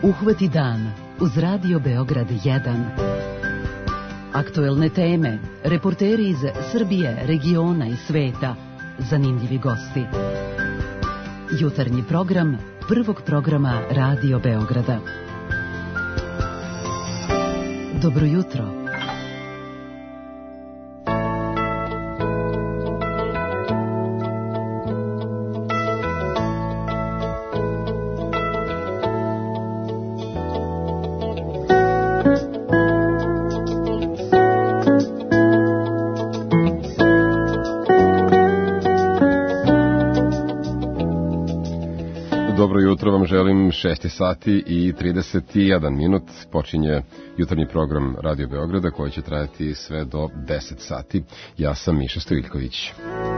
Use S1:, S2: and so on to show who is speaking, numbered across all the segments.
S1: Uhvati dan uz Radio Beograd 1. Aktuelne teme, reporteri iz Srbije, regiona i sveta, zanimljivi gosti. Jutarnji program prvog programa Radio Beograda. Dobro jutro.
S2: Vam želim 6 sati i 31 minut. Počinje jutarnji program Radio Beograda koji će trajati sve do 10 sati. Ja sam Miša Stojiljković.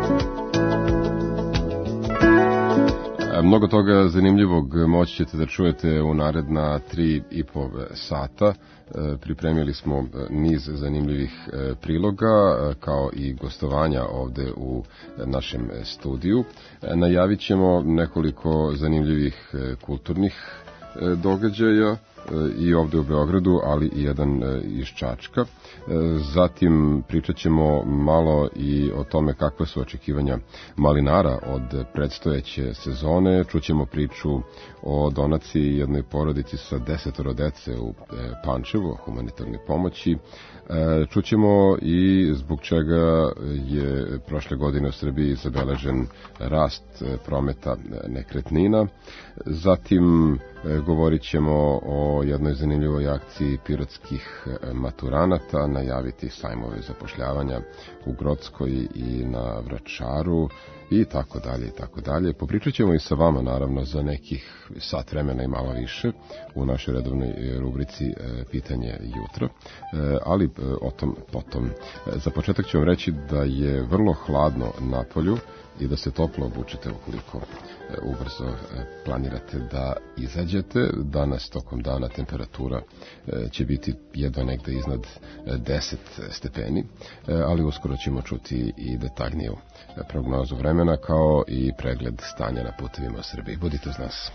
S2: Mnogo toga zanimljivog moći ćete da čujete u naredna 3,5 sata. Pripremili smo niz zanimljivih priloga kao i gostovanja ovde u našem studiju. Najavit ćemo nekoliko zanimljivih kulturnih događaja i ovde u Beogradu, ali i jedan iz Čačka. Zatim pričat ćemo malo i o tome kakve su očekivanja malinara od predstojeće sezone. Čućemo priču o donaciji jednoj porodici sa 10 dece u Pančevu, humanitarne pomoći. Čućemo i zbog čega je prošle godine u Srbiji zabeležen rast prometa nekretnina. Zatim govorit ćemo o jednoj zanimljivoj akciji pirotskih maturanata, najaviti sajmove zapošljavanja u Grockoj i na Vračaru i tako dalje i tako dalje. Popričat ćemo i sa vama naravno za nekih sat vremena i malo više u našoj redovnoj rubrici Pitanje jutra, ali o tom potom. Za početak ću vam reći da je vrlo hladno napolju i da se toplo obučete ukoliko ubrzo planirate da izađete. Danas tokom dana temperatura će biti jedva negde iznad 10 stepeni, ali uskoro ćemo čuti i detaljniju prognozu vremena kao i pregled stanja na putevima u Srbiji. Budite uz nas.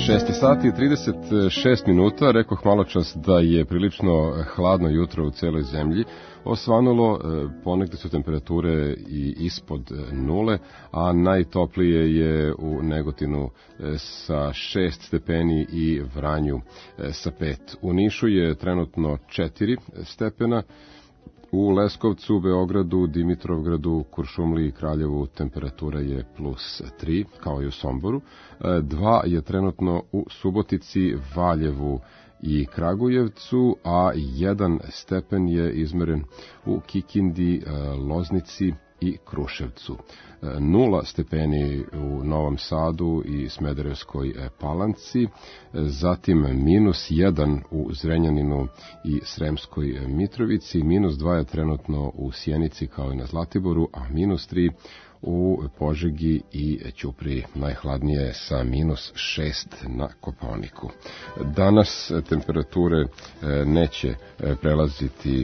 S2: 6 sati i 36 minuta, rekoh malo čas da je prilično hladno jutro u celoj zemlji. Osvanulo, ponegde su temperature i ispod nule, a najtoplije je u Negotinu sa 6 stepeni i Vranju sa 5. U Nišu je trenutno 4 stepena, u Leskovcu, Beogradu, Dimitrovgradu, Kuršumliji i Kraljevu temperatura je plus 3, kao i u Somboru. 2 je trenutno u Subotici, Valjevu i Kragujevcu, a 1 stepen je izmeren u Kikindi, Loznici i Kruševcu. 0 stepeni u Novom Sadu i Smederevskoj Palanci, zatim minus 1 u Zrenjaninu i Sremskoj Mitrovici, minus 2 je trenutno u Sjenici kao i na Zlatiboru, a minus 3 u Požegi i Ćupriji, najhladnije sa minus 6 na Kopaoniku. Danas temperature neće prelaziti,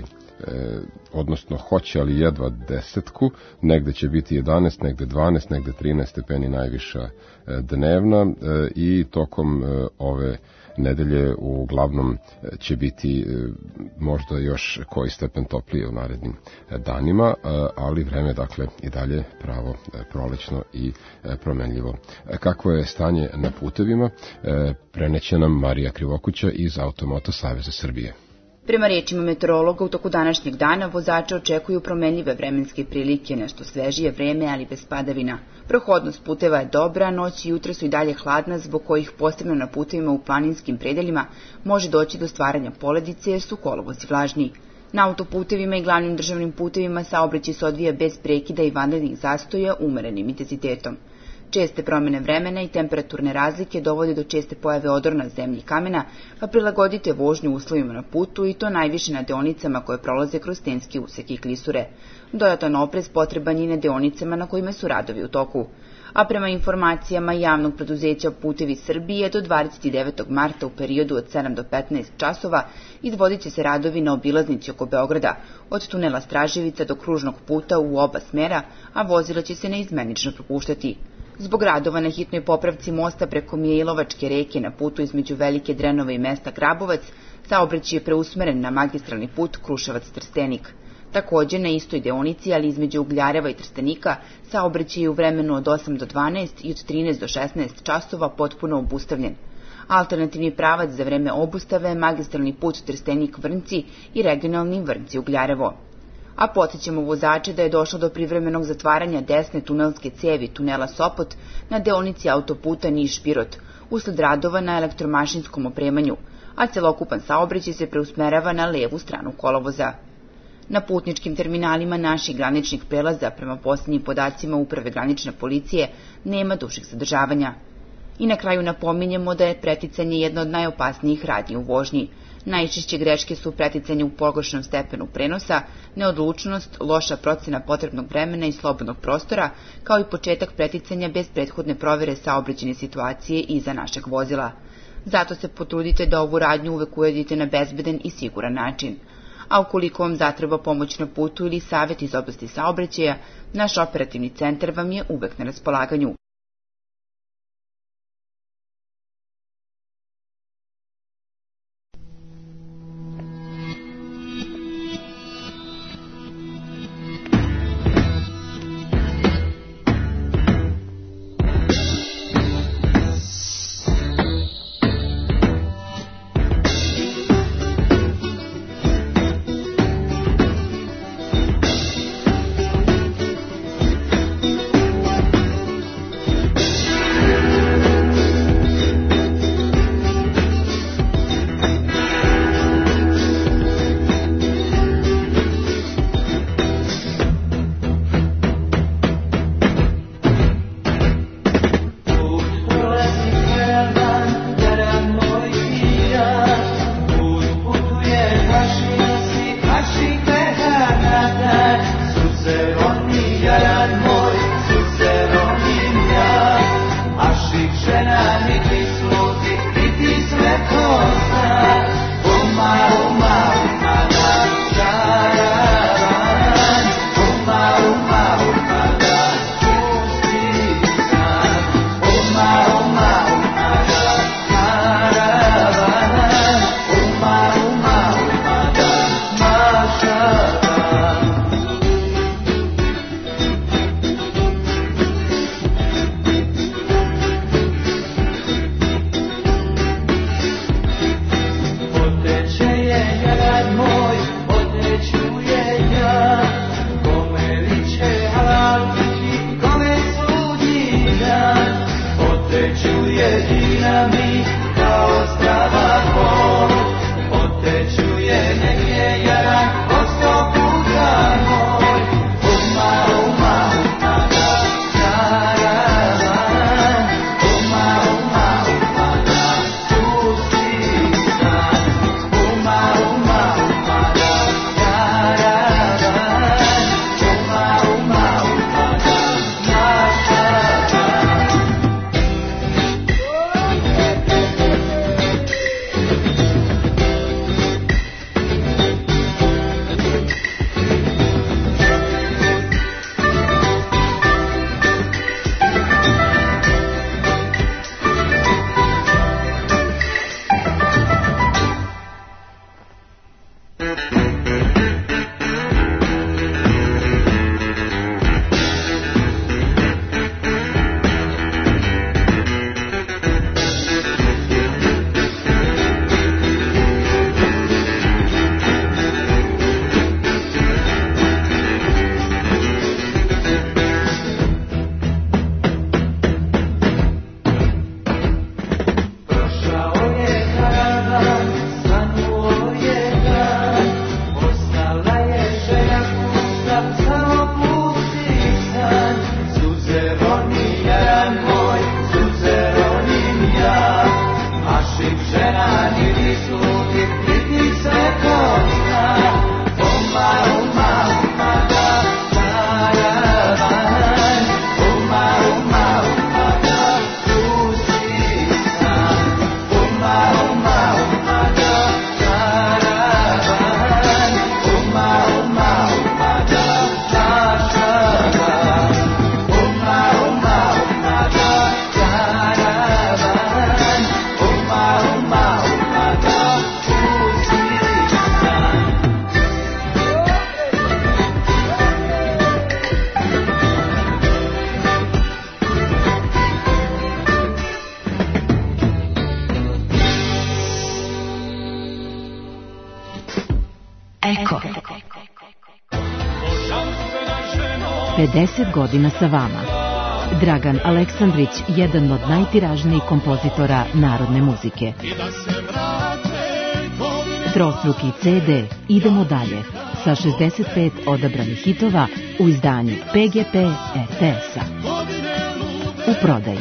S2: odnosno hoće, ali jedva 10, negde će biti 11, negde 12, negde 13 stepeni najviša dnevna i tokom ove nedelje uglavnom će biti možda još koji stepen toplije u narednim danima, ali vreme dakle i dalje pravo prolećno i promenljivo. Kako je stanje na putevima, preneće nam Marija Krivokuća iz Automoto Saveza Srbije.
S3: Prema rečima meteorologa, u toku današnjeg dana vozače očekuju promenljive vremenske prilike, nešto svežije vreme, ali bez padavina. Prohodnost puteva je dobra, noć i jutra su i dalje hladna, zbog kojih posebno na putevima u planinskim predeljima može doći do stvaranja poledice jer su kolovozi vlažniji. Na autoputevima i glavnim državnim putevima saobraćaj se odvija bez prekida i vanrednih zastoja umerenim intenzitetom. Česte promene vremena i temperaturne razlike dovode do česte pojave odora na zemlji i kamena, pa prilagodite vožnju uslovima na putu i to najviše na deonicama koje prolaze kroz stenske useke i klisure. Dodatan oprez potreban i na deonicama na kojima su radovi u toku. A prema informacijama javnog preduzeća Putevi Srbije, do 29. marta u periodu od 7 do 15 časova izvodit će se radovi na obilaznici oko Beograda, od tunela Straževica do kružnog puta u oba smera, a vozila će se neizmenično propuštati. Zbog radova na hitnoj popravci mosta preko Mijailovačke reke na putu između Velike Drenove i mesta Grabovac, saobraćaj je preusmeren na magistralni put Kruševac-Trstenik. Takođe, na istoj deonici, ali između Ugljareva i Trstenika, saobraćaj je u vremenu od 8 do 12 i od 13 do 16 časova potpuno obustavljen. Alternativni pravac za vreme obustave je magistralni put Trstenik-Vrnci i regionalni Vrnci-Ugljarevo. A podsjećamo vozače da je došlo do privremenog zatvaranja desne tunelske cevi tunela Sopot na deonici autoputa Niš-Pirot, usled radova na elektromašinskom opremanju, a celokupan saobraćaj se preusmerava na levu stranu kolovoza. Na putničkim terminalima naših graničnih prelaza, prema posljednjim podacima Uprave granične policije, nema dužih zadržavanja. I na kraju napominjemo da je preticanje jedna od najopasnijih radnji u vožnji. Najčešće greške su preticanje u pogrešnom stepenu prenosa, neodlučnost, loša procena potrebnog vremena i slobodnog prostora, kao i početak preticanja bez prethodne provere saobraćajne situacije iza našeg vozila. Zato se potrudite da ovu radnju uvek uradite na bezbedan i siguran način. A ukoliko vam zatreba pomoć na putu ili savjet iz oblasti saobraćaja, naš operativni centar vam je uvek na raspolaganju.
S1: Eko. 50 godina sa vama. Dragan Aleksandrić, jedan od najtiražnijih kompozitora narodne muzike. Trostruki CD Idemo dalje sa 65 odabranih hitova u izdanju PGP RTS-a. U prodaji.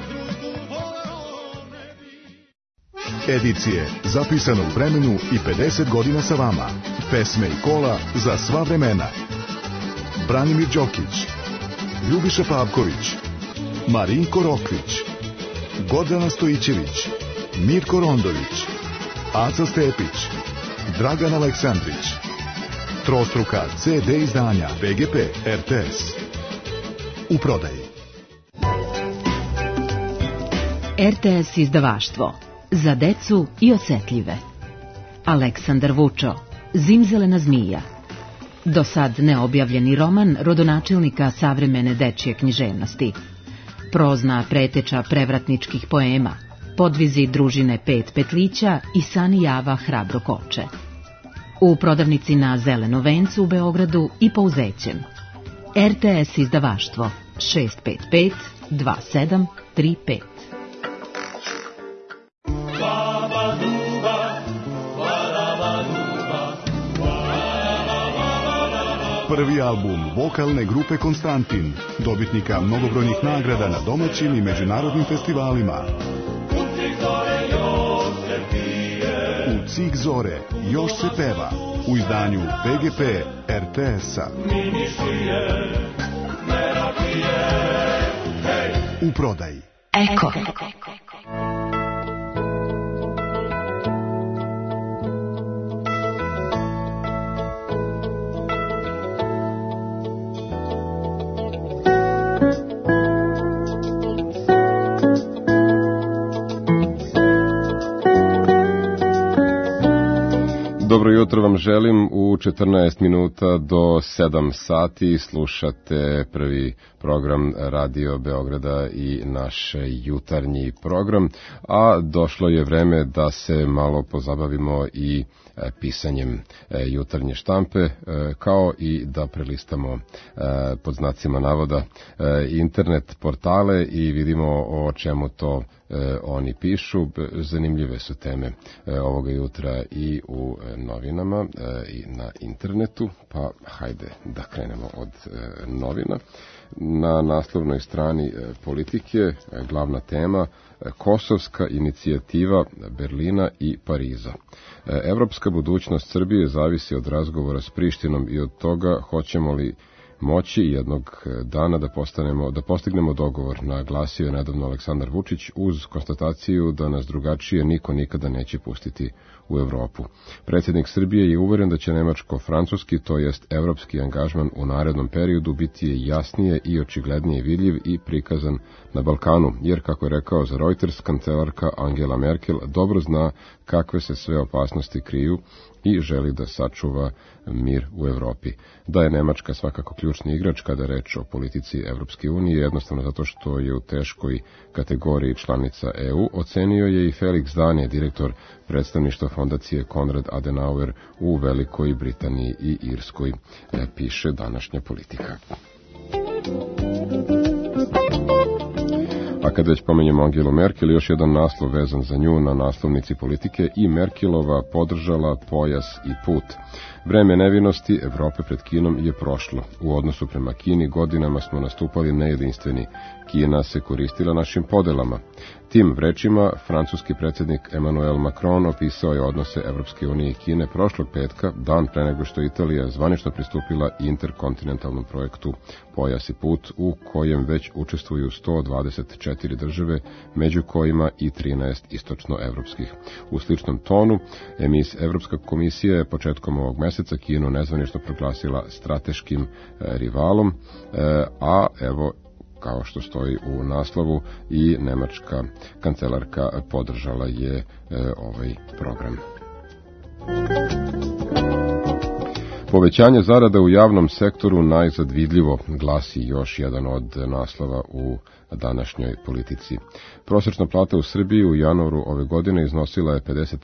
S4: Edicije zapisane u vremenu i 50 godina sa vama. Pesme i kola za sva vremena. Branimir Đokić, Ljubiša Pavković, Marinko Rokvić, Gordana Stojićević, Mirko Rondović, Aca Stepić, Dragan Aleksandrić. Trostruka CD izdanja PGP RTS. U prodaji.
S1: RTS izdavaštvo. Za decu i osetljive. Aleksandar Vučo, Zimzelena zmija. Do sad neobjavljeni roman rodonačelnika savremene dečje književnosti. Prozna preteča prevratničkih poema, podvizi družine Pet petlića i Sani Java hrabro koče. U prodavnici na Zeleno vencu u Beogradu i Pouzećem. RTS izdavaštvo 655 2735.
S4: Prvi album vokalne grupe Konstantin, dobitnika mnogobrojnih nagrada na domaćim i međunarodnim festivalima. U Cik zore još se peva, u izdanju PGP RTS-a. U prodaji.
S1: Eko.
S2: Dobro jutro vam želim. U 14 minuta do 7 sati slušate prvi program Radio Beograda i naš jutarnji program, a došlo je vreme da se malo pozabavimo i pisanjem jutarnje štampe, kao i da prelistamo pod znacima navoda internet portale i vidimo o čemu to oni pišu. Zanimljive su teme ovoga jutra i u novinama i na internetu, pa hajde da krenemo od novina. Na naslovnoj strani Politike glavna tema Kosovska inicijativa Berlina i Pariza. Evropska budućnost Srbije zavisi od razgovora s Prištinom i od toga hoćemo li moći jednog dana da postignemo dogovor, naglasio je nedavno Aleksandar Vučić uz konstataciju da nas drugačije niko nikada neće pustiti u Evropu. Predsjednik Srbije je uveren da će nemačko-francuski, to jest evropski angažman u narednom periodu biti jasnije i očiglednije vidljiv i prikazan na Balkanu, jer, kako je rekao za Reuters, kancelarka Angela Merkel dobro zna kakve se sve opasnosti kriju i želi da sačuva mir u Evropi. Da je Nemačka svakako ključni igrač kada je reč o politici Evropske unije, jednostavno zato što je u teškoj kategoriji članica EU, ocenio je i Felix Dane, direktor predstavništva fondacije Konrad Adenauer u Velikoj Britaniji i Irskoj, piše današnja Politika. A kad već pomenjemo Angelu Merkel, još jedan naslov vezan za nju na naslovnici Politike: i Merkelova podržala pojas i put. Vreme nevinosti Evrope pred Kinom je prošlo. U odnosu prema Kini godinama smo nastupali nejedinstveni. Kina se koristila našim podelama. Tim rečima francuski predsjednik Emmanuel Macron opisao je odnose Evropske unije i Kine prošlog petka, dan pre nego što je Italija zvanično pristupila interkontinentalnom projektu Pojas i put, u kojem već učestvuju 124 države, među kojima i 13 istočnoevropskih. U sličnom tonu, Evropska komisija je početkom ovog meseca Kinu nezvanično proglasila strateškim rivalom, a evo, kao što stoji u naslovu, i nemačka kancelarka podržala je ovaj program. Povećanje zarada u javnom sektoru najzad vidljivo, glasi još jedan od naslova u današnjoj Politici. Prosječna plata u Srbiji u januaru ove godine iznosila je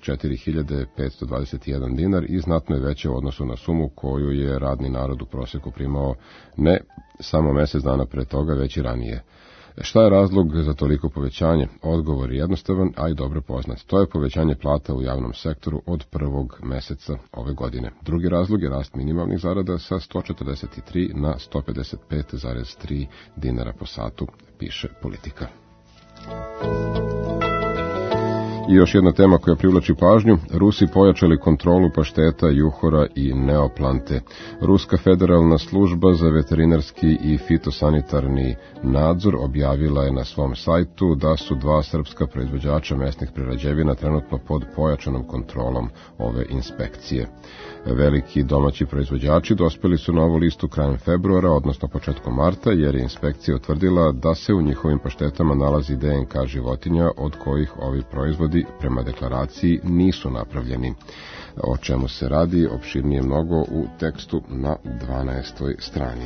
S2: 54.521 dinar i znatno je veća u odnosu na sumu koju je radni narod u prosjeku primao ne samo mjesec dana pre toga, već i ranije. Šta je razlog za toliko povećanje? Odgovor je jednostavan, a i dobro poznat. To je povećanje plata u javnom sektoru od prvog meseca ove godine. Drugi razlog je rast minimalnih zarada sa 143 na 155,3 dinara po satu, piše Politika. I još jedna tema koja privlači pažnju: Rusi pojačali kontrolu pašteta, juhora i neoplante. Ruska federalna služba za veterinarski i fitosanitarni nadzor objavila je na svom sajtu da su dva srpska proizvođača mesnih prerađevina trenutno pod pojačanom kontrolom ove inspekcije. Veliki domaći proizvođači dospeli su na ovu listu krajem februara, odnosno početkom marta, jer je inspekcija utvrdila da se u njihovim paštetama nalazi DNK životinja od kojih ovi proizvodi prema deklaraciji nisu napravljeni. O čemu se radi opširnije mnogo u tekstu na 12. strani.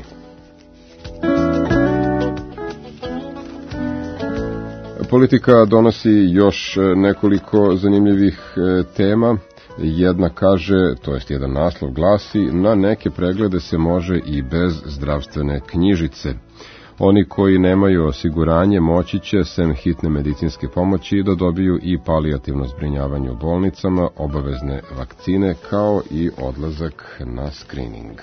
S2: Politika donosi još nekoliko zanimljivih tema. Jedna kaže, to jest jedan naslov glasi: na neke preglede se može i bez zdravstvene knjižice. Oni koji nemaju osiguranje moći će, sem hitne medicinske pomoći, da dobiju i palijativno zbrinjavanje u bolnicama, obavezne vakcine, kao i odlazak na skrining.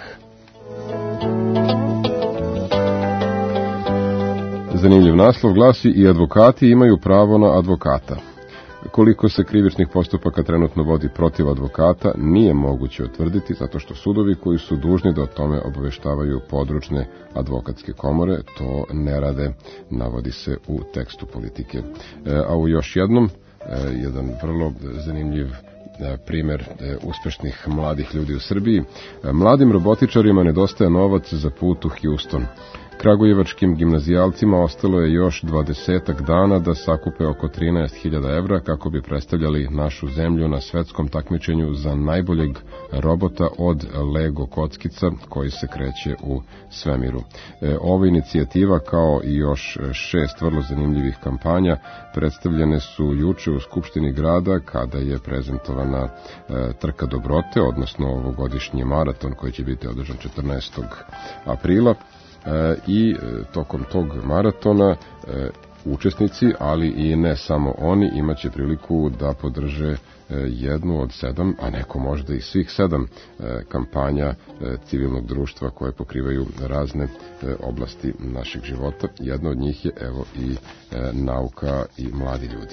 S2: Zanimljiv naslov glasi: i advokati imaju pravo na advokata. Koliko se krivičnih postupaka trenutno vodi protiv advokata nije moguće utvrditi, zato što sudovi koji su dužni da o tome obaveštavaju područne advokatske komore to ne rade, navodi se u tekstu Politike. A u još jednom, jedan vrlo zanimljiv primer uspešnih mladih ljudi u Srbiji. Mladim robotičarima nedostaje novac za put u Houston. Kragujevačkim gimnazijalcima ostalo je još 20 dana da sakupe oko 13.000 evra kako bi predstavljali našu zemlju na svetskom takmičenju za najboljeg robota od Lego kockica koji se kreće u svemiru. Ova inicijativa kao i još 6 vrlo zanimljivih kampanja predstavljene su juče u Skupštini grada kada je prezentovana trka dobrote, odnosno ovogodišnji maraton koji će biti održan 14. aprila. I tokom tog maratona učesnici, ali i ne samo oni, imaće priliku da podrže jednu od 7, a neko možda i svih 7 kampanja civilnog društva koje pokrivaju razne oblasti našeg života. Jedna od njih je evo i nauka i mladi ljudi.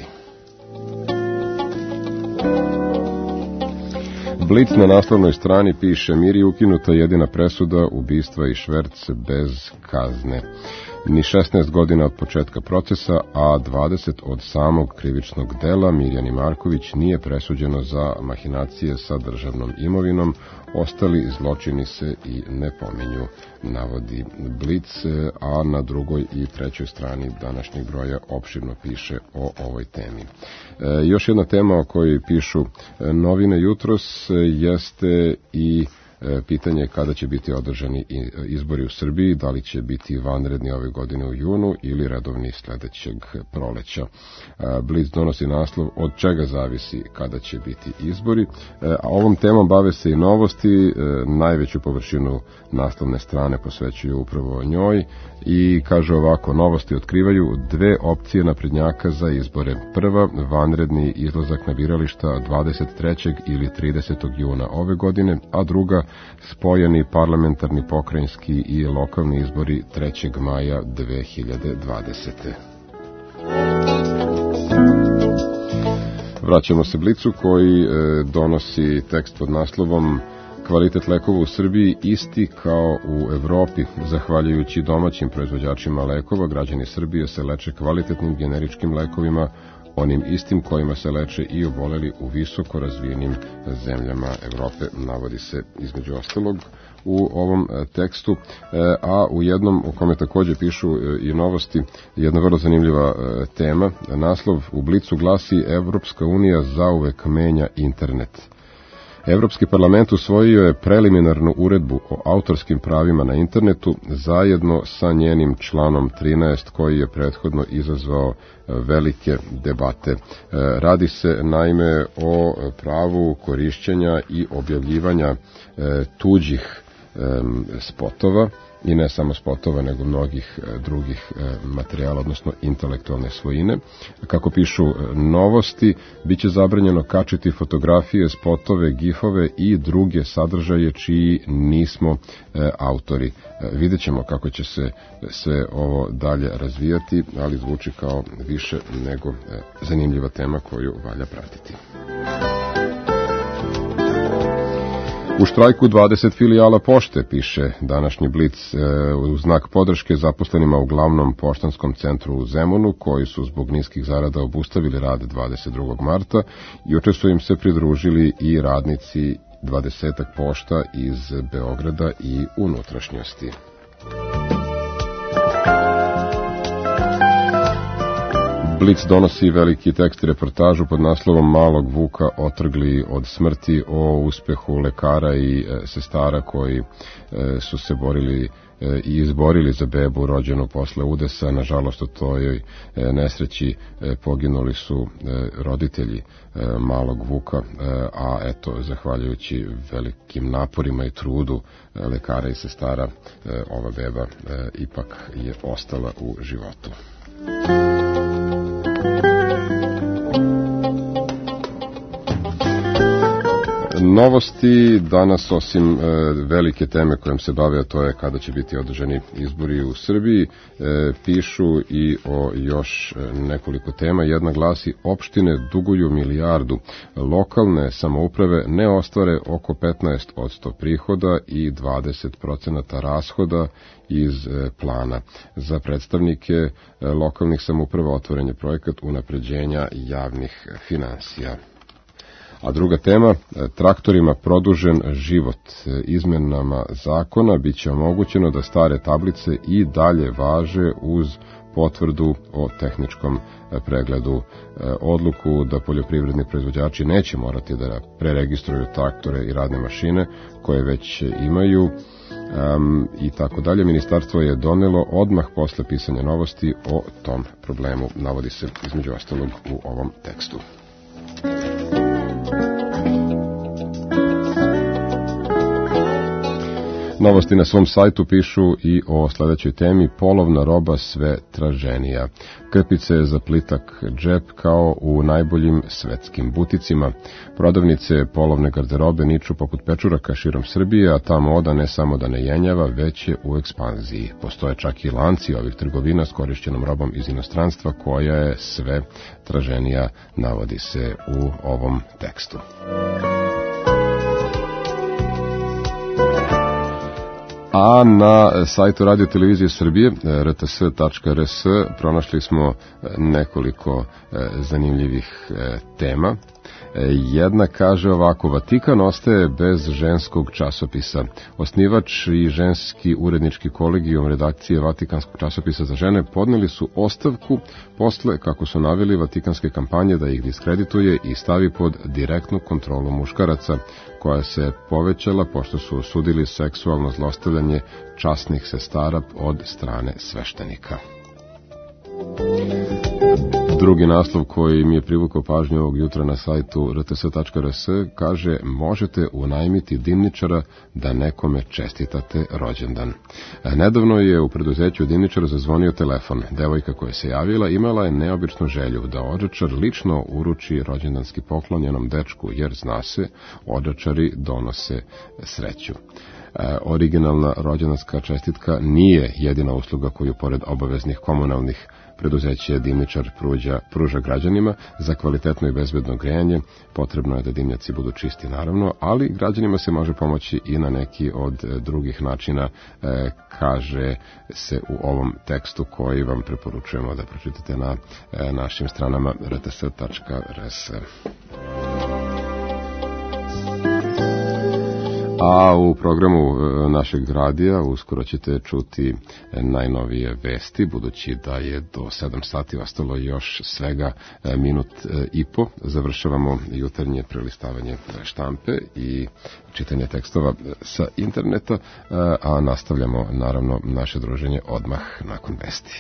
S2: Blic na naslovnoj strani piše: mir je ukinuta, jedina presuda, ubistva i šverc bez kazne. Ni 16 godina od početka procesa, a 20 od samog krivičnog dela Mirjani Marković nije presuđeno za mahinacije sa državnom imovinom. Ostali zločini se i ne pominju, navodi Blic, a na drugoj i trećoj strani današnjeg broja opširno piše o ovoj temi. Još jedna tema o kojoj pišu novine jutros jeste i pitanje kada će biti održani izbori u Srbiji, da li će biti vanredni ove godine u junu ili redovni sledećeg proleća. Blic donosi naslov od čega zavisi kada će biti izbori. A ovom temom bave se i novosti, najveću površinu naslovne strane posvećuju upravo njoj i kaže ovako: novosti otkrivaju 2 opcije naprednjaka za izbore. Prva, vanredni izlazak na birališta 23. ili 30. juna ove godine, a druga, spojeni parlamentarni, pokrajinski i lokalni izbori 3. maja 2020. Vraćamo se Blicu koji donosi tekst pod naslovom Kvalitet lekova u Srbiji isti kao u Evropi. Zahvaljujući domaćim proizvođačima lekova, građani Srbije se leče kvalitetnim generičkim lekovima, onim istim kojima se leče i oboleli u visoko razvijenim zemljama Evrope, navodi se između ostalog u ovom tekstu, a u jednom u kome takođe pišu i novosti, jedna vrlo zanimljiva tema. Naslov u Blicu glasi: Evropska unija zauvek menja internet. Evropski parlament usvojio je preliminarnu uredbu o autorskim pravima na internetu zajedno sa njenim članom 13 koji je prethodno izazvao velike debate. Radi se naime o pravu korišćenja i objavljivanja tuđih spotova, i ne samo spotova, nego mnogih drugih materijala, odnosno intelektualne svojine. Kako pišu novosti, biće zabranjeno kačiti fotografije, spotove, gifove i druge sadržaje čiji nismo autori. Vidjet ćemo kako će se sve ovo dalje razvijati, ali zvuči kao više nego zanimljiva tema koju valja pratiti. U štrajku 20 filijala pošte, piše današnji Blic, u znak podrške zaposlenima u glavnom poštanskom centru u Zemunu, koji su zbog niskih zarada obustavili rad 22. marta. Juče su im se pridružili i radnici 20 pošta iz Beograda i unutrašnjosti. Blic donosi veliki tekst i reportažu pod naslovom Malog Vuka otrgli od smrti, o uspehu lekara i sestara koji su se borili i izborili za bebu rođenu posle udesa. Nažalost, u toj nesreći poginuli su roditelji malog Vuka, a eto, zahvaljujući velikim naporima i trudu lekara i sestara, ova beba ipak je ostala u životu. Novosti danas, osim velike teme kojom se bave, a to je kada će biti održani izbori u Srbiji, pišu i o još nekoliko tema. Jedna glasi: opštine duguju milijardu, lokalne samouprave ne ostvare oko 15% prihoda i 20% rashoda iz plana. Za predstavnike lokalnih samouprava otvoren je projekat unapređenja javnih finansija. A druga tema, traktorima produžen život. Izmenama zakona biće omogućeno da stare tablice i dalje važe uz potvrdu o tehničkom pregledu. Odluku da poljoprivredni proizvođači neće morati da preregistruju traktore i radne mašine koje već imaju i tako dalje. Ministarstvo je donelo odmah posle pisanja novosti o tom problemu, navodi se između ostalog u ovom tekstu. Novosti na svom sajtu pišu i o sledećoj temi: polovna roba sve traženija. Krpice za plitak džep kao u najboljim svetskim buticima. Prodavnice polovne garderobe niču poput pečuraka širom Srbije, a ta moda ne samo da ne jenjava, već je u ekspanziji. Postoje čak i lanci ovih trgovina s korišćenom robom iz inostranstva koja je sve traženija, navodi se u ovom tekstu. A na sajtu Radio Televizije Srbije, rts.rs, pronašli smo nekoliko zanimljivih tema. Jedna kaže ovako: Vatikan ostaje bez ženskog časopisa. Osnivač i ženski urednički kolegijum redakcije Vatikanskog časopisa za žene podneli su ostavku posle, kako su naveli, vatikanske kampanje da ih diskredituje i stavi pod direktnu kontrolu muškaraca, koja se povećala pošto su osudili seksualno zlostavljanje časnih sestara od strane sveštenika. Drugi naslov koji mi je privukao pažnju ovog jutra na sajtu rts.rs kaže: možete unajmiti dimničara da nekome čestitate rođendan. Nedavno je u preduzeću dimničara zazvonio telefon. Devojka koja se javila imala je neobičnu želju da odžačar lično uruči rođendanski poklon njenom dečku, jer zna se, odžačari donose sreću. Originalna rođendanska čestitka nije jedina usluga koju pored obaveznih komunalnih preduzeće dimničar pruža građanima. Za kvalitetno i bezbedno grejanje potrebno je da dimnjaci budu čisti, naravno, ali građanima se može pomoći i na neki od drugih načina, kaže se u ovom tekstu koji vam preporučujemo da pročitate na našim stranama rts.rs. A u programu našeg radija uskoro ćete čuti najnovije vesti, budući da je do 7 sati ostalo još svega minut i po. Završavamo jutarnje prelistavanje štampe i čitanje tekstova sa interneta, a nastavljamo naravno naše druženje odmah nakon vesti.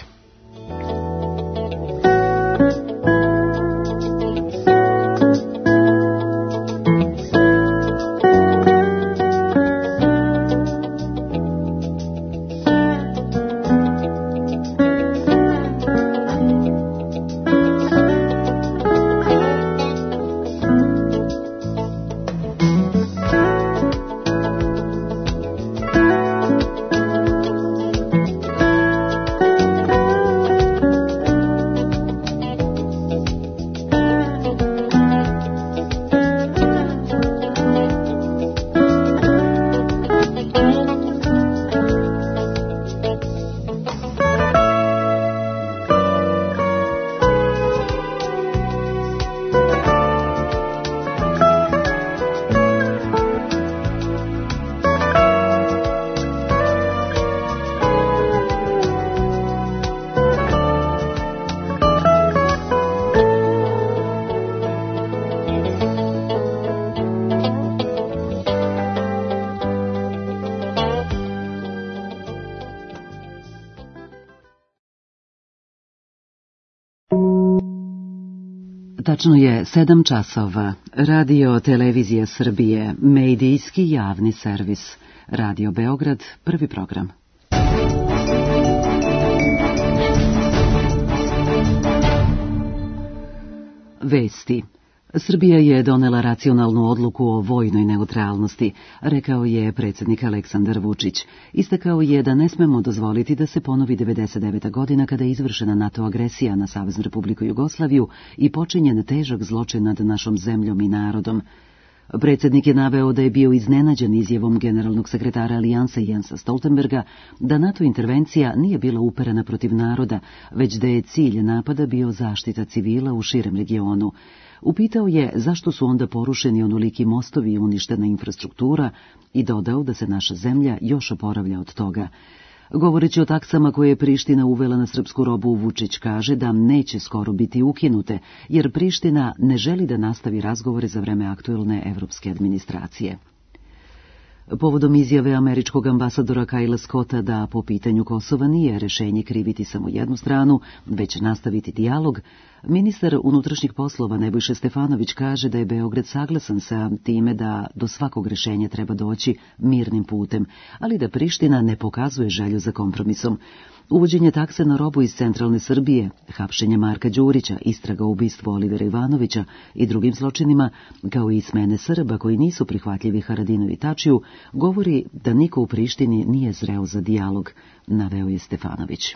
S1: Tačno je 7 časova. Radio Televizija Srbije, medijski javni servis. Radio Beograd, prvi program. Vesti. Srbija je donela racionalnu odluku o vojnoj neutralnosti, rekao je predsjednik Aleksandar Vučić. Istakao je da ne smemo dozvoliti da se ponovi 99. godina kada je izvršena NATO agresija na Saveznu Republiku Jugoslaviju i počinjen težak zločin nad našom zemljom i narodom. Predsjednik je naveo da je bio iznenađen izjavom generalnog sekretara Alijanse Jensa Stoltenberga da NATO intervencija nije bila uperena protiv naroda, već da je cilj napada bio zaštita civila u širem regionu. Upitao je zašto su onda porušeni onoliki mostovi i uništena infrastruktura i dodao da se naša zemlja još oporavlja od toga. Govoreći o taksama koje je Priština uvela na srpsku robu, Vučić kaže da neće skoro biti ukinute, jer Priština ne želi da nastavi razgovore za vreme aktuelne evropske administracije. Povodom izjave američkog ambasadora Kajla Scotta da po pitanju Kosova nije rešenje kriviti samo jednu stranu, već nastaviti dijalog, ministar unutrašnjih poslova Nebojša Stefanović kaže da je Beograd saglasan sa time da do svakog rešenja treba doći mirnim putem, ali da Priština ne pokazuje želju za kompromisom. Uvođenje takse na robu iz centralne Srbije, hapšenje Marka Đurića, istraga o ubistvu Olivera Ivanovića i drugim zločinima, kao i smene Srba koji nisu prihvatljivi Haradinovi i Tačiju, govori da niko u Prištini nije zreo za dijalog, naveo je Stefanović.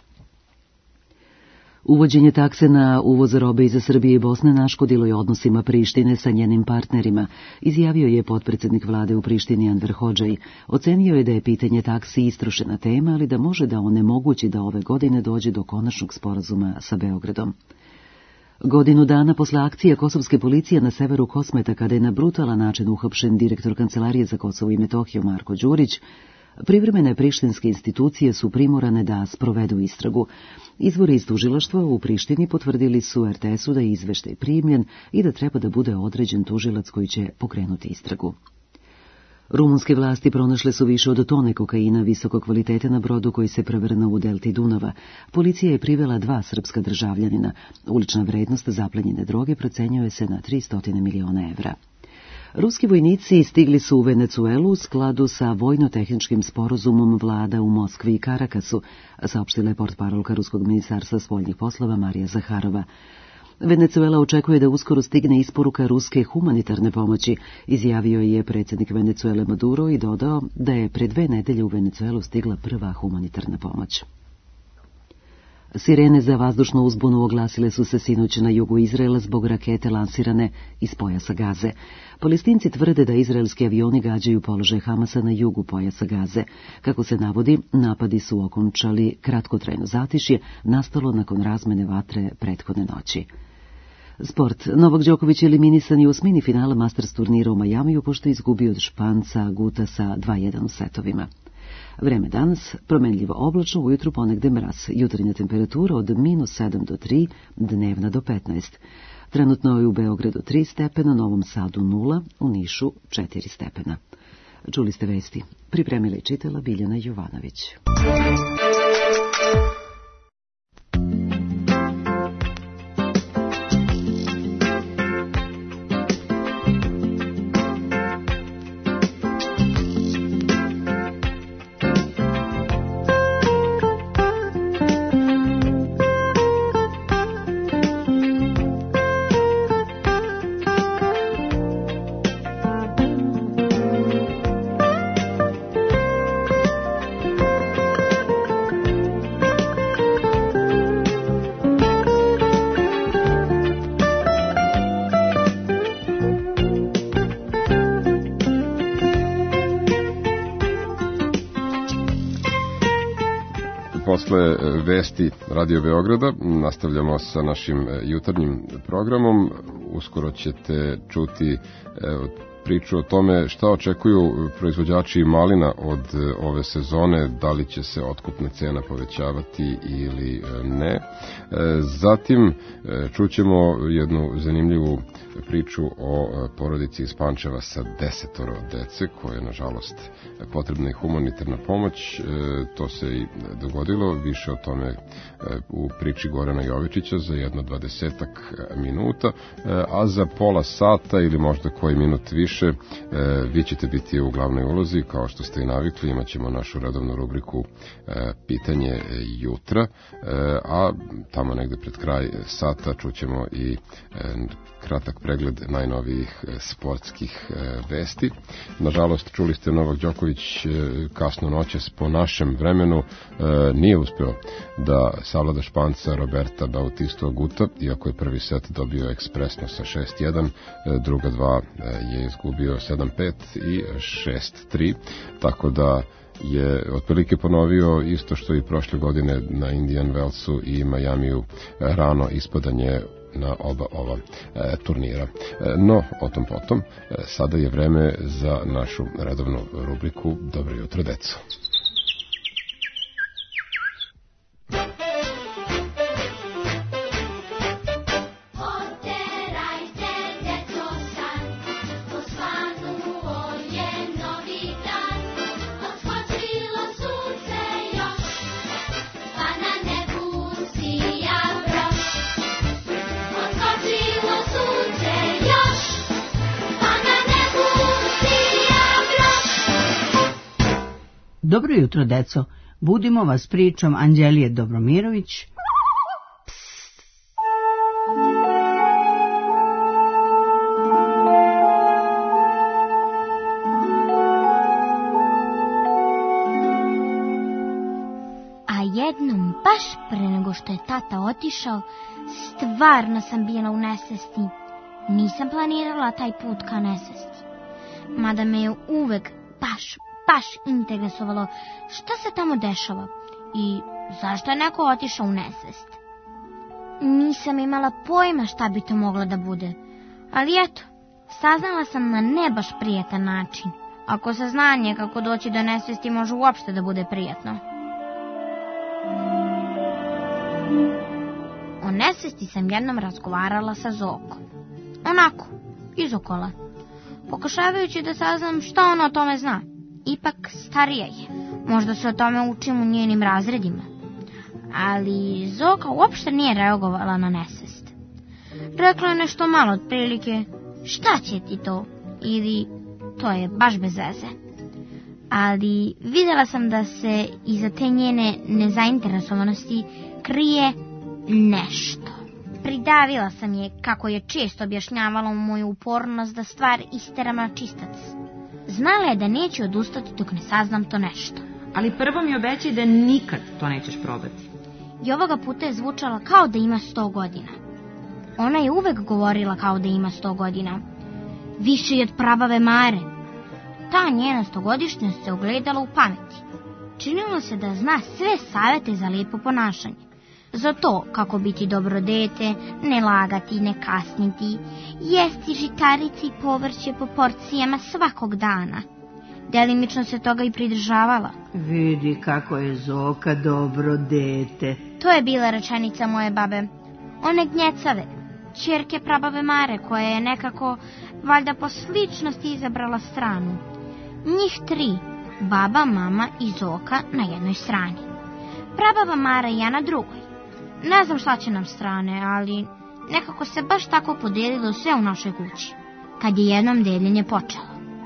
S1: Uvođenje takse na uvoz robe iz Srbije i Bosne naškodilo je odnosima Prištine sa njenim partnerima, izjavio je potpredsjednik vlade u Prištini Anver Hodžaj. Ocenio je da je pitanje taksi istrošena tema, ali da može da onemogući da ove godine dođe do konačnog sporazuma sa Beogradom. Godinu dana posle akcije kosovske policije na severu Kosmeta, kada je na brutalan način uhapšen direktor Kancelarije za Kosovo i Metohiju Marko Đurić, privremene prištinske institucije su primorane da sprovedu istragu. Izvori iz tužilaštva u Prištini potvrdili su RTS-u da je izveštaj primljen i da treba da bude određen tužilac koji će pokrenuti istragu. Rumunske vlasti pronašle su više od tone kokaina visokog kvaliteta na brodu koji se prevrnuo u delti Dunava. Policija je privela 2 srpska državljanina. Ulična vrednost zaplenjene droge procenjuje se na 300 miliona evra. Ruski vojnici stigli su u Venecuelu u skladu sa vojno-tehničkim sporazumom vlada u Moskvi i Karakasu, saopštila je portparolka Ruskog ministarstva spoljnih poslova Marija Zaharova. Venecuela očekuje da uskoro stigne isporuka ruske humanitarne pomoći, izjavio je predsjednik Venecuele Maduro i dodao da je pre 2 nedelje u Venecuelu stigla prva humanitarna pomoć. Sirene za vazdušnu uzbunu oglasile su se sinoć na jugu Izraela zbog rakete lansirane iz pojasa Gaze. Palestinci tvrde da izraelski avioni gađaju položaj Hamasa na jugu pojasa Gaze. Kako se navodi, napadi su okončali kratkotrajno zatišje, nastalo nakon razmene vatre prethodne noći. Sport. Novak Đoković je eliminisan i u osmini finala Masters turnira u Majamiju, pošto je izgubio od Španca Guta sa 2:1 u setovima. Vreme danas, promenljivo oblačno, ujutru ponegde mraz, jutarnja temperatura od -7 do 3, dnevna do 15. Trenutno je u Beogradu 3 stepena, Novom Sadu 0, u Nišu 4 stepena. Čuli ste vesti. Pripremila i čitala Biljana Jovanović.
S2: Posle vesti Radio Beograda nastavljamo sa našim jutarnjim programom. Uskoro ćete čuti priču o tome šta očekuju proizvođači malina od ove sezone, da li će se otkupna cena povećavati ili ne. Zatim čućemo jednu zanimljivu priču o porodici iz Pančeva sa 10 dece, koje je nažalost potrebna i humanitarna pomoć. To se i dogodilo, više o tome u priči Gorana Jovičića za jedno 20 minuta, a za pola sata ili možda koji minut više vi ćete biti u glavnoj ulozi, kao što ste i navikli. Imat ćemo našu redovnu rubriku Pitanje jutra, a tamo negde pred kraj sata čućemo i kratak pregled najnovijih sportskih vesti. Nažalost, čuli ste, Novak Đoković kasno noćas po našem vremenu nije uspeo da savlada Španca Roberta Bautista Aguta, iako je prvi set dobio ekspresno sa 6:1, druga 2 je izgubio 7:5 i 6:3, tako da je otprilike ponovio isto što i prošle godine na Indian Wellsu i Majamiju, rano ispadanje na oba ova turnira. No, o tom potom, sada je vreme za našu redovnu rubriku Dobro jutro, deco.
S5: Dobro jutro, deco. Budimo vas pričom Anđelije Dobromirović.
S6: A jednom, baš pre nego što je tata otišao, stvarno sam bila u nesvesti. Nisam planirala taj put ka nesvesti. Mada me je uvek baš interesovalo šta se tamo dešava i zašto je neko otišao u nesvest. Nisam imala pojma šta bi to moglo da bude, ali eto, saznala sam na ne baš prijetan način, ako saznanje kako doći do nesvesti može uopšte da bude prijatno. O nesvesti sam jednom razgovarala sa Zokom. Onako, iz okola, pokušavajući da saznam šta ona o tome zna. Ipak starija je, možda se o tome učim u njenim razredima. Ali Zoka uopšte nije reagovala na nesvest. Rekla je nešto malo otprilike, šta će ti to, ili to je baš bez veze. Ali vidjela sam da se iza te njene nezainteresovanosti krije nešto. Pridavila sam je kako je često objašnjavala u moju upornost da stvar isteram na čistac. Znala je da neće odustati dok ne saznam to nešto.
S7: Ali prvo mi obećaj da nikad to nećeš probati.
S6: I ovoga puta je zvučala kao da ima 100 godina. Ona je uvek govorila kao da ima 100 godina. Više i od prabave Mare. Ta njena 100-godišnjost se ogledala u pameti. Činilo se da zna sve savete za lijepo ponašanje. Za to kako biti dobro dete, ne lagati, ne kasniti, jesti žitarice i povrće po porcijama svakog dana. Delimično se toga i pridržavala.
S5: Vidi kako je Zoka dobro dete.
S6: To je bila rečenica moje babe. One gnjecave, ćerke prabave Mare, koja je nekako, valjda po sličnosti izabrala stranu. Njih 3, baba, mama i Zoka na jednoj strani. Prabava Mara i ja na drugoj. Ne znam šta će nam strane, ali nekako se baš tako podelilo sve u našoj kući, kad je jednom deljenje počelo.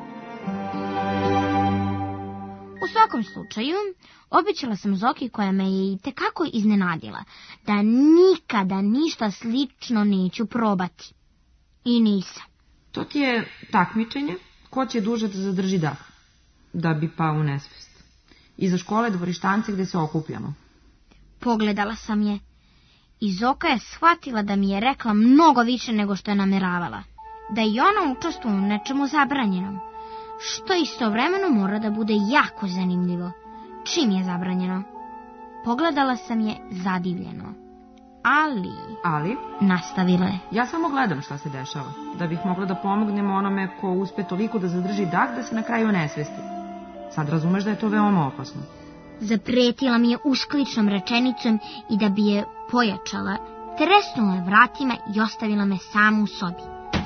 S6: U svakom slučaju, obećala sam Zoki, koja me je i tekako iznenadila, da nikada ništa slično neću probati. I nisam.
S7: To ti je takmičenje, ko će duže da zadrži dah, da bi pao u nesvest. Iza škole dvorištance gde se okupljamo.
S6: Pogledala sam je. I Zoka je shvatila da mi je rekla mnogo više nego što je nameravala. Da i ona učestvuje u nečemu zabranjenom, što istovremeno mora da bude jako zanimljivo. Čim je zabranjeno? Pogledala sam je zadivljeno. Ali, nastavila je.
S7: Ja samo gledam šta se dešava, da bih mogla da pomognem onome ko uspe toliko da zadrži dah da se na kraju nesvesti. Sad razumeš da je to veoma opasno.
S6: Zapretila mi je uskličnom rečenicom i da bi je pojačala, tresnula je vratima i ostavila me samu u sobi.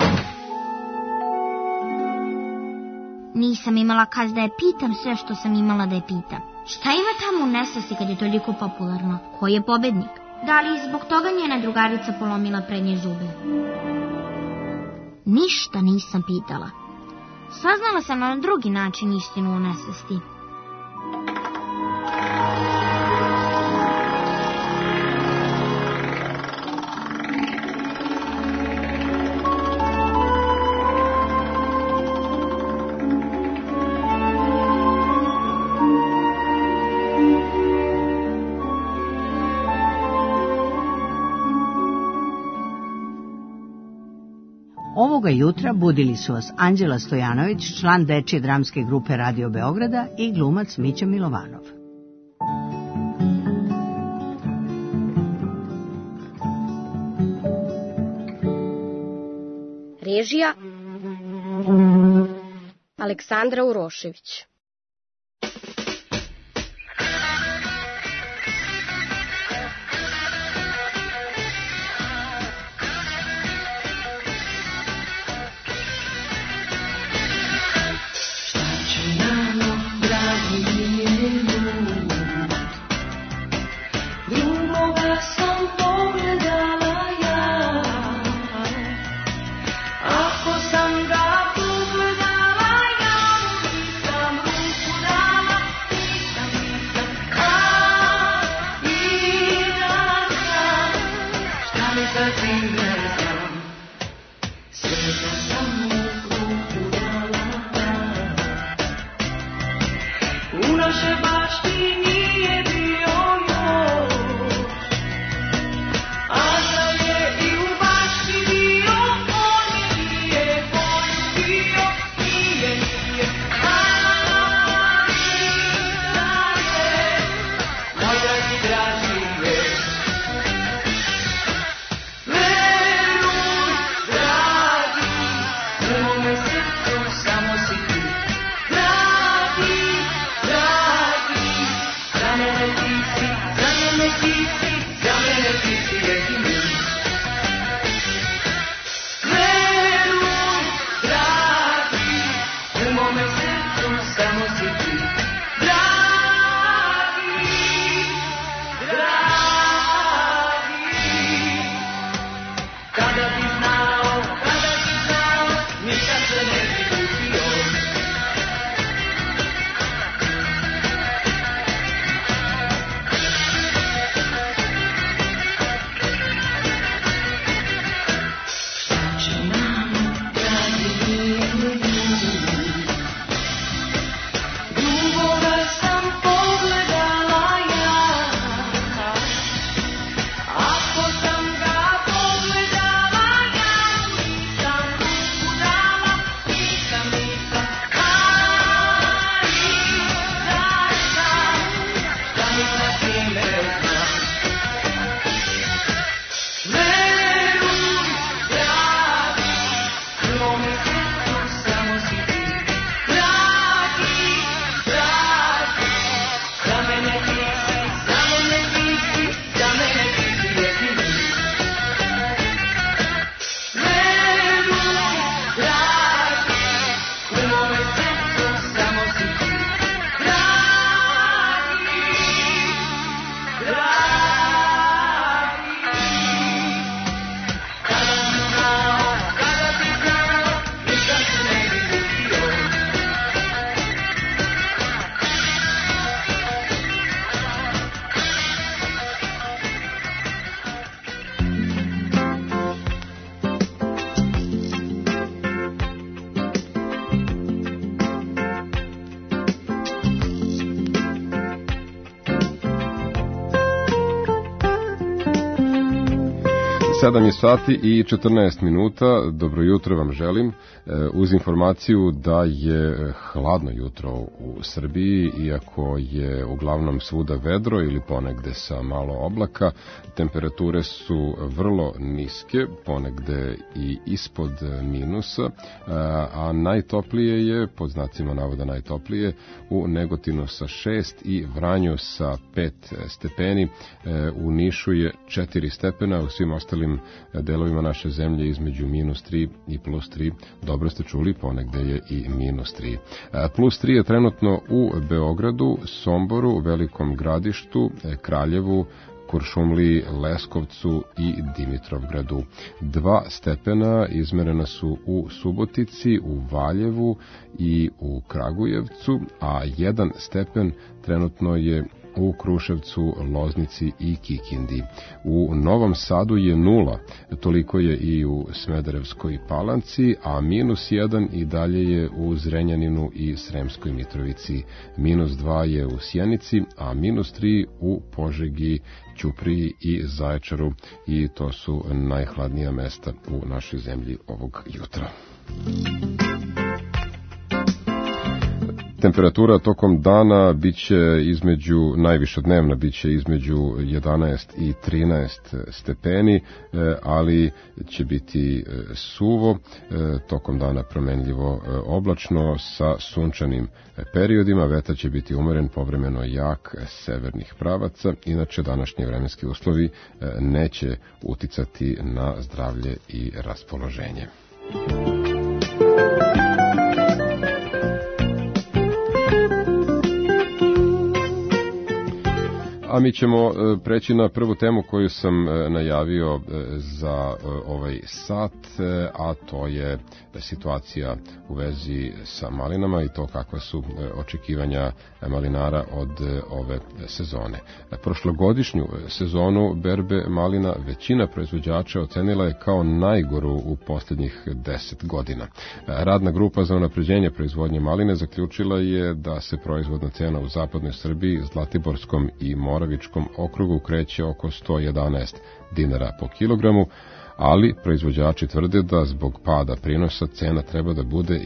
S6: Nisam imala kad da je pitam sve što sam imala da je pitam. Šta ima tamo u nesvesti kad je toliko popularno? Ko je pobednik? Da li zbog toga njena drugarica polomila prednje zube? Ništa nisam pitala. Saznala sam na drugi način istinu o nesvesti.
S5: Ovoga jutra budili su vas Anđela Stojanović, član dečje dramske grupe Radio Beograda, i glumac Mića Milovanov.
S8: Režija Aleksandra Urošević.
S2: Sedam je sati i 14 minuta. Dobro jutro vam želim. Uz informaciju da je hladno jutro u Srbiji, iako je uglavnom svuda vedro ili ponegde sa malo oblaka, temperature su vrlo niske, ponegde i ispod minusa, a najtoplije je, pod znacima navoda najtoplije, u Negotinu sa 6 i Vranju sa 5 stepeni. U Nišu je 4 stepena, u svim ostalim delovima naše zemlje između -3 i +3. Dobro ste čuli, ponegde je i -3. +3 je trenutno u Beogradu, Somboru, Velikom Gradištu, Kraljevu, Kuršumliji, Leskovcu i Dimitrovgradu. 2 stepena izmerena su u Subotici, u Valjevu i u Kragujevcu, a 1 stepen trenutno je u Kruševcu, Loznici i Kikindi. U Novom Sadu je 0, toliko je i u Smederevskoj Palanci, a -1 i dalje je u Zrenjaninu i Sremskoj Mitrovici. -2 je u Sjenici, a -3 u Požegi, Ćupriji i Zaječaru, i to su najhladnija mesta u našoj zemlji ovog jutra. Temperatura tokom dana biće najviša dnevna biće između 11 i 13 stepeni, ali će biti suvo, tokom dana promenljivo oblačno sa sunčanim periodima, vetar će biti umeren, povremeno jak severnih pravaca, inače današnji vremenski uslovi neće uticati na zdravlje i raspoloženje. A mi ćemo preći na prvu temu koju sam najavio za ovaj sat, a to je situacija u vezi sa malinama i to kakva su očekivanja malinara od ove sezone. Prošlogodišnju sezonu berbe malina većina proizvođača ocenila je kao najgoru u posljednjih 10 godina. Radna grupa za unapređenje proizvodnje maline zaključila je da se proizvodna cena u zapadnoj Srbiji, Zlatiborskom i Moravičkom okrugu kreće oko 111 dinara po kilogramu, ali proizvođači tvrde da zbog pada prinosa cena treba da bude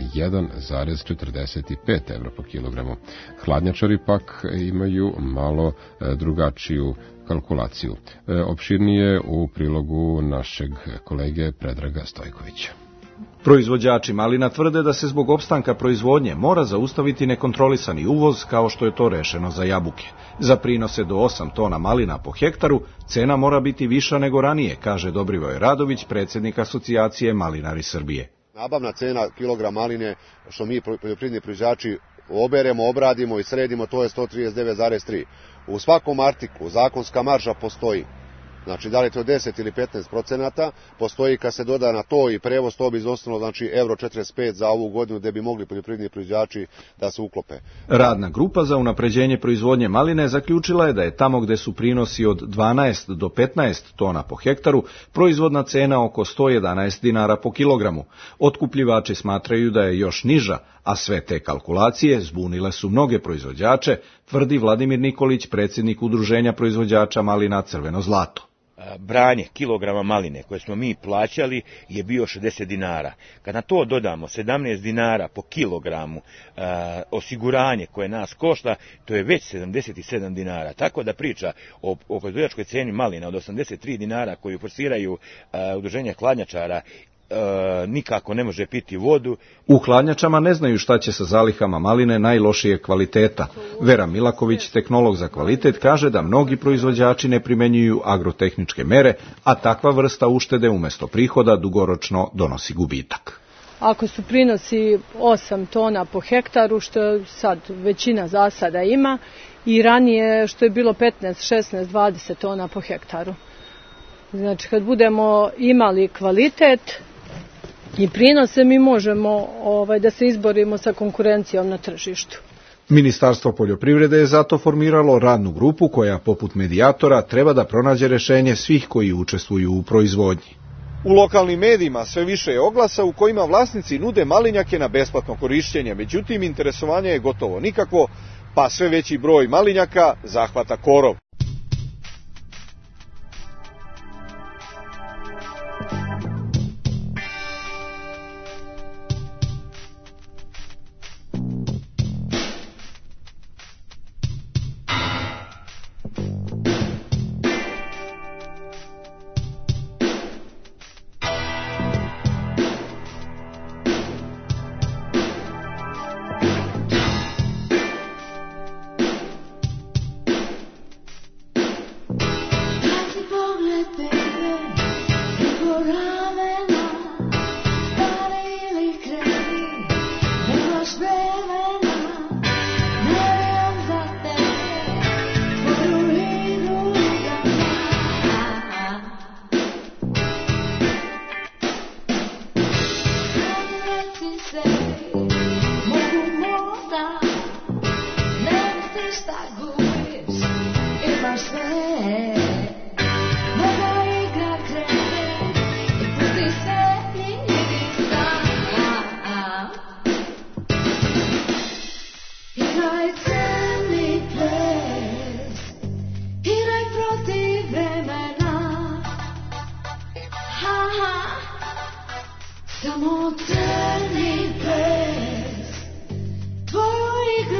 S2: 1,45 € po kilogramu. Hladnjačari pak imaju malo drugačiju kalkulaciju. Opširnije u prilogu našeg kolege Predraga Stojkovića.
S9: Proizvođači malina tvrde da se zbog opstanka proizvodnje mora zaustaviti nekontrolisani uvoz kao što je to rešeno za jabuke. Za prinose do 8 tona malina po hektaru cena mora biti viša nego ranije, kaže Dobrivoj Radović, predsjednik Asocijacije Malinari Srbije.
S10: Nabavna cena kilogram maline što mi poljoprivredni proizvođači oberemo, obradimo i sredimo, to je 139,3. U svakom artiklu zakonska marža postoji. Znači, da li to 10 ili 15%, postoji kad se doda na to i prevoz, to bi izostalo, znači, €45 za ovu godinu gde bi mogli poljoprivredni proizvođači da se uklope.
S9: Radna grupa za unapređenje proizvodnje maline zaključila je da je tamo gde su prinosi od 12 do 15 tona po hektaru, proizvodna cena oko 111 dinara po kilogramu. Otkupljivači smatraju da je još niža, a sve te kalkulacije zbunile su mnoge proizvođače, tvrdi Vladimir Nikolić, predsjednik Udruženja proizvođača malina Crveno zlato.
S11: Branje kilograma maline koje smo mi plaćali je bio 60 dinara. Kad na to dodamo 17 dinara po kilogramu osiguranje koje nas košta, to je već 77 dinara. Tako da priča o proizvođačkoj ceni malina od 83 dinara koju forsiraju udruženja hladnjačara nikako ne može piti vodu.
S9: U hladnjačama ne znaju šta će sa zalihama maline najlošije kvaliteta. Vera Milaković, tehnolog za kvalitet, kaže da mnogi proizvođači ne primenjuju agrotehničke mere, a takva vrsta uštede umjesto prihoda dugoročno donosi gubitak.
S12: Ako su prinosi 8 tona po hektaru, što sad većina zasada ima, i ranije što je bilo 15, 16, 20 tona po hektaru. Znači, kad budemo imali kvalitet i prinose, mi možemo da se izborimo sa konkurencijom na tržištu.
S9: Ministarstvo poljoprivrede je zato formiralo radnu grupu koja, poput medijatora, treba da pronađe rešenje svih koji učestvuju u proizvodnji.
S13: U lokalnim medijima sve više je oglasa u kojima vlasnici nude malinjake na besplatno korišćenje, međutim interesovanje je gotovo nikakvo, pa sve veći broj malinjaka zahvata korov.
S14: Samo crni ples, tvoju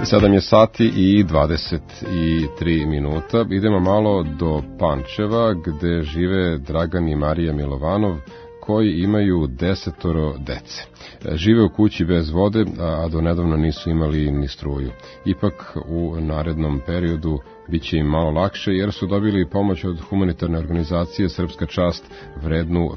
S2: 7 je sati i 23 minuta. Idemo malo do Pančeva, gde žive Dragan i Marija Milovanov, koji imaju 10 dece. Žive u kući bez vode, a do nedavno nisu imali ni struju. Ipak u narednom periodu biće im malo lakše, jer su dobili pomoć od humanitarne organizacije Srpska čast vrednu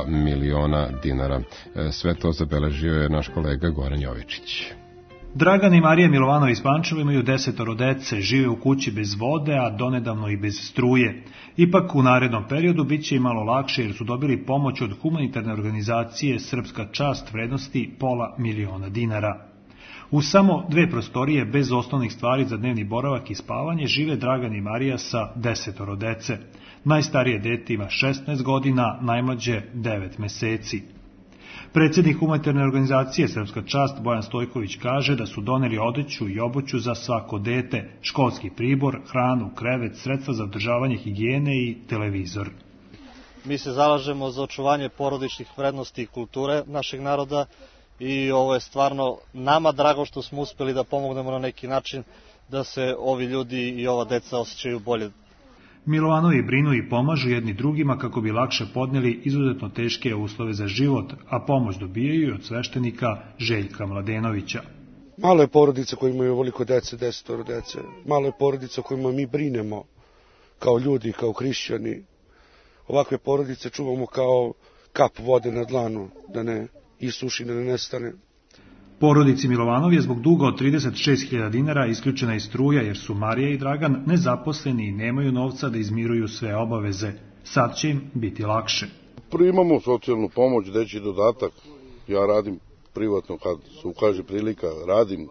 S2: $500.000. Sve to zabeležio je naš kolega Goran Jovičić.
S14: Dragan i Marija Milovanov iz Pančeva imaju 10 dece, žive u kući bez vode, a donedavno i bez struje. Ipak u narednom periodu bit će im malo lakše jer su dobili pomoć od humanitarne organizacije Srpska čast vrednosti $500.000. U samo 2 prostorije bez osnovnih stvari za dnevni boravak i spavanje žive Dragan i Marija sa 10 dece. Najstarije dete ima 16 godina, najmlađe 9 meseci. Predsjednik humanitarne organizacije Srpska čast Bojan Stojković kaže da su doneli odeću i obuću za svako dete, školski pribor, hranu, krevet, sredstva za održavanje higijene i televizor.
S15: Mi se zalažemo za očuvanje porodičnih vrednosti i kulture našeg naroda i ovo je stvarno nama drago što smo uspeli da pomognemo na neki način da se ovi ljudi i ova deca osjećaju bolje.
S14: Milovanovi brinu i pomažu jedni drugima kako bi lakše podneli izuzetno teške uslove za život, a pomoć dobijaju i od sveštenika Željka Mladenovića.
S16: Malo je porodica koji imaju ovoliko dece, 10 dece. Malo je porodica kojima mi brinemo kao ljudi, kao hrišćani. Ovakve porodice čuvamo kao kap vode na dlanu, da ne isuši, da ne nestane.
S14: Porodici Milovanov je zbog duga od $36.000 isključena iz struja jer su Marija i Dragan nezaposleni i nemaju novca da izmiruju sve obaveze. Sad će im biti lakše.
S17: Primamo socijalnu pomoć, dečji dodatak. Ja radim privatno kad se ukaže prilika, radim,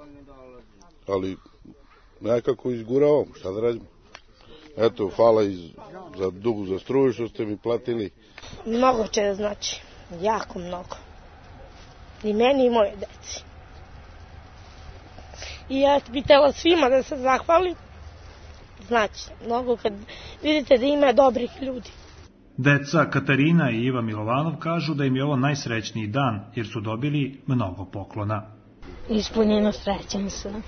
S17: ali nekako izguravam, šta da radim. Eto, hvala za dug za struju što ste mi platili.
S18: Mnogo će da znači, jako mnogo. I meni i moje deci. I ja bih htjela svima da se zahvalim. Znači, mnogo kad vidite da ima dobrih ljudi.
S14: Deca Katarina i Iva Milovanov kažu da im je ovo najsrećniji dan, jer su dobili mnogo poklona.
S18: Ispunjeno srećan sam.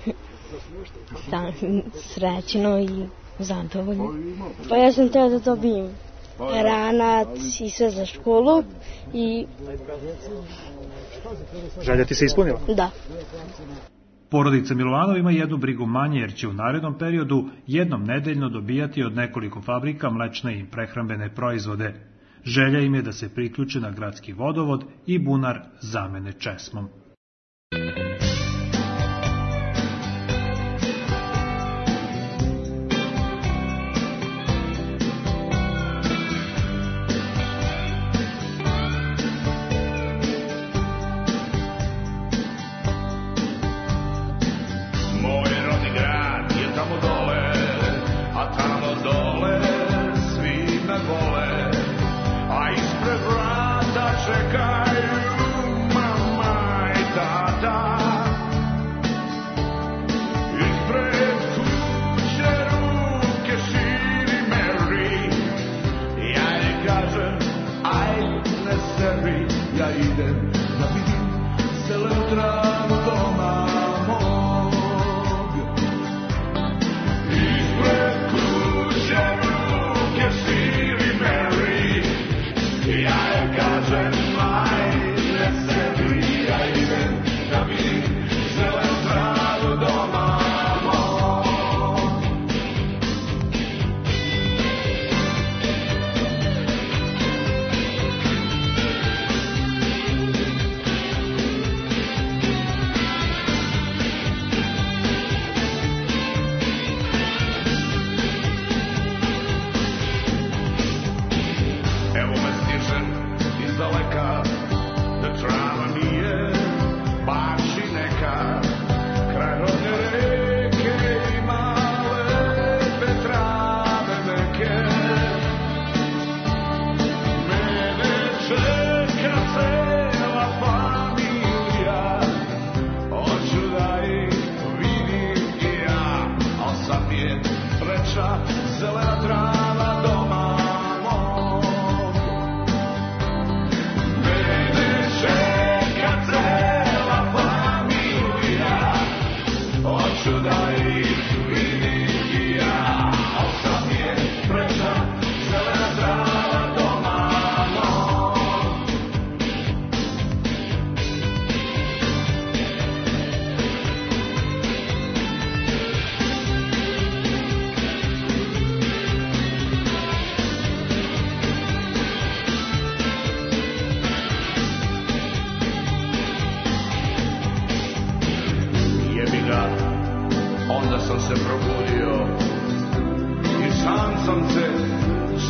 S18: Srećno i zadovoljno. Pa ja sam htjela da dobijem ranac i sve za školu i...
S14: Želja ti se ispunila?
S18: Da.
S14: Porodica Milovanov ima jednu brigu manje jer će u narednom periodu jednom nedeljno dobijati od nekoliko fabrika mlečne i prehrambene proizvode. Želja im je da se priključe na gradski vodovod i bunar zamene česmom.
S19: Čekaju, mama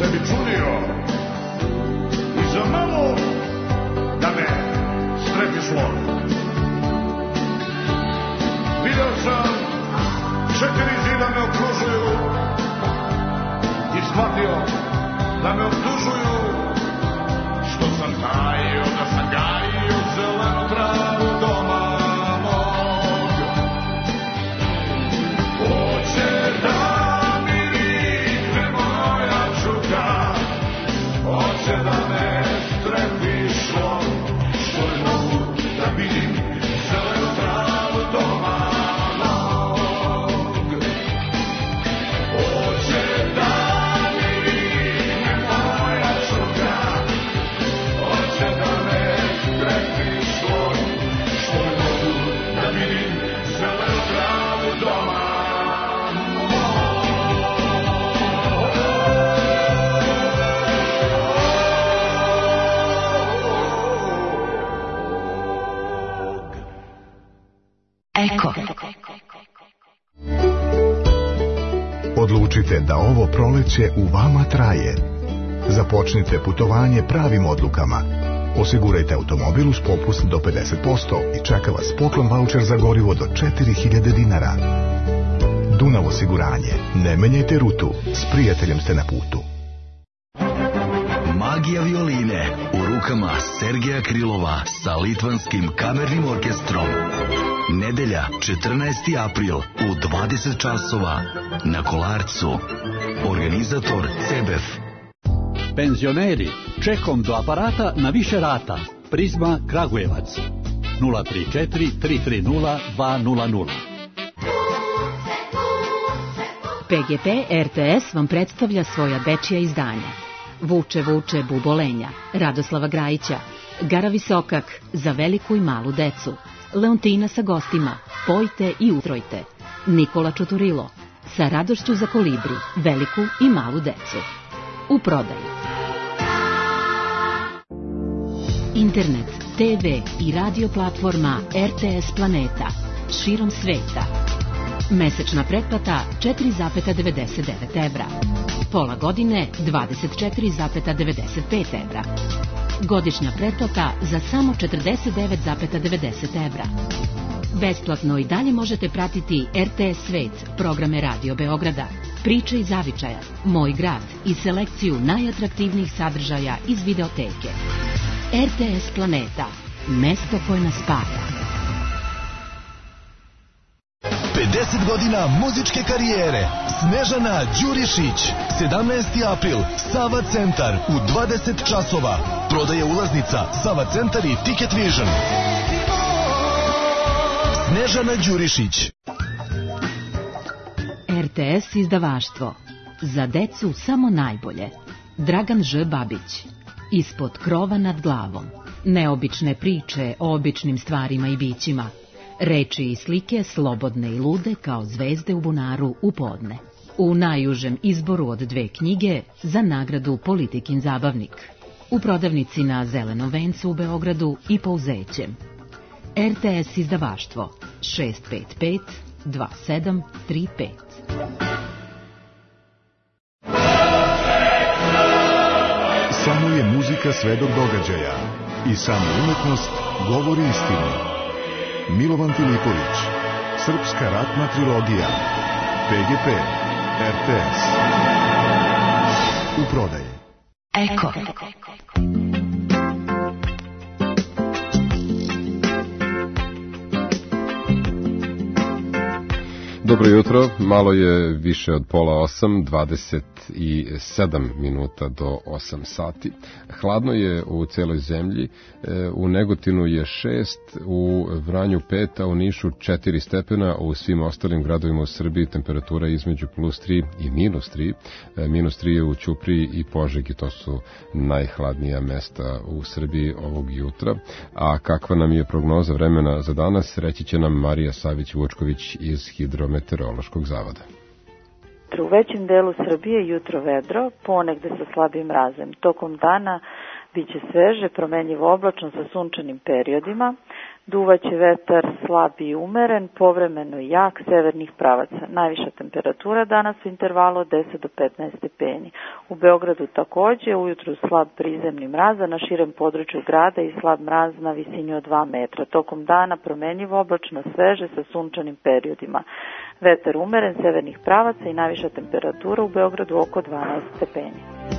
S19: se bi čudio i za malo da me strepi slon. Video sam 4 zida me okružuju i shvatio da me optužuju što sam tajio da sam gajio zelenu travu doma mog. Hoće da mi nikne moja čuka, hoće da me strepi slon, što ne mogu da vidim zelenu travu doma mog. Hoće da mi nikne moja čuka, hoće da me strepi slon, što ne mogu da vidim zelenu travu doma.
S20: Eko.
S21: Odlučite da ovo proleće u vama traje. Započnite putovanje pravim odlukama. Osigurajte automobil uz popust do 50% i čeka vas poklon vaučer za gorivo do 4000 dinara. Dunav osiguranje. Ne menjajte rutu. S prijateljem ste na putu.
S20: Magija violine u rukama Sergeja Krilova sa Litvanskim kamernim orkestrom. Nedelja, 14. april u 20 časova na Kolarcu. Organizator CEBEF.
S22: Penzioneri, čekom do aparata na više rata. Prizma Kragujevac. 034 330 200.
S23: PGP RTS vam predstavlja svoja dečija izdanja. Vuče, vuče, bubolenja, Radoslava Grajića, Gara Visokak, za veliku i malu decu, Leontina sa gostima, Pojte i utrojte, Nikola Čuturilo, sa radošću za kolibri, veliku i malu decu. U prodaji. Internet, TV i radio platforma RTS Planeta, širom sveta. Mesečna pretplata 4,99 evra. Pola godine 24,95 evra. Godišnja pretplata za samo 49,90 evra. Besplatno i dalje možete pratiti RTS Svet, programe Radio Beograda, Priče iz Zavičaja, Moj grad i selekciju najatraktivnijih sadržaja iz videoteke. RTS Planeta, mesto koje nas spaja.
S20: 50 godina muzičke karijere. Snežana Đurišić. 17. april. Sava Centar u 20 časova. Prodaje ulaznica Sava Centar i Ticket Vision. Snežana Đurišić.
S23: RTS izdavaštvo. Za decu samo najbolje. Dragan Ž. Babić. Ispod krova nad glavom. Neobične priče o običnim stvarima i bićima. Reči i slike slobodne i lude kao zvezde u bunaru u podne. U najužem izboru od 2 knjige za nagradu Politikin zabavnik. U prodavnici na Zelenom vencu u Beogradu i Pouzećem. RTS izdavaštvo 655 2735.
S4: Samo je muzika svedok događaja i samo umetnost govori istinu. Milovan Filipović, Srpska ratna trilogija, PGP, RTS. U prodaji.
S20: Eko.
S2: Dobro jutro, malo je više od pola 8, 27 minuta do 8 sati. Hladno je u celoj zemlji, u Negotinu je 6, u Vranju 5, a u Nišu 4 stepena, u svim ostalim gradovima u Srbiji temperatura između +3 i -3. -3 je u Ćupriji i Požegi, to su najhladnija mesta u Srbiji ovog jutra. A kakva nam je prognoza vremena za danas, reći će nam Marija Savić-Vučković iz Hidrometeorološkog zavoda.
S24: U većem delu Srbije jutro vedro, ponegde sa slabim mrazem. Tokom dana biće sveže, promenljivo oblačno sa sunčanim periodima. Duvaće vetar slab i umeren, povremeno jak severnih pravaca. Najviša temperatura danas u intervalu od 10 do 15 stepeni. U Beogradu takođe, ujutru slab prizemni mraz, a na širem području grada i slab mraz na visini od 2 metra. Tokom dana promenljivo oblačno sveže sa sunčanim periodima. Vetar umeren severnih pravaca i najviša temperatura u Beogradu oko 12 stepeni.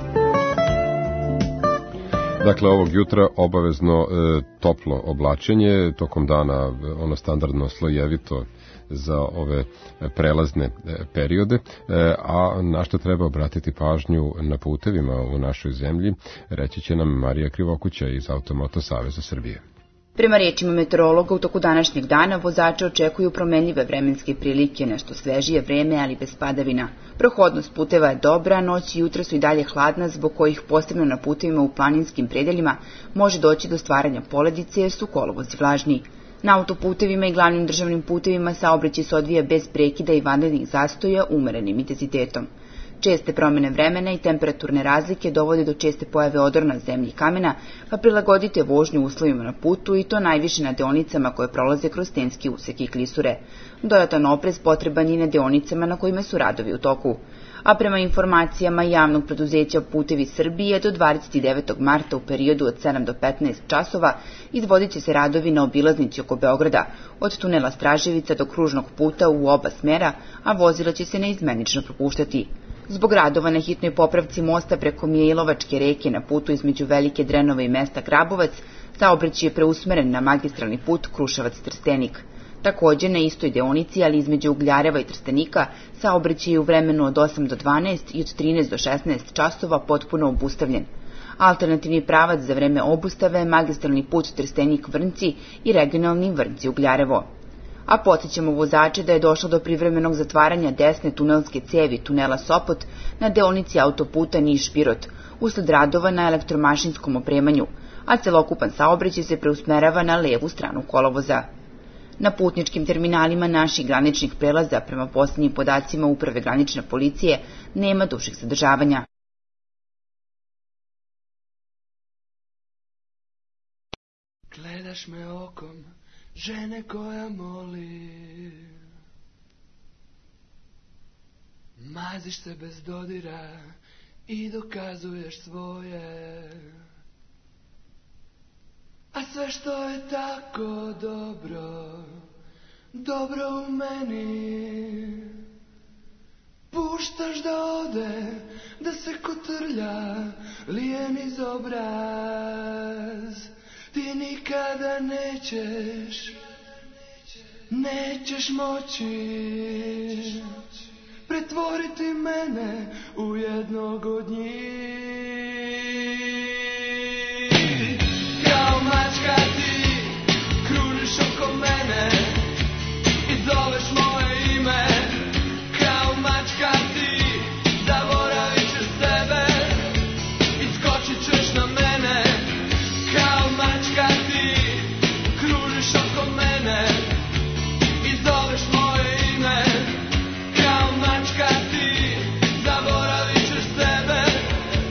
S2: Dakle, ovog jutra obavezno toplo oblačenje, tokom dana ono standardno slojevito za ove prelazne periode, a na što treba obratiti pažnju na putevima u našoj zemlji, reći će nam Marija Krivokuća iz Automoto Saveza Srbije.
S1: Prema rečima meteorologa, u toku današnjeg dana vozače očekuju promenljive vremenske prilike, nešto svežije vreme, ali bez padavina. Prohodnost puteva je dobra, noć i jutra su i dalje hladna, zbog kojih posebno na putevima u planinskim predeljima može doći do stvaranja poledice jer su kolovozi vlažniji. Na autoputevima i glavnim državnim putevima saobraćaj se odvija bez prekida i vanrednih zastoja umerenim intenzitetom. Česte promene vremena i temperaturne razlike dovode do česte pojave odora na zemlji i kamena, pa prilagodite vožnju uslovima na putu i to najviše na deonicama koje prolaze kroz stenski usek i klisure. Dodatan oprez potreban je na deonicama na kojima su radovi u toku. A prema informacijama javnog preduzeća Putevi Srbije, do 29. marta u periodu od 7 do 15 časova izvodit će se radovi na obilaznici oko Beograda, od tunela Straževica do kružnog puta u oba smera, a vozila će se neizmenično propuštati. Zbog radova na hitnoj popravci mosta preko Mijailovačke reke na putu između Velike Drenove i mesta Grabovac, saobraćaj je preusmeren na magistralni put Kruševac-Trstenik. Takođe, na istoj deonici, ali između Ugljareva i Trstenika, saobraćaj je u vremenu od 8 do 12 i od 13 do 16 časova potpuno obustavljen. Alternativni pravac za vreme obustave je magistralni put Trstenik-Vrnci i regionalni Vrnci-Ugljarevo. A podsjećamo vozače da je došlo do privremenog zatvaranja desne tunelske cevi tunela Sopot na deonici autoputa Niš-Pirot, usled radova na elektromašinskom opremanju, a celokupan saobraćaj se preusmerava na levu stranu kolovoza. Na putničkim terminalima naših graničnih prelaza, prema posljednjim podacima Uprave granične policije, nema dužih zadržavanja.
S3: Gledaš me okom žene koja moli, maziš se bez dodira i dokazuješ svoje, a sve što je tako dobro, dobro u meni, puštaš da ode, da se kotrlja lijen iz obraz. Ti nikada nećeš moći pretvoriti mene u jednog od njih. Kao mačka ti kružiš oko mene i zoveš moje ime. Kao mačka ti zaboravit ćeš sebe i skočit ćeš na mene. Kao mačka ti kružiš oko mene i zoveš moje ime. Kao mačka ti zaboravit ćeš sebe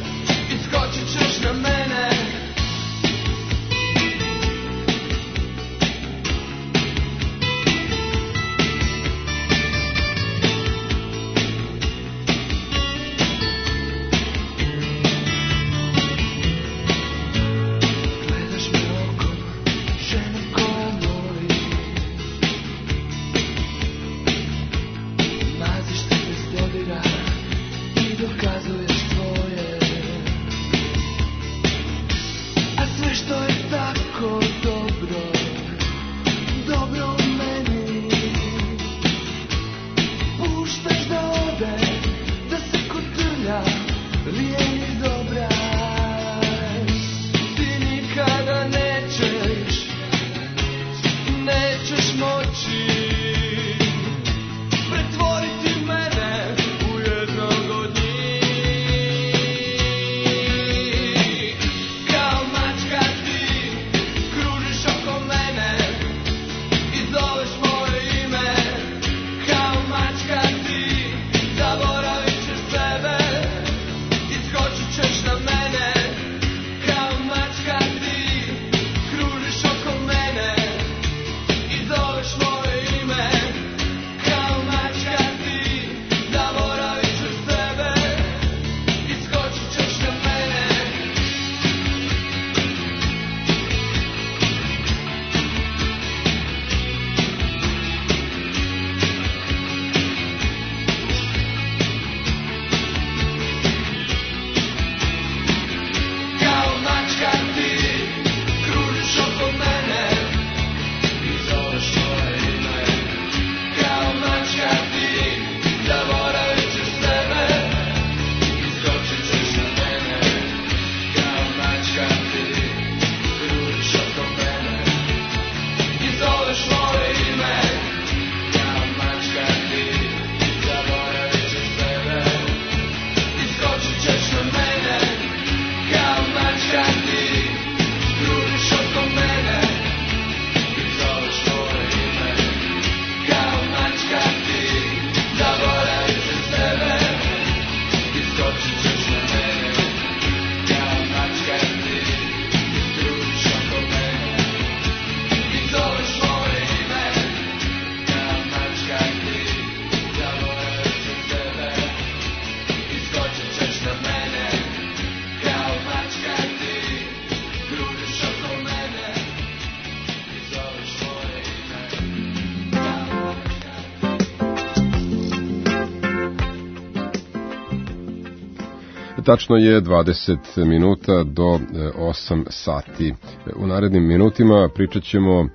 S2: Tačno je 20 minuta do 8 sati. U narednim minutima pričat ćemo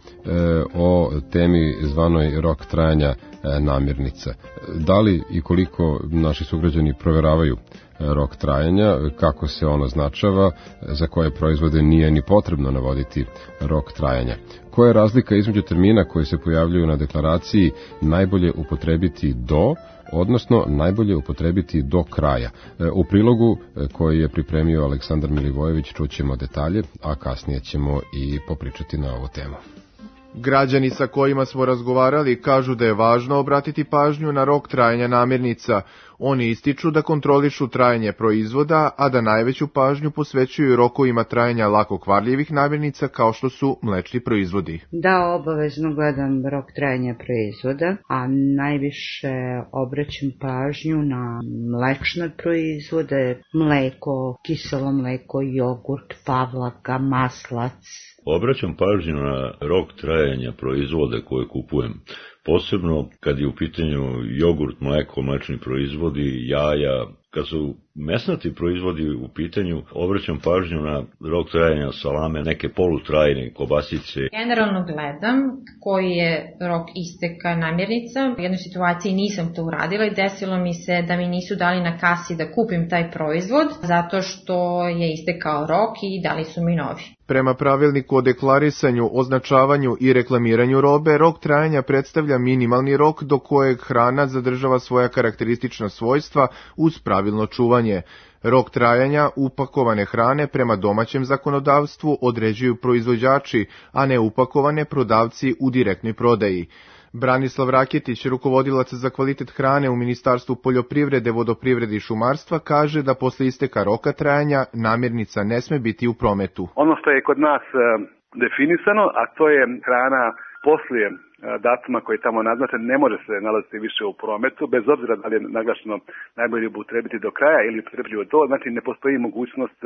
S2: o temi zvanoj rok trajanja namirnica. Da li i koliko naši sugrađani proveravaju rok trajanja, kako se on označava, za koje proizvode nije ni potrebno navoditi rok trajanja. Koja je razlika između termina koji se pojavljuju na deklaraciji najbolje upotrebiti do, odnosno najbolje upotrebiti do kraja. U prilogu koji je pripremio Aleksandar Milivojević čućemo detalje, a kasnije ćemo i popričati na ovu temu.
S5: Građani sa kojima smo razgovarali kažu da je važno obratiti pažnju na rok trajanja namirnica. Oni ističu da kontrolišu trajanje proizvoda, a da najveću pažnju posvećuju rokovima trajanja lako kvarljivih namirnica kao što su mlečni proizvodi.
S6: Da, obavezno gledam rok trajanja proizvoda, a najviše obraćam pažnju na mlečne proizvode, mleko, kiselo mleko, jogurt, pavlaka, maslac.
S7: Obraćam pažnju na rok trajanja proizvoda koje kupujem. Posebno kad je u pitanju jogurt, mleko, mlečni proizvodi, jaja. Kad su mesnati proizvodi u pitanju, obraćam pažnju na rok trajanja salame, neke polutrajne kobasice.
S8: Generalno gledam koji je rok isteka namirnica. U jednoj situaciji nisam to uradila i desilo mi se da mi nisu dali na kasi da kupim taj proizvod zato što je istekao rok i dali su mi novi.
S5: Prema pravilniku o deklarisanju, označavanju i reklamiranju robe, rok trajanja predstavlja minimalni rok do kojeg hrana zadržava svoja karakteristična svojstva uz pravilno čuvanje. Rok trajanja upakovane hrane prema domaćem zakonodavstvu određuju proizvođači, a ne upakovane prodavci u direktnoj prodaji. Branislav Raketić, rukovodilac za kvalitet hrane u Ministarstvu poljoprivrede, vodoprivrede i šumarstva, kaže da posle isteka roka trajanja namirnica ne sme biti u prometu.
S25: Ono što je kod nas definisano, a to je hrana poslije datuma koji je tamo naznačen, ne može se nalaziti više u prometu, bez obzira da li je naglašeno najbolje upotrebiti do kraja ili upotrebljivo do, znači ne postoji mogućnost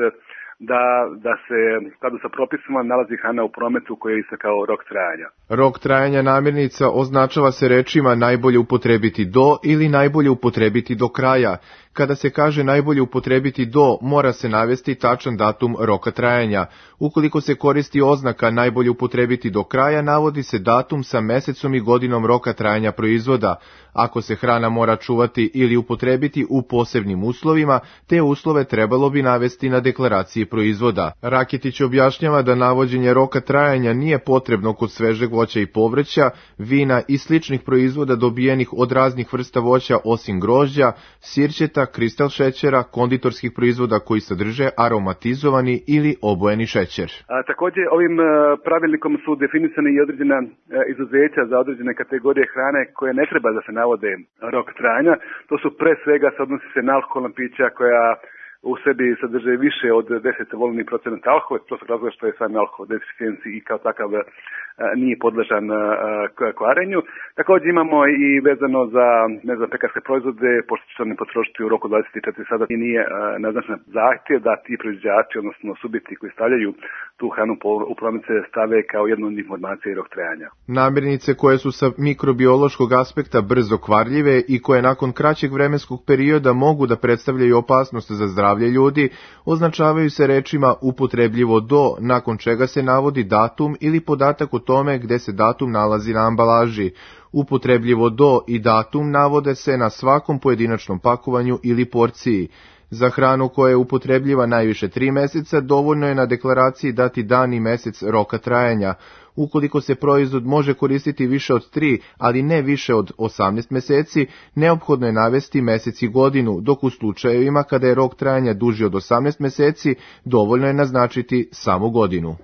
S25: da se u skladu sa propisima nalazi hrana u prometu koji je istekao rok trajanja.
S5: Rok trajanja namirnica označava se rečima najbolje upotrebiti do ili najbolje upotrebiti do kraja. Kada se kaže najbolje upotrebiti do, mora se navesti tačan datum roka trajanja. Ukoliko se koristi oznaka najbolje upotrebiti do kraja, navodi se datum sa mesecom i godinom roka trajanja proizvoda. Ako se hrana mora čuvati ili upotrebiti u posebnim uslovima, te uslove trebalo bi navesti na deklaraciji proizvoda. Raketić objašnjava da navođenje roka trajanja nije potrebno kod svežeg voća i povrća, vina i sličnih proizvoda dobijenih od raznih vrsta voća osim grožđa, sirćeta, kristal šećera, konditorskih proizvoda koji sadrže aromatizovani ili obojeni šećer.
S25: Također ovim pravilnikom su definisane i određena izuzeća za određene kategorije hrane koje ne treba da se navode rok trajanja. To su pre svega, se odnosi se na alkoholna pića koja u sebi sadrže više od 10 volumni procent alkohola, to se razloga što je sam alkohol deficijenci i kao takav nije podležan kvarenju. Također imamo i vezano za pekarske proizvode, pošto će se ne potrošiti u roku 24 sata i nije naznačen zahtjev da ti proizvođači, odnosno subjekti koji stavljaju tu hranu u promet stave kao jednu od informacija i rok trajanja.
S5: Namirnice koje su sa mikrobiološkog aspekta brzo kvarljive i koje nakon kraćeg vremenskog perioda mogu da predstavljaju opasnost za zdravlje ljudi, označavaju se rečima upotrebljivo do, nakon čega se navodi datum ili podatak o tome gde se datum nalazi na ambalaži. Upotrebljivo do i datum navode se na svakom pojedinačnom pakovanju ili porciji. Za hranu koja je upotrebljiva najviše 3 meseca, dovoljno je na deklaraciji dati dan i mesec roka trajanja. Ukoliko se proizvod može koristiti više od 3, ali ne više od 18 meseci, neophodno je navesti mesec i godinu, dok u slučajevima kada je rok trajanja duži od 18 meseci, dovoljno je naznačiti samo godinu.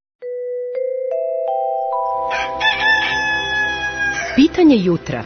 S23: Pitanje jutra.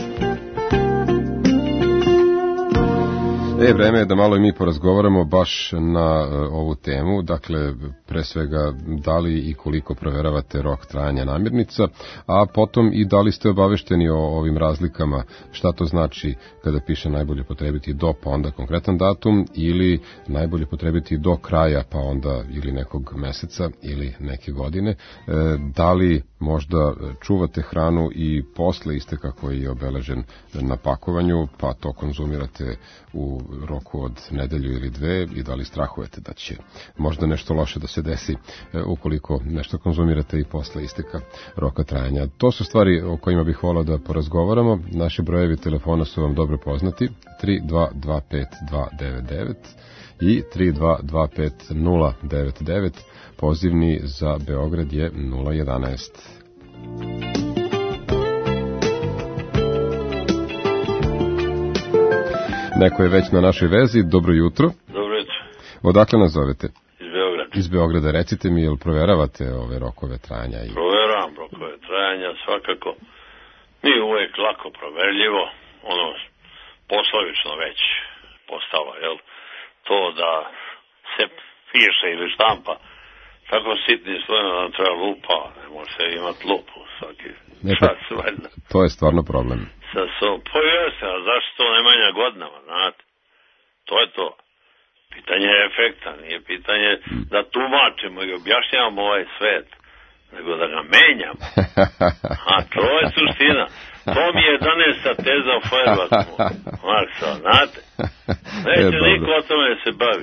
S2: Vreme je da malo i mi porazgovaramo baš na ovu temu, dakle, pre svega da li i koliko proveravate rok trajanja namirnica, a potom i da li ste obavešteni o ovim razlikama, šta to znači kada piše najbolje potrebiti do, pa onda konkretan datum, ili najbolje potrebiti do kraja, pa onda ili nekog meseca ili neke godine, da li možda čuvate hranu i posle isteka koji je obeležen na pakovanju, pa to konzumirate u roku od nedelju ili dve i da li strahujete da će možda nešto loše da se desi ukoliko nešto konzumirate i posle isteka roka trajanja. To su stvari o kojima bih volao da porazgovaramo. Naši brojevi telefona su vam dobro poznati, 3225-299 i 3225-099, pozivni za Beograd je 011. Neko je već na našoj vezi. Dobro jutro.
S9: Dobro jutro.
S2: Odakle nas zovete?
S9: Iz Beograda.
S2: Iz Beograda. Recite mi, jel proveravate ove rokove trajanja?
S9: Proveravam rokove trajanja, svakako. Nije uvek lako proverljivo. Ono, poslovično već postalo, jel? To da se piše ili štampa tako sitni slojno da nam treba lupa, ne može se imati lupu svaki čas, valjda.
S2: To je stvarno problem.
S9: Pa jeste, a zašto to ne manja godinama, znate? To je to. Pitanje je efekta, nije pitanje da tumačimo i objašnjavamo ovaj svet, nego da ga menjamo. A to je suština. To mi je 11. teza o Feuerbachnu, Marksa, znate? Neće niko o tome se bavi.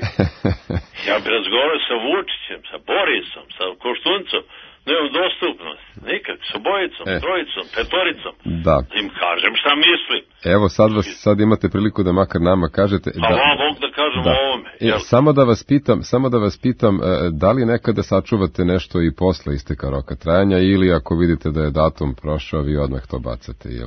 S9: Ja bi razgovarao sa Vučićem, sa Borisom, sa Koštuncom, nemam dostupnost, nikak, s obojicom, trojicom, petoricom,
S2: da
S9: im kažem šta mislim.
S2: Evo sad imate priliku da makar nama kažete.
S9: Pa vam mogu da kažem o ovome.
S2: Samo da vas pitam, da li nekada sačuvate nešto i posle isteka roka trajanja ili ako vidite da je datum prošao, vi odmah to bacate, jel?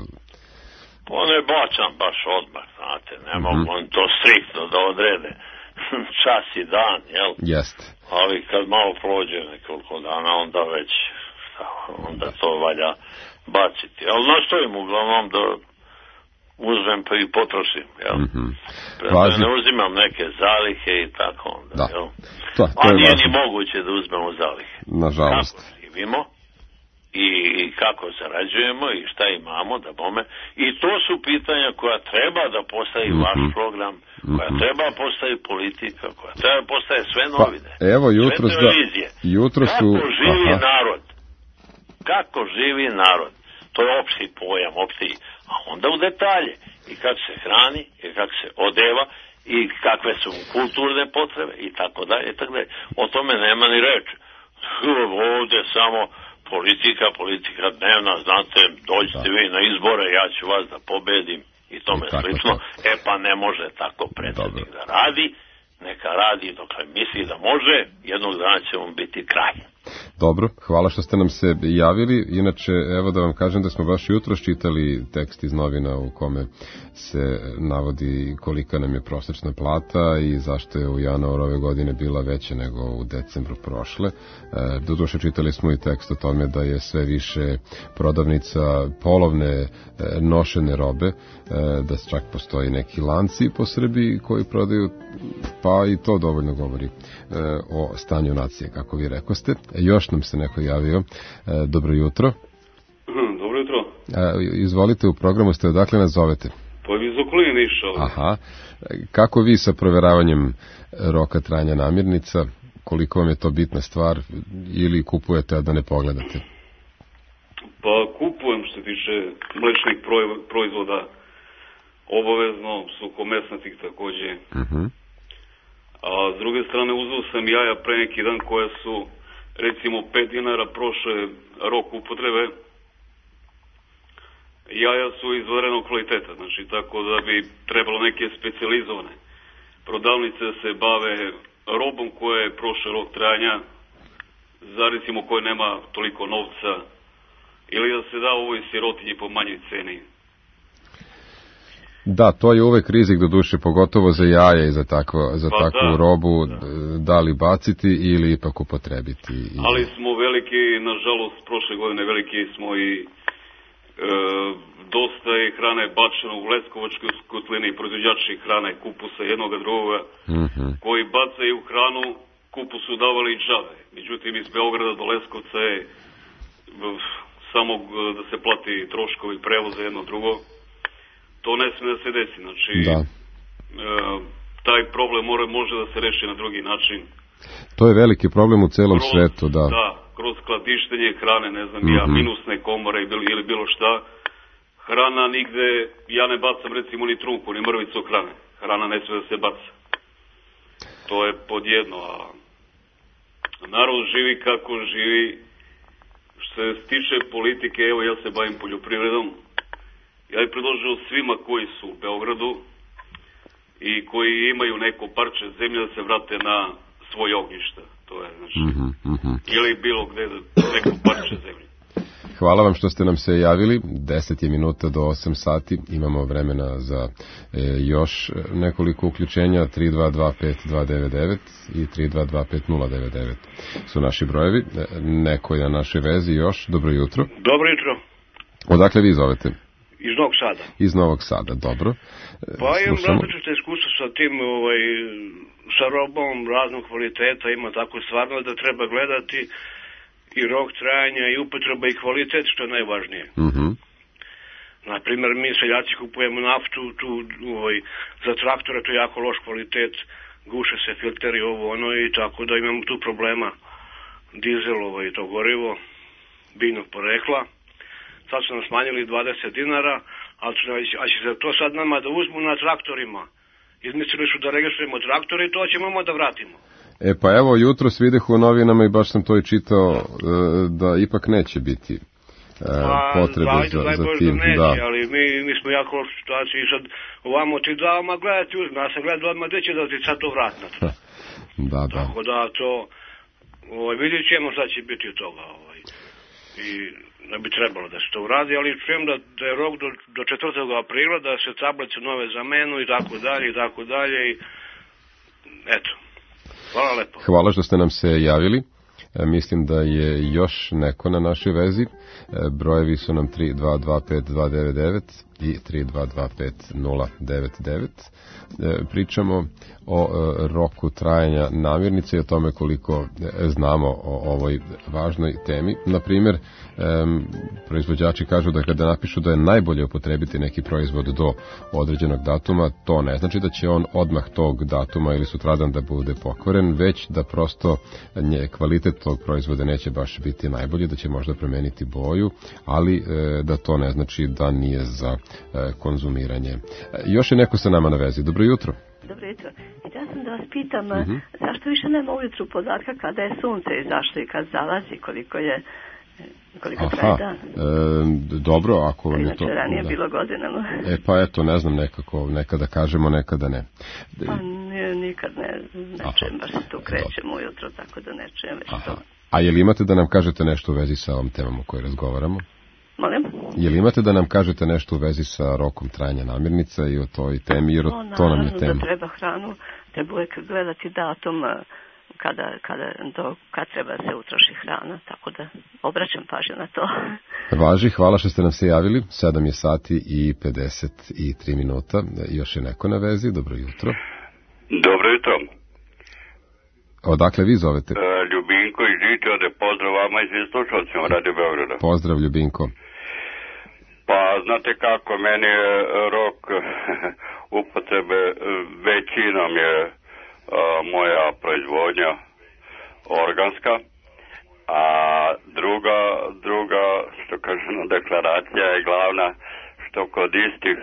S9: Pa ne bacam baš odmah, znate, ne mogu on to striktno da odrede. Čas i dan, jel?
S2: Jeste.
S9: Ali kad malo prođe nekoliko dana, onda već, onda to valja baciti. Ali nastojim uglavnom da uzmem pa i potrošim, jel? Ne uzimam neke zalihe i tako onda, jel? A nije ni moguće da uzmemo zalihe.
S2: Nažalost.
S9: Kako živimo i kako zarađujemo i šta imamo da bome. I to su pitanja koja treba da postavi vaš program, koja treba postavi politika, koja treba postavi sve novine.
S2: Pa, evo, jutro su...
S9: Kako živi narod? Kako živi narod? To je opšti pojam, opšti. A onda u detalje. I kako se hrani, i kako se odeva, i kakve su kulturne potrebe, i tako dalje, i tako dalje. O tome nema ni reči. Ovde samo politika dnevna, znate, dođite vi na izbore, ja ću vas da pobedim i tome slično. Pa ne može tako predsjednik da radi, neka radi dok misli da može, jednog dana će mu biti kraj.
S2: Dobro, hvala što ste nam se javili. Inače, evo da vam kažem da smo baš jutros čitali tekst iz novina u kome se navodi kolika nam je prosečna plata i zašto je u januaru ove godine bila veća nego u decembru prošle. Doduše čitali smo i tekst o tome da je sve više prodavnica polovne nošene robe, da čak postoji neki lanci po Srbiji koji prodaju, pa i to dovoljno govori o stanju nacije, kako vi rekoste. Još nam se neko javio. Dobro jutro.
S10: Dobro jutro.
S2: Izvolite, u programu ste, odakle nas zovete?
S10: Pa iz okoline Niša.
S2: Aha. Kako vi sa proveravanjem roka trajanja namirnica, koliko vam je to bitna stvar ili kupujete, a da ne pogledate?
S10: Pa kupujem što se tiče mlečnih proizvoda, obavezno, suhomesnatih takođe. A s druge strane uzeo sam jaja pre neki dan koja su recimo 5 dinara prošle rok upotrebe. Jaja su izvanrednog kvaliteta, znači tako da bi trebalo neke specijalizovane prodavnice da se bave robom koja je prošle rok trajanja, za recimo koje nema toliko novca, ili da se da ovoj sirotinji po manjoj ceni.
S2: Da, to je uvek rizik do duše, pogotovo za jaja i za takvu robu, da li baciti ili ipak upotrebiti.
S10: Ali smo veliki, nažalost, prošle godine veliki smo i dosta je hrane bačeno u Leskovačkoj kotlini, proizvođači hrane, kupusa jednoga drugoga, koji bacaju hranu, kupusu davali i džave. Međutim, iz Beograda do Leskovca je samo da se plati troškovi prevoza jedno drugo. To ne smije da se desi, znači taj problem može da se reši na drugi način.
S2: To je veliki problem u celom svetu, da.
S10: Da, kroz skladištenje hrane, ne znam, minusne komore ili bilo šta, hrana nigde, ja ne bacam recimo ni trunku, ni mrvicu hrane. hrana ne sve da se baca. To je pod jedno, a narod živi kako živi. Što se tiče politike, evo ja se bavim poljoprivredom. Ja bih predložio svima koji su u Beogradu i koji imaju neko parče zemlje da se vrate na svoje ognjišta. To je, znači, ili bilo gde neko parče zemlje.
S2: Hvala vam što ste nam se javili. 10 je minuta do 8 sati. Imamo vremena za još nekoliko uključenja. 3225-299 i 3225-099 su naši brojevi. Neko je na našoj vezi još. Dobro jutro.
S11: Dobro jutro.
S2: Odakle vi zovete?
S11: Iz Novog Sada.
S2: Iz Novog Sada, dobro.
S11: Pa imam različite iskustva sa tim, sa robom raznog kvaliteta, ima tako stvarno da treba gledati i rok trajanja i upotreba i kvalitet, što je najvažnije. Naprimjer, mi seljaci kupujemo naftu za traktore, to je jako loš kvalitet, guše se filteri i tako da imamo tu problema. Dizel i to gorivo biljnog porekla. Sad su nam smanjili 20 dinara, ali će se to sad nama da uzmu na traktorima. Izmislili su da registrujemo traktore i to ćemo da vratimo.
S2: Pa evo, jutros videh u novinama i baš sam to i čitao da ipak neće biti potrebe za tim.
S11: Neće, ali mi smo jako loši u situaciji i sad ovamo ti dao, gledajte uzme, ja sam gledao odmah gdje će da ti sad to vratno.
S2: Da.
S11: Tako da to, vidjet ćemo šta će biti od toga. I da bi trebalo da se to uradi, ali čujem da je rok do 4. aprila, da se tablice nove zamenu i tako dalje i eto. Hvala lepo.
S2: Hvala što ste nam se javili. Mislim da je još neko na našoj vezi. Brojevi su nam 3225-299 i 3225-099. Pričamo o roku trajanja namirnice i o tome koliko znamo o ovoj važnoj temi. Na primjer, proizvođači kažu da kada napišu da je najbolje upotrebiti neki proizvod do određenog datuma, to ne znači da će on odmah tog datuma ili sutradan da bude pokvaren, već da prosto kvalitet tog proizvoda neće baš biti najbolji, da će možda promeniti boju, ali da to ne znači da nije za konzumiranje. Još je neko sa nama na vezi. Dobro jutro.
S12: Dobro jutro. Ja sam da vas pitam, zašto više nema ujutru podatka kada je sunce izašlo i kad zalazi, koliko traje dan?
S2: Dobro, ako vam je to...
S12: Inače, ranije bilo godinama.
S2: Pa eto, ne znam, nekada kažemo, nekada ne.
S12: Pa nikad ne čujem, baš se tu krećem ujutro, tako da ne čujem već to.
S2: A je li imate da nam kažete nešto u vezi sa ovom temom o kojoj razgovaramo?
S12: Molim?
S2: Je li imate da nam kažete nešto u vezi sa rokom trajanja namirnica i o toj temi, jer to nam je tema?
S12: Da treba hranu, treba uvijek gledati datum kad treba se utroši hrana, tako da obraćam pažnju na to.
S2: Važi, hvala što ste nam se javili. 7 je sati i 53 minuta. Još je neko na vezi, dobro jutro.
S13: Dobro jutro.
S2: Odakle vi zovete?
S13: Ljubinko iz Žitode, pozdrav vama i svim slušalcima Radio Beograda.
S2: Pozdrav, Ljubinko.
S13: Pa, znate kako, meni je rok upotrebe većinom je moja proizvodnja organska, a druga, što kažem, deklaracija je glavna, što kod istih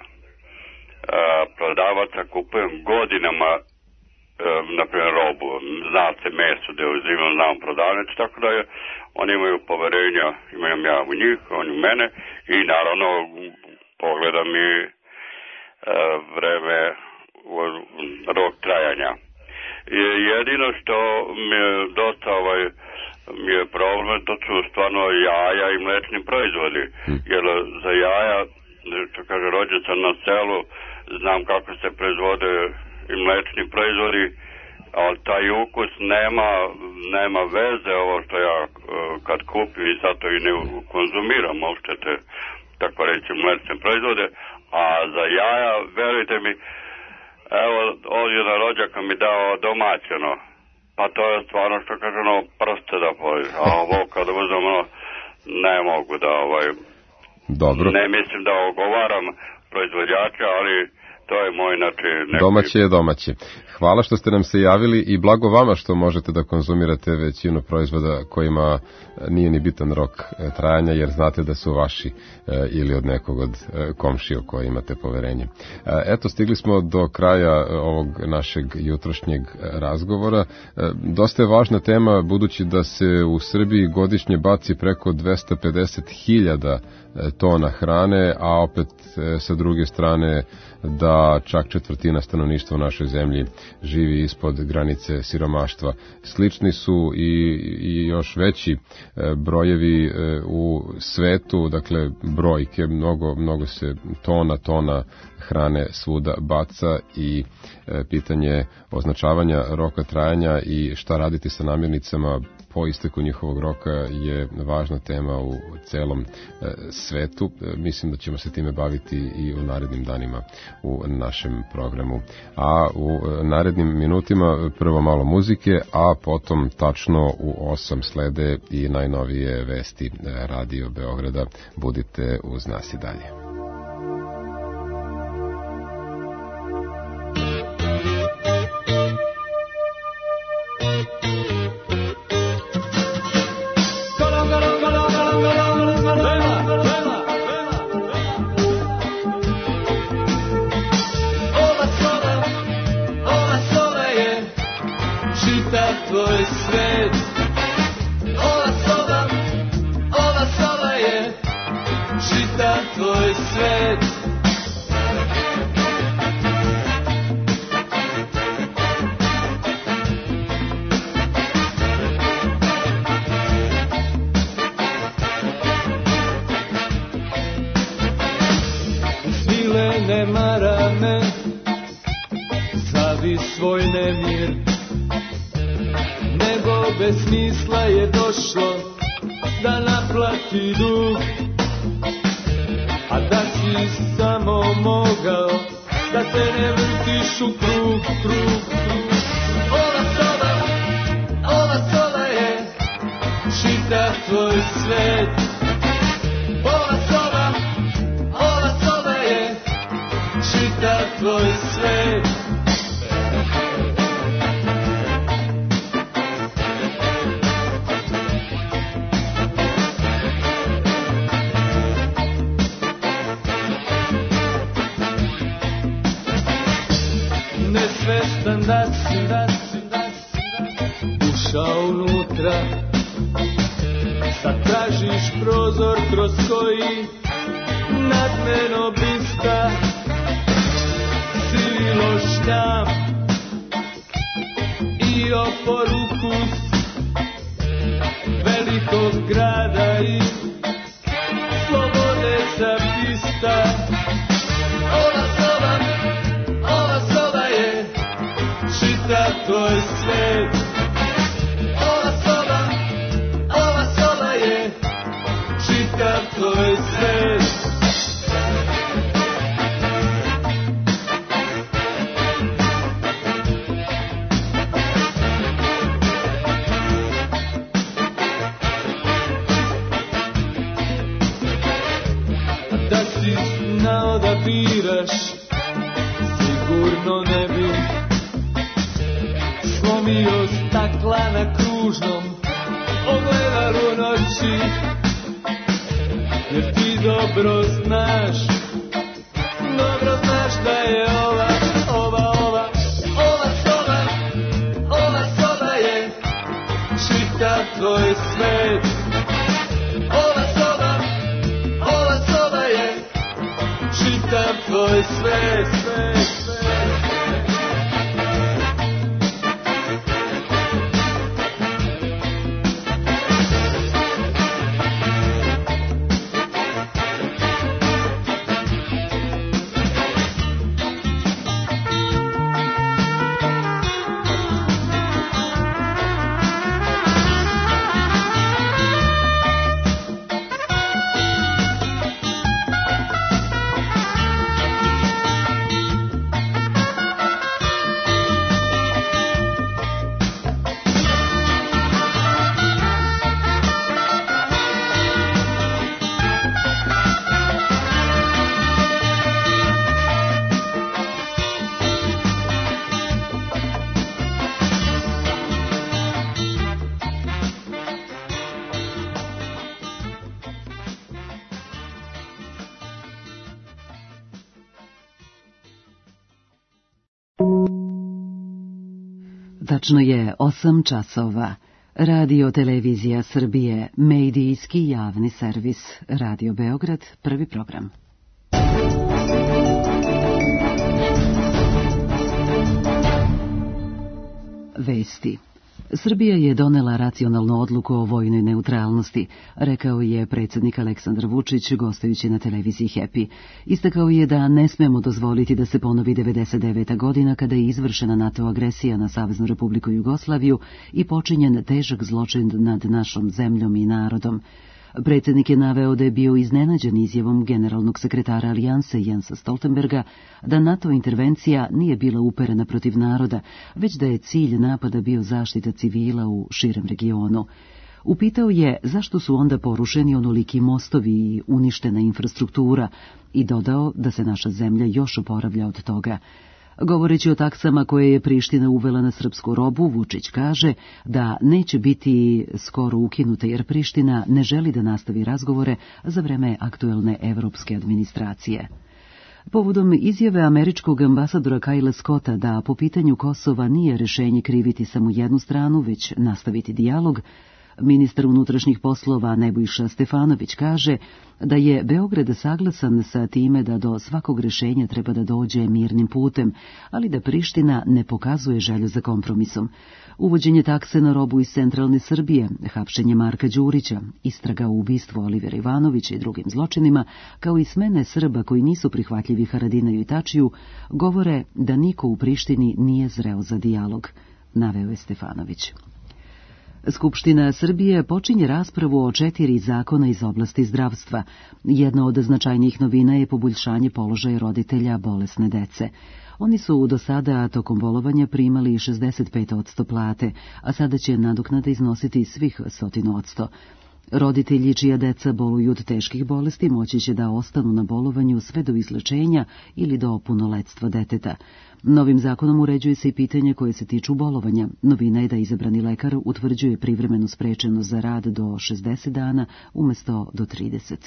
S13: prodavaca kupujem godinama, naprimjer robu, zna se meso da uzimam, znam prodavnicu, tako da oni imaju poverenja, imam ja u njih, oni u mene i naravno pogledam i vreme, rok trajanja. Jedino što mi je dosta mi je problem, to su stvarno jaja i mlečni proizvodi, jer za jaja, što kaže, rođen sam na selu, znam kako se proizvode i mlečni proizvodi, ali taj ukus nema veze, ovo što ja kad kupim i zato i ne konzumiram uopšte te, tako reći, mlečne proizvode, a za jaja, verujte mi, evo, ovdje na rođaka mi dao domaćeno, pa to je stvarno, što kaže, prste da pođe, a ovo kada uzem, ne mogu da,
S2: Dobro.
S13: Ne mislim da ogovaram proizvođača, ali To je moj, znači...
S2: Domaće je domaće. Hvala što ste nam se javili i blago vama što možete da konzumirate većinu proizvoda kojima nije ni bitan rok trajanja, jer znate da su vaši ili od nekog od komšija koji imate poverenje. Eto, stigli smo do kraja ovog našeg jutrošnjeg razgovora. Dosta je važna tema, budući da se u Srbiji godišnje baci preko 250.000 tona hrane, a opet sa druge strane da čak četvrtina stanovništva u našoj zemlji živi ispod granice siromaštva. Slični su i još veći brojevi u svetu, dakle brojke, mnogo se tona hrane svuda baca i pitanje označavanja roka trajanja i šta raditi sa namirnicama po isteku njihovog roka je važna tema u celom svetu. Mislim da ćemo se time baviti i u narednim danima u našem programu. A u narednim minutima prvo malo muzike, a potom tačno u 8 slede i najnovije vesti Radio Beograda. Budite uz nas i dalje.
S3: Tvoj svet, ova soba je čitav tvoj svet. Svilene marame, slavi svoj nemir. Nebo bez smisla je došlo da naplati dug, a da si samo mogao da se ne vrtiš u krug. Ova soba je čitav tvoj svet. Ova soba je čitav tvoj svet. Nesvestan da si ušao unutra, sad tražiš prozor kroz koji nadmeno blista sivilo šljam i oporukus velikog grada i slobode sa pista. Ova soba je čitav tvoj svet. Ova soba je čitav tvoj svet. Da si znao da biraš, sigurno ne bi slomio stakla na kružnom ogledalu noći, jer ti dobro znaš da je ova soba je čitav tvoj svet. Ova soba je čitav tvoj svet.
S14: Tačno je 8 časova. Radio Televizija Srbije, medijski javni servis. Radio Beograd, prvi program. Vesti. Srbija je donela racionalnu odluku o vojnoj neutralnosti, rekao je predsjednik Aleksandar Vučić gostujući na televiziji Happy. Istakao je da ne smemo dozvoliti da se ponovi 99. godina kada je izvršena NATO agresija na Saveznu Republiku Jugoslaviju i počinjen težak zločin nad našom zemljom i narodom. Predsjednik je naveo da je bio iznenađen izjavom generalnog sekretara Alijanse Jensa Stoltenberga da NATO intervencija nije bila uperena protiv naroda, već da je cilj napada bio zaštita civila u širem regionu. Upitao je zašto su onda porušeni onoliki mostovi i uništena infrastruktura i dodao da se naša zemlja još oporavlja od toga. Govoreći o taksama koje je Priština uvela na srpsku robu, Vučić kaže da neće biti skoro ukinute jer Priština ne želi da nastavi razgovore za vreme aktuelne evropske administracije. Povodom izjave američkog ambasadora Kajla Scotta da po pitanju Kosova nije rešenje kriviti samo jednu stranu, već nastaviti dijalog, ministar unutrašnjih poslova Nebojša Stefanović kaže da je Beograd saglasan sa time da do svakog rešenja treba da dođe mirnim putem, ali da Priština ne pokazuje želju za kompromisom. Uvođenje takse na robu iz centralne Srbije, hapšenje Marka Đurića, istraga u ubistvu Olivera Ivanovića i drugim zločinima, kao i smene Srba koji nisu prihvatljivi Haradinaju i Tačiju, govore da niko u Prištini nije zreo za dijalog, naveo je Stefanović. Skupština Srbije počinje raspravu o 4 zakona iz oblasti zdravstva. Jedna od značajnijih novina je poboljšanje položaja roditelja bolesne dece. Oni su do sada tokom bolovanja primali 65% plate, a sada će nadoknada iznositi svih 100%. Roditelji čija deca boluju od teških bolesti moći će da ostanu na bolovanju sve do izlečenja ili do punoletstva deteta. Novim zakonom uređuje se i pitanje koje se tiču bolovanja. Novina je da izabrani lekar utvrđuje privremenu sprečenost za rad do 60 dana umjesto do 30.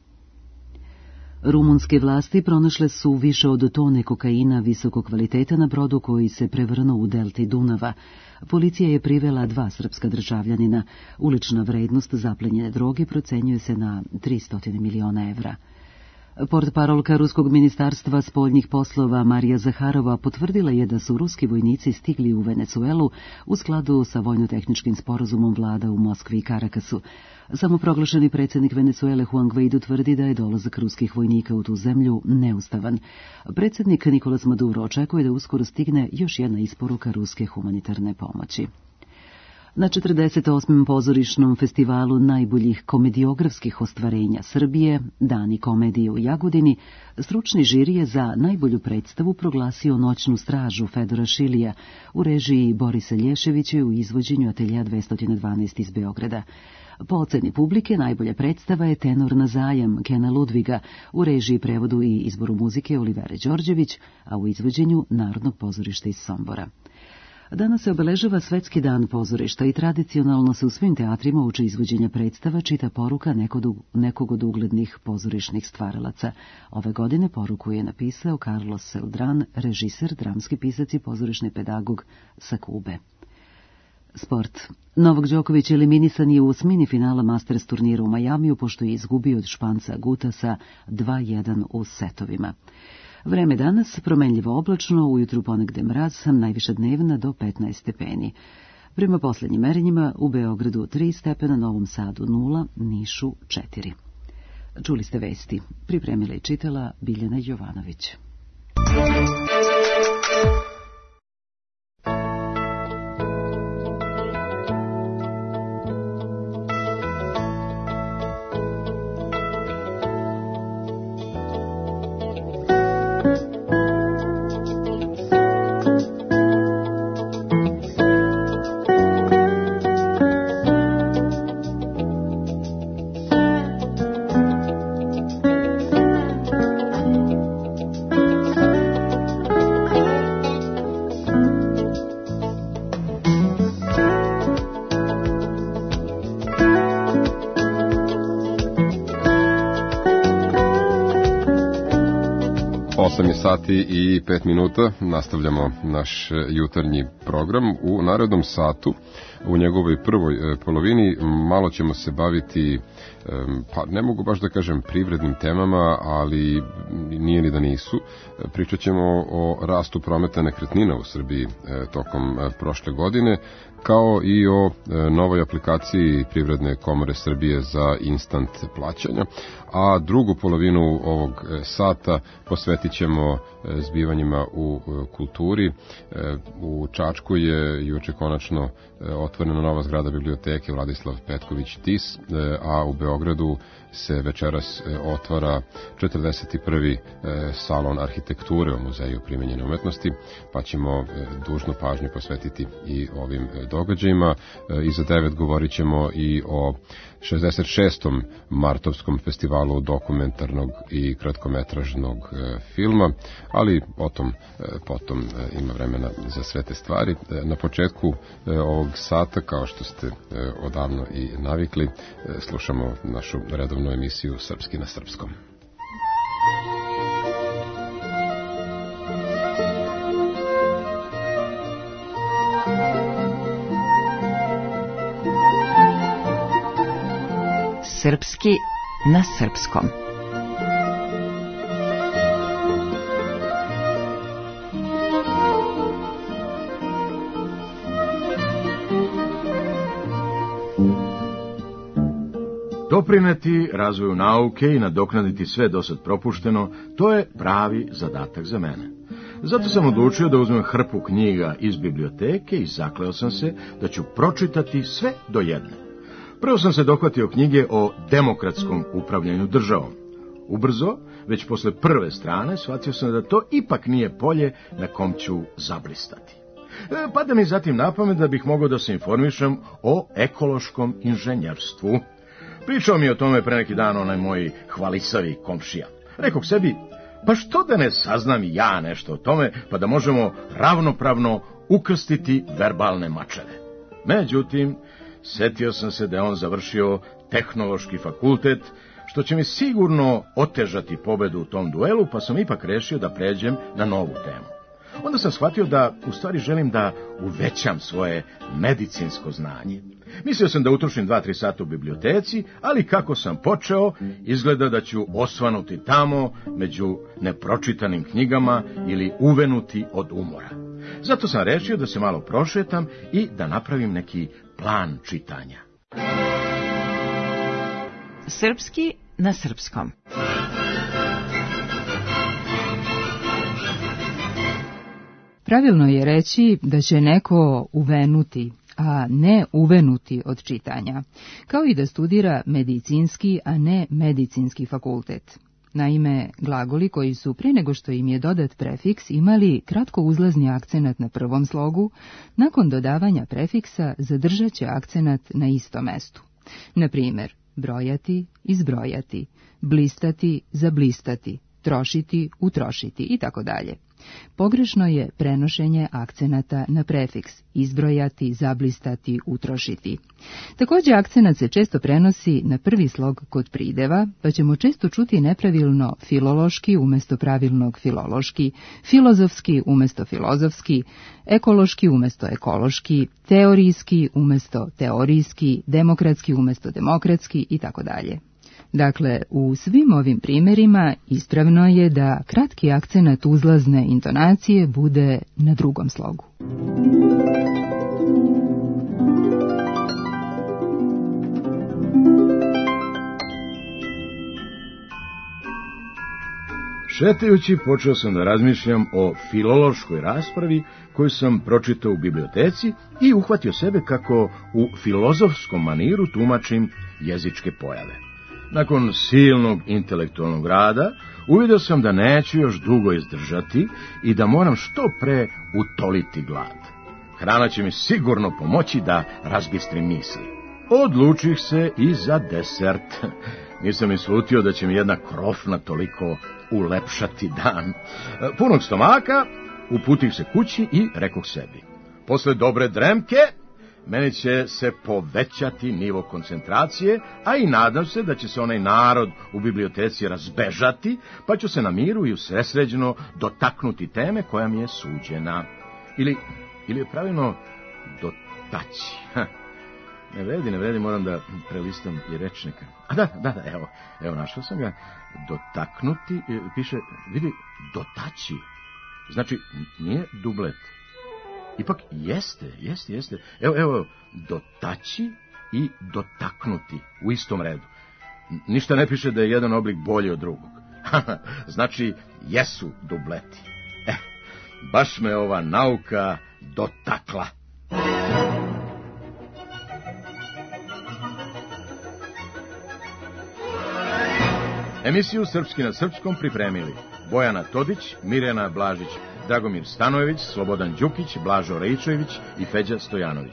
S14: Rumunske vlasti pronašle su više od tone kokaina visokog kvaliteta na brodu koji se prevrnuo u delti Dunava. Policija je privela 2 srpska državljanina. Ulična vrednost zaplenjene droge procenjuje se na 300 miliona evra. Portparolka Ruskog ministarstva spoljnih poslova Marija Zaharova potvrdila je da su ruski vojnici stigli u Venecuelu u skladu sa vojno-tehničkim sporazumom vlada u Moskvi i Karakasu. Samoproglašeni predsjednik Venecuele Juan Guaido tvrdi da je dolazak ruskih vojnika u tu zemlju neustavan. Predsjednik Nicolas Maduro očekuje da uskoro stigne još jedna isporuka ruske humanitarne pomoći. Na 48. pozorišnom festivalu najboljih komediografskih ostvarenja Srbije, Dani komedije u Jagodini, stručni žiri je za najbolju predstavu proglasio Noćnu stražu Fedora Šilija u režiji Borisa Lješevića u izvođenju Atelja 212 iz Beograda. Po oceni publike najbolja predstava je Tenor na zajam Kena Ludviga u režiji, prevodu i izboru muzike Olivera Đorđević, a u izvođenju Narodnog pozorišta iz Sombora. Danas se obeležava Svetski dan pozorišta i tradicionalno se u svim teatrima uče izvođenja predstava čita poruka nekog od uglednih pozorišnih stvaralaca. Ove godine poruku je napisao Carlos Celdran, režiser, dramski pisac i pozorišni pedagog sa Kube. Sport. Novak Đoković eliminisan je u osmini finala Masters turnira u Majamiju pošto je izgubio od Španca Gutasa 2-1 u setovima. Vreme danas promenljivo oblačno, ujutru ponegde mraz, najviša dnevna do 15 stepeni. Prema posljednjim merenjima u Beogradu 3 stepena, Novom Sadu 0, Nišu 4. Čuli ste vesti. Pripremila i čitala Biljana Jovanović.
S2: 8 sati i 5 minuta, nastavljamo naš jutarnji program. U narednom satu, u njegovoj prvoj polovini, malo ćemo se baviti, pa ne mogu baš da kažem privrednim temama, ali nije ni da nisu. Pričat ćemo o rastu prometa nekretnina u Srbiji tokom prošle godine, kao i o novoj aplikaciji Privredne komore Srbije za instant plaćanja, a drugu polovinu ovog sata posvetit ćemo zbivanjima u kulturi. U Čačku je juče konačno otvorena nova zgrada biblioteke Vladislav Petković Tis, a u Beogradu se večeras otvara 41. salon arhitekture u Muzeju primenjene umetnosti, pa ćemo dužnu pažnju posvetiti i ovim događajima. Iza 9 govorit ćemo i o 66. martovskom festivalu dokumentarnog i kratkometražnog filma, ali potom ima vremena za sve te stvari. Na početku ovog sata, kao što ste odavno i navikli, slušamo našu redovnu emisiju Srpski na srpskom.
S15: Srpski na srpskom.
S16: Doprineti razvoju nauke i nadoknaditi sve dosad propušteno, to je pravi zadatak za mene. Zato sam odlučio da uzmem hrpu knjiga iz biblioteke i zakleo sam se da ću pročitati sve do jedne. Prvo sam se dohvatio knjige o demokratskom upravljanju državom. Ubrzo, već posle prve strane, shvatio sam da to ipak nije polje na kom ću zablistati. Pada mi zatim na pamet da bih mogao da se informišem o ekološkom inženjerstvu. Pričao mi o tome pre neki dan onaj moj hvalisavi komšija. Rekao sebi, pa što da ne saznam ja nešto o tome, pa da možemo ravnopravno ukrstiti verbalne mačeve. Međutim, setio sam se da je on završio tehnološki fakultet, što će mi sigurno otežati pobedu u tom duelu, pa sam ipak rešio da pređem na novu temu. Onda sam shvatio da u stvari želim da uvećam svoje medicinsko znanje. Mislio sam da utrošim 2-3 sata u biblioteci, ali kako sam počeo, izgleda da ću osvanuti tamo među nepročitanim knjigama ili uvenuti od umora. Zato sam rešio da se malo prošetam i da napravim neki plan čitanja.
S15: Srpski na srpskom.
S17: Pravilno je reći da će neko uvenuti, a ne uvenuti od čitanja, kao i da studira medicinski, a ne medicinski fakultet. Naime, glagoli koji su prije nego što im je dodat prefiks imali kratko uzlazni akcenat na prvom slogu, nakon dodavanja prefiksa zadržat će akcenat na istom mestu. Na primjer, brojati, izbrojati, blistati, zablistati, trošiti, utrošiti i tako dalje. Pogrešno je prenošenje akcenata na prefiks, izbrojati, zablistati, utrošiti. Također akcenat se često prenosi na prvi slog kod prideva, pa ćemo često čuti nepravilno filološki umjesto pravilnog filološki, filozofski umjesto filozofski, ekološki umjesto ekološki, teorijski umjesto teorijski, demokratski umjesto demokratski i tako dalje. Dakle, u svim ovim primjerima ispravno je da kratki akcenat uzlazne intonacije bude na drugom slogu.
S16: Šetajući, počeo sam da razmišljam o filološkoj raspravi koju sam pročitao u biblioteci i uhvatio sebe kako u filozofskom maniru tumačim jezičke pojave. Nakon silnog intelektualnog rada, uvidio sam da neću još dugo izdržati i da moram što pre utoliti glad. Hrana će mi sigurno pomoći da razbistrim misli. Odlučih se i za desert. Nisam ni slutio da će mi jedna krofna toliko ulepšati dan. Punog stomaka, uputih se kući i rekoh sebi: posle dobre dremke, meni će se povećati nivo koncentracije, a i nadam se da će se onaj narod u biblioteci razbežati, pa ću se na miru i usresređeno dotaknuti teme koja mi je suđena. Ili je pravilno dotaći. Ne vredi, moram da prelistam i rečnika. A da, evo, našao sam ga. Dotaknuti, piše, vidi, dotaći. Znači, nije dublet. Ipak jeste. Evo, dotaći i dotaknuti u istom redu. Ništa ne piše da je jedan oblik bolji od drugog. Znači, jesu dubleti. Baš me ova nauka dotakla. Emisiju Srpski na srpskom pripremili Bojana Todić, Mirjana Blažić, Dragomir Stanojević, Slobodan Đukić, Blažo Rejčević i Feđa Stojanović.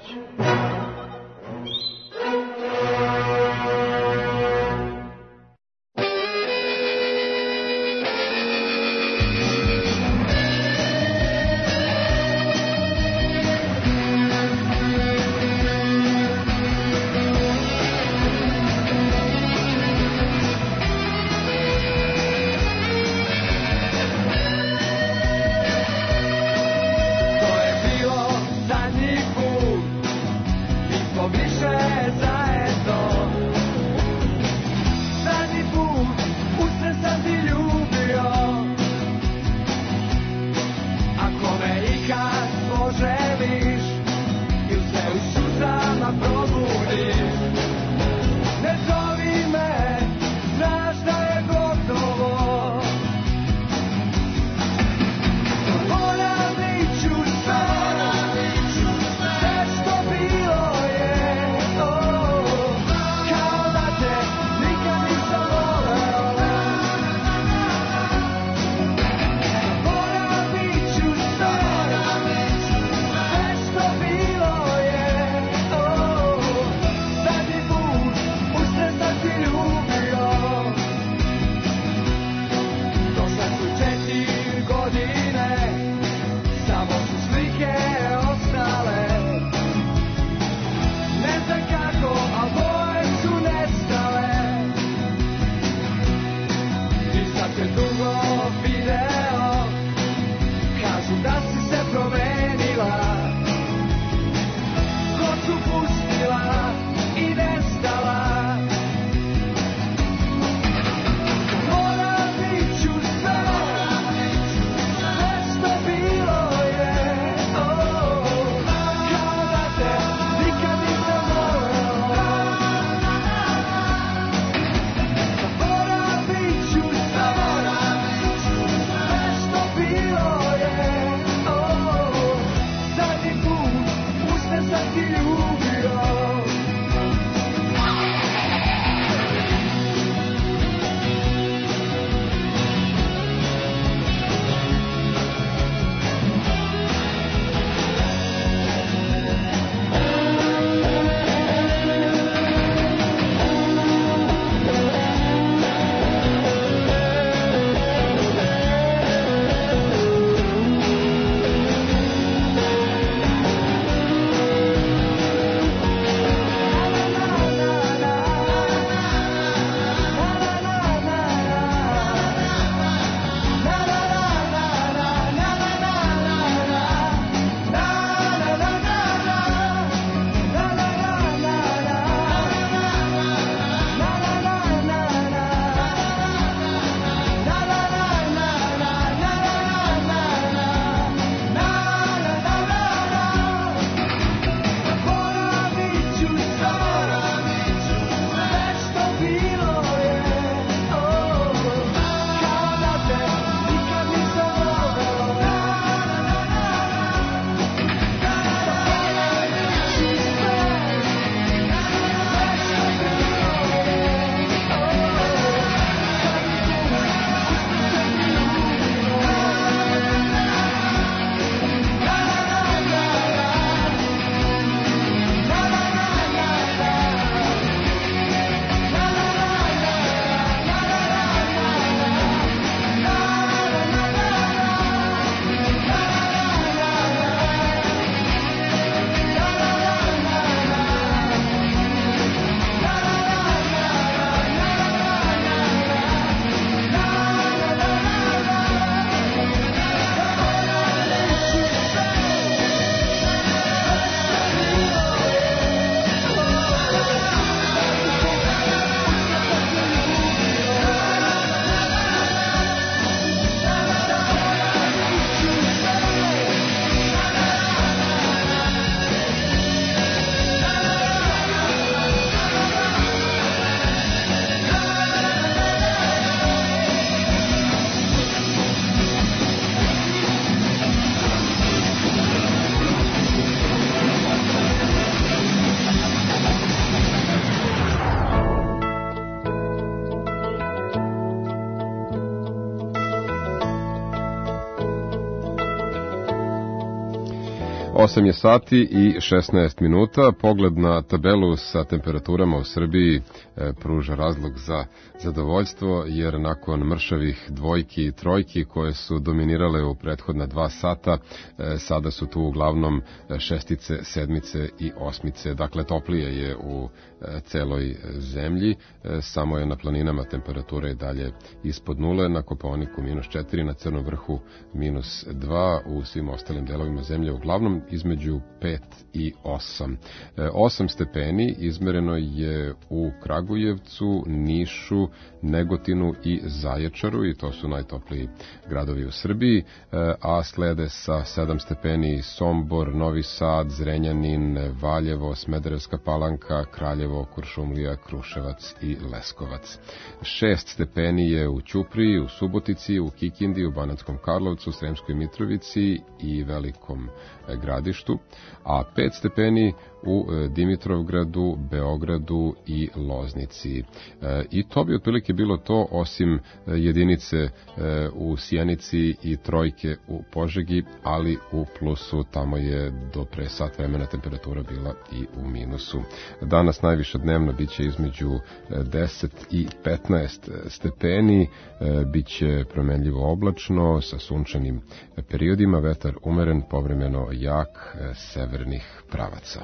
S2: 8 je sati i 16 minuta. Pogled na tabelu sa temperaturama u Srbiji pruža razlog za zadovoljstvo, jer nakon mršavih dvojki i trojki koje su dominirale u prethodna 2 sata, sada su tu uglavnom šestice, sedmice i osmice. Dakle, toplije je u celoj zemlji, samo je na planinama temperatura i dalje ispod nule, na Kopaoniku -4, na Crnom vrhu -2, u svim ostalim delovima zemlje uglavnom između 5 i 8. 8 stepeni izmereno je u Kragujevcu, Nišu, Negotinu i Zaječaru, i to su najtopliji gradovi u Srbiji, a slede sa 7 stepeni Sombor, Novi Sad, Zrenjanin, Valjevo, Smederevska Palanka, Kraljevo, Kuršumlija, Kruševac i Leskovac. 6 stepeni je u Ćupriji, u Subotici, u Kikindi, u Banatskom Karlovcu, Sremskoj Mitrovici i Velikom Gradištu, a 5 stepeni u Dimitrovgradu, Beogradu i Loznici. I to bi otprilike bilo to, osim jedinice u Sjenici i trojke u Požegi, ali u plusu, tamo je do pre sat vremena temperatura bila i u minusu. Danas najviša dnevna biće između 10 i 15 stepeni, biće promenljivo oblačno sa sunčanim periodima, vetar umeren, povremeno jak, severnih pravaca.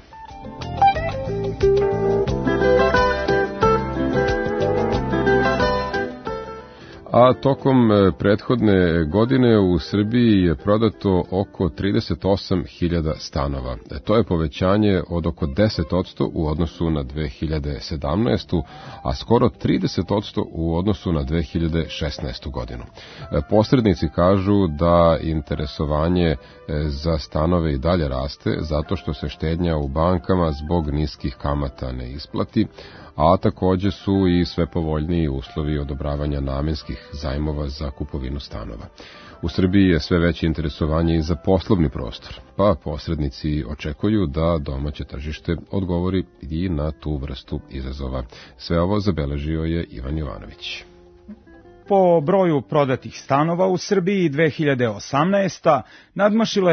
S2: A tokom prethodne godine u Srbiji je prodato oko 38.000 stanova. To je povećanje od oko 10% u odnosu na 2017. a skoro 30% u odnosu na 2016. godinu. Posrednici kažu da interesovanje za stanove i dalje raste, zato što se štednja u bankama zbog niskih kamata ne isplati, a takođe su i sve povoljniji uslovi odobravanja namenskih zajmova za kupovinu stanova. U Srbiji je sve veće interesovanje i za poslovni prostor, pa posrednici očekuju da domaće tržište odgovori i na tu vrstu izazova. Sve ovo zabeležio je Ivan Jovanović.
S4: Po broju prodatih stanova u Srbiji 2018. nadmašila je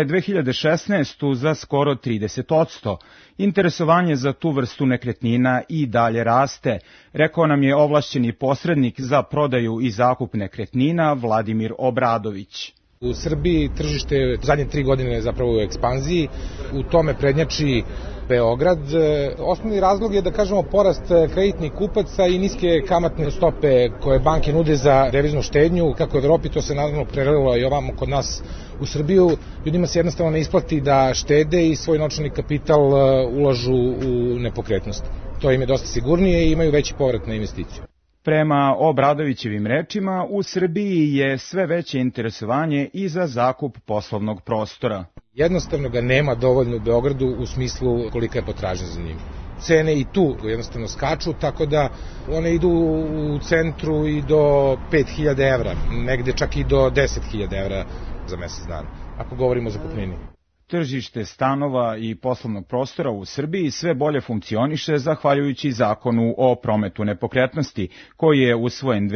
S4: 2016. za skoro 30%. Interesovanje za tu vrstu nekretnina i dalje raste, rekao nam je ovlašćeni posrednik za prodaju i zakup nekretnina Vladimir Obradović.
S18: U Srbiji tržište zadnje 3 godine zapravo u ekspanziji, u tome prednjači Beograd. Osnovni razlog je, da kažemo, porast kreditnih kupaca i niske kamatne stope koje banke nude za deviznu štednju. Kako u Evropi, to se naravno prelilo i ovamo kod nas u Srbiju. Ljudima se jednostavno ne isplati da štede i svoj novčani kapital ulažu u nepokretnost. To im je dosta sigurnije i imaju veći povrat na investiciju.
S4: Prema Obradovićevim rečima, u Srbiji je sve veće interesovanje i za zakup poslovnog prostora.
S18: Jednostavno ga nema dovoljno u Beogradu u smislu kolika je potražnja za njim. Cene i tu jednostavno skaču, tako da one idu u centru i do 5.000 evra, negde čak i do 10.000 evra za mesec dana, ako govorimo o zakupnini.
S4: Tržište stanova i poslovnog prostora u Srbiji sve bolje funkcioniše zahvaljujući zakonu o prometu nepokretnosti, koji je usvojen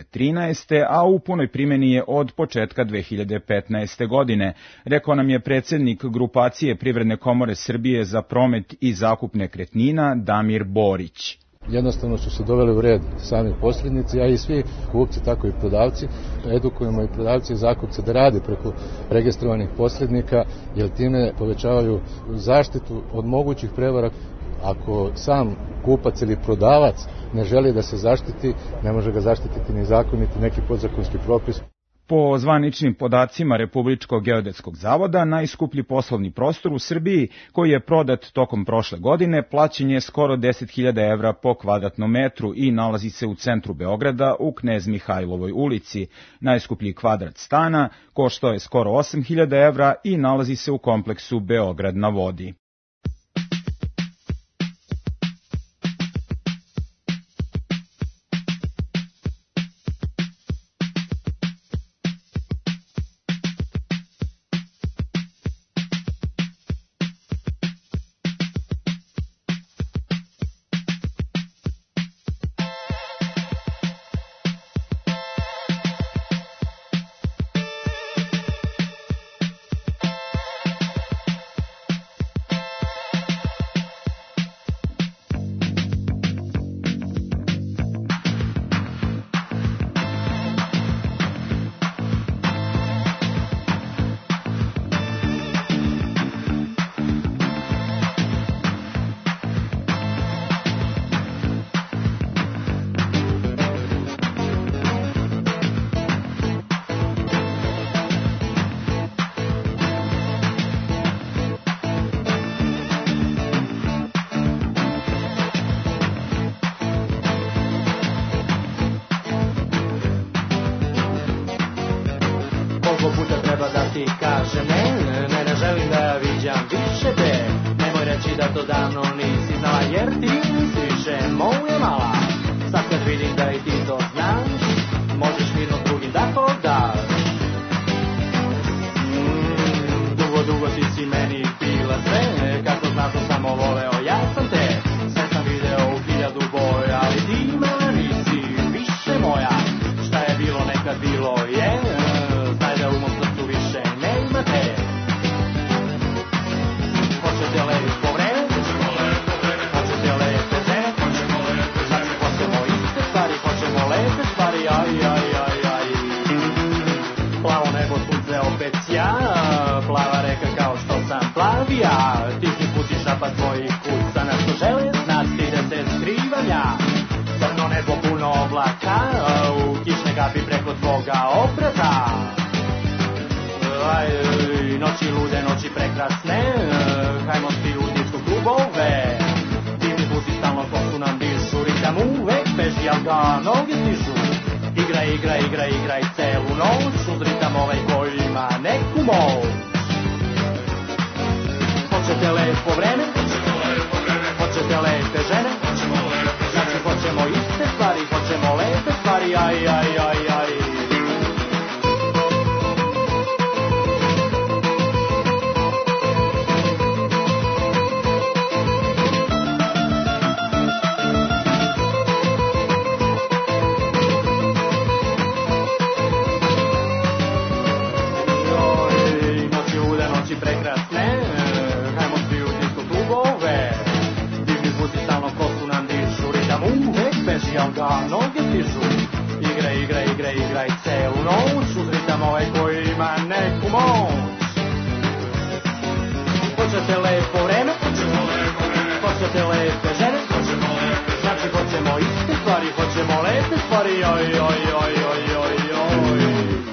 S4: 2013. a u punoj primjeni je od početka 2015. godine, rekao nam je predsjednik grupacije Privredne komore Srbije za promet i zakup nekretnina Damir Borić.
S19: Jednostavno su se doveli u red sami posrednici, a i svi kupci, tako i prodavci. Edukujemo i prodavci i zakupce da rade preko registrovanih posrednika, jer time povećavaju zaštitu od mogućih prevara. Ako sam kupac ili prodavac ne želi da se zaštiti, ne može ga zaštititi ni zakon, niti neki podzakonski propis.
S4: Po zvaničnim podacima Republičkog geodetskog zavoda, najskuplji poslovni prostor u Srbiji, koji je prodat tokom prošle godine, plaćen je skoro 10.000 evra po kvadratnom metru i nalazi se u centru Beograda u Knez Mihajlovoj ulici. Najskuplji kvadrat stana koštao je skoro 8.000 evra i nalazi se u kompleksu Beograd na vodi.
S3: vrata tvojih kuca, na što žele znati da se skrivam ja. Crno nebo puno oblaka, u kišne kapi preko tvoga obrata. Noći lude, noći prekrasne, hajmo svi u disku klubove. Divni busi stalno kosu nam dišu, ritam uvek beži, al ga noge stižu. Igraj, igraj, igraj, igraj celu noć, uz ritam ovaj koji ima neku moć. Hoćete lepo vreme, hoćete lepe žene, znači hoćemo iste stvari, hoćemo lepe stvari, aj, aj, aj, aj. Jel ga noge stižu. Igraj, igraj, igraj, igraj celu noć, uz ritam ovaj koji ima neku moć. Hoćete lepo vreme, hoćete lepe žene, znači hoćemo iste stvari, hoćemo lepe stvari, oj, oj, oj, oj, oj, oj.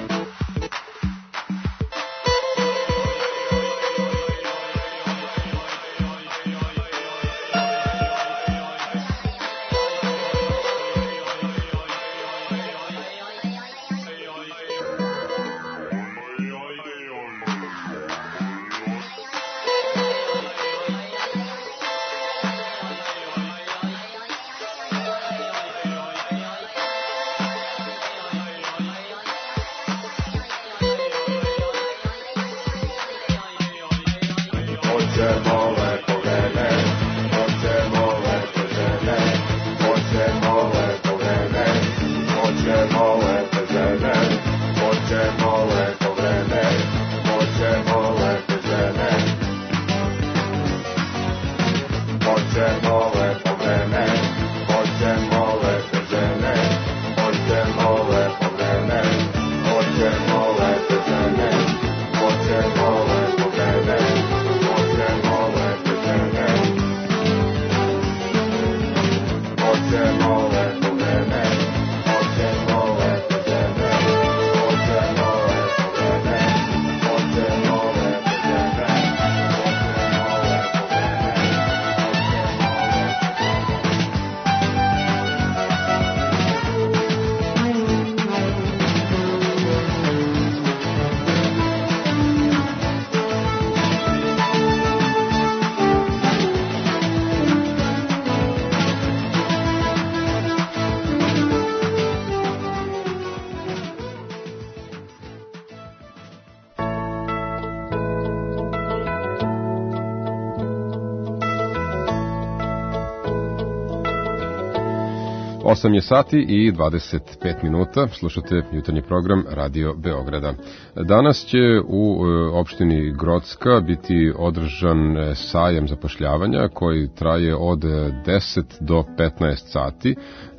S2: 8 je sati i 25 minuta, slušate jutarnji program Radio Beograda. Danas će u opštini Grocka biti održan sajam zapošljavanja koji traje od 10 do 15 sati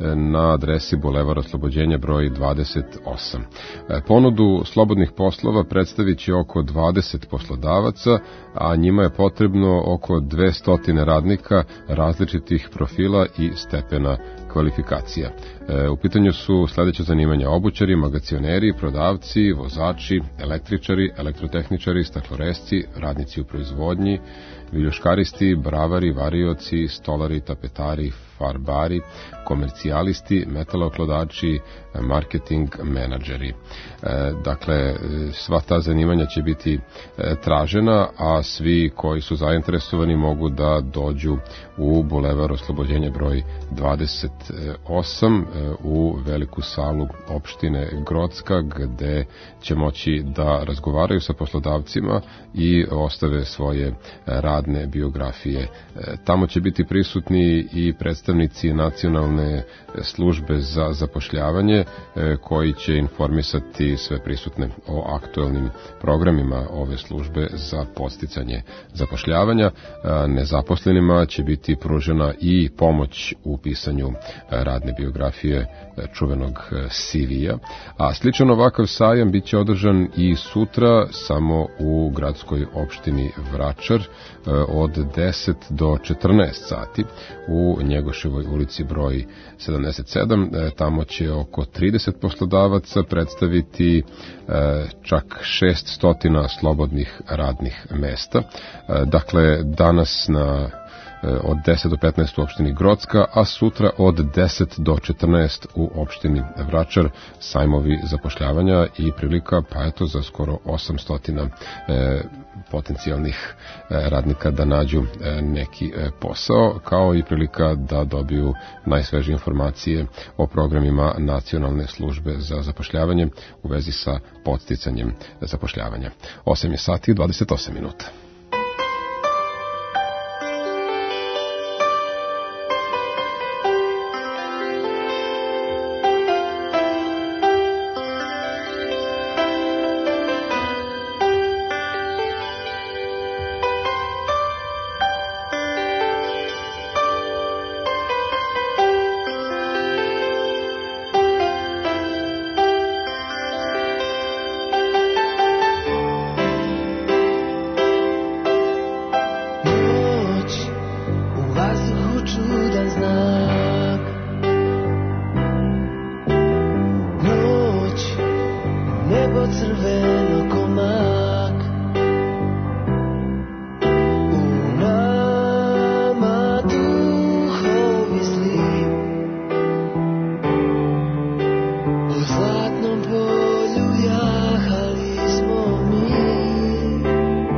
S2: na adresi Bulevar Oslobođenja broj 28. Ponudu slobodnih poslova predstavit će oko 20 poslodavaca, a njima je potrebno oko 200 radnika različitih profila i stepena kvalifikacija. U pitanju su sledeće zanimanja: obućari, magacioneri, prodavci, vozači, električari, elektrotehničari, stakloresci, radnici u proizvodnji, viljuškaristi, bravari, varioci, stolari, tapetari, farbari, komercijalisti, metaloklodači, marketing menadžeri. Dakle, sva ta zanimanja će biti tražena, a svi koji su zainteresovani mogu da dođu u Bulevar Oslobođenja broj 28 u veliku salu opštine Grocka, gde će moći da razgovaraju sa poslodavcima i ostave svoje radne biografije. Tamo će biti prisutni i predstavnici predstavnici nacionalne službe za zapošljavanje koji će informisati sve prisutne o aktuelnim programima ove službe za podsticanje zapošljavanja. Nezaposlenima će biti pružena i pomoć u pisanju radne biografije čuvenog CV-a, a sličan ovakav sajam bit će održan i sutra samo u gradskoj opštini Vračar od 10 do 14 sati u Njegoševoj ulici broj 77. Tamo će oko 30 poslodavaca predstaviti čak 600 slobodnih radnih mesta. Dakle, danas od 10 do 15 u opštini Grocka, a sutra od 10 do 14 u opštini Vračar sajmovi zapošljavanja i prilika, pa eto, za skoro 800 potencijalnih radnika da nađu neki posao, kao i prilika da dobiju najsvežije informacije o programima Nacionalne službe za zapošljavanje u vezi sa podsticanjem zapošljavanja. 8 je sati i 28 minuta.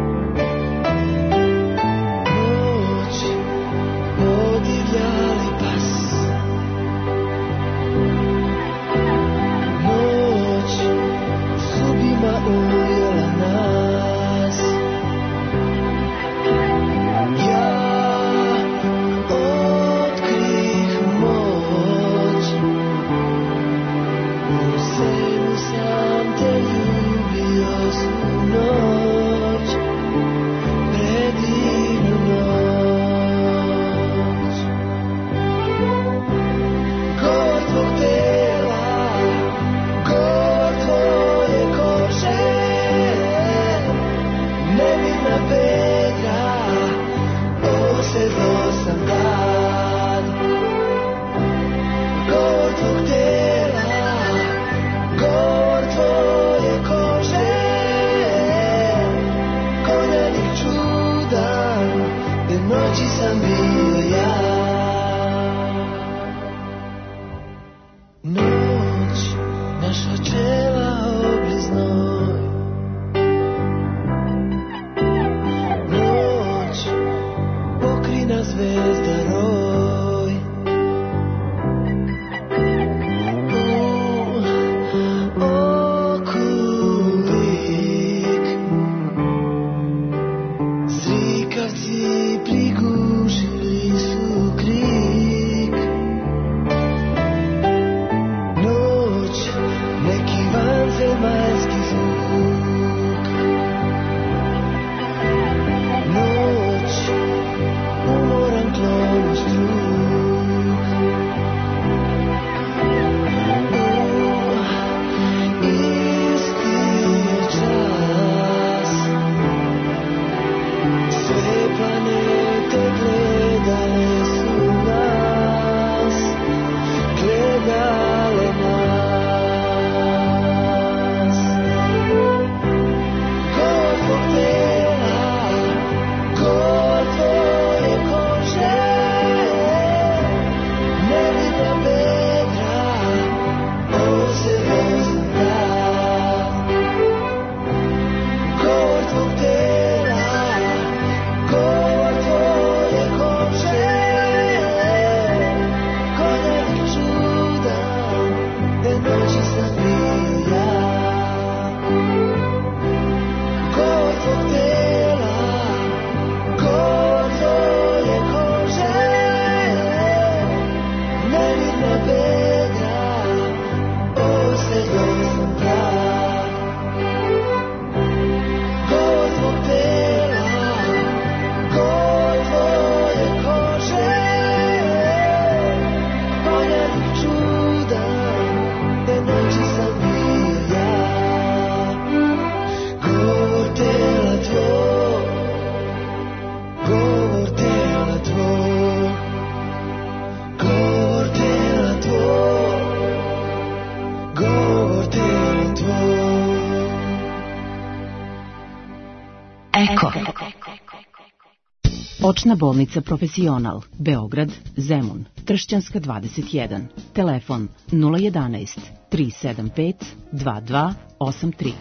S1: Podivljali pa
S23: Očna bolnica Profesional, Beograd, Zemun, Tršćanska 21, telefon 011 375 2283.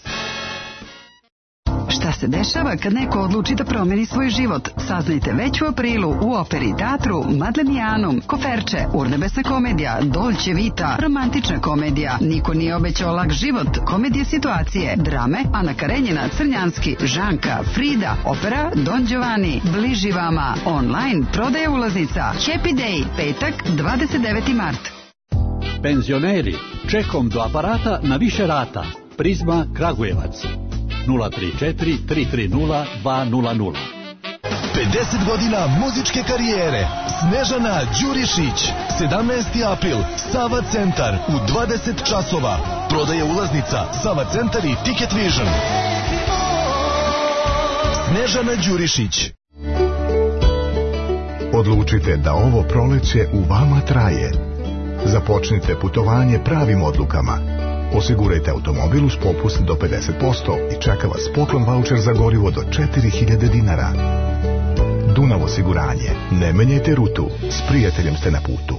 S1: Šta se dešava kad neko odluči da promeni svoj život? Saznajte već u aprilu u operi, teatru Madlenijanum, Koferče, urnebesna komedija, Dolce Vita, romantična komedija, Niko nije obećao lak život, komedije situacije, drame, Ana Karenjina, Crnjanski, Žanka, Frida, opera Don Giovanni, bliži vama, online, prodaja ulaznica, Happy Day, petak, 29. mart.
S20: Penzioneri, čekom do aparata na više rata. Prizma Kragujevac. 034 330 200.
S21: 50 godina muzičke karijere. Snežana Đurišić. 17. april. Sava Centar u 20 časova. Prodaje ulaznica Sava Centar i Ticket Vision. Snežana Đurišić.
S22: Odlučite da ovo proleće u vama traje. Započnite putovanje pravim odlukama. Osigurajte automobil uz popust do 50% i čeka vas poklon vaučer za gorivo do 4000 dinara. Dunav osiguranje. Ne menjajte rutu. S prijateljem ste na putu.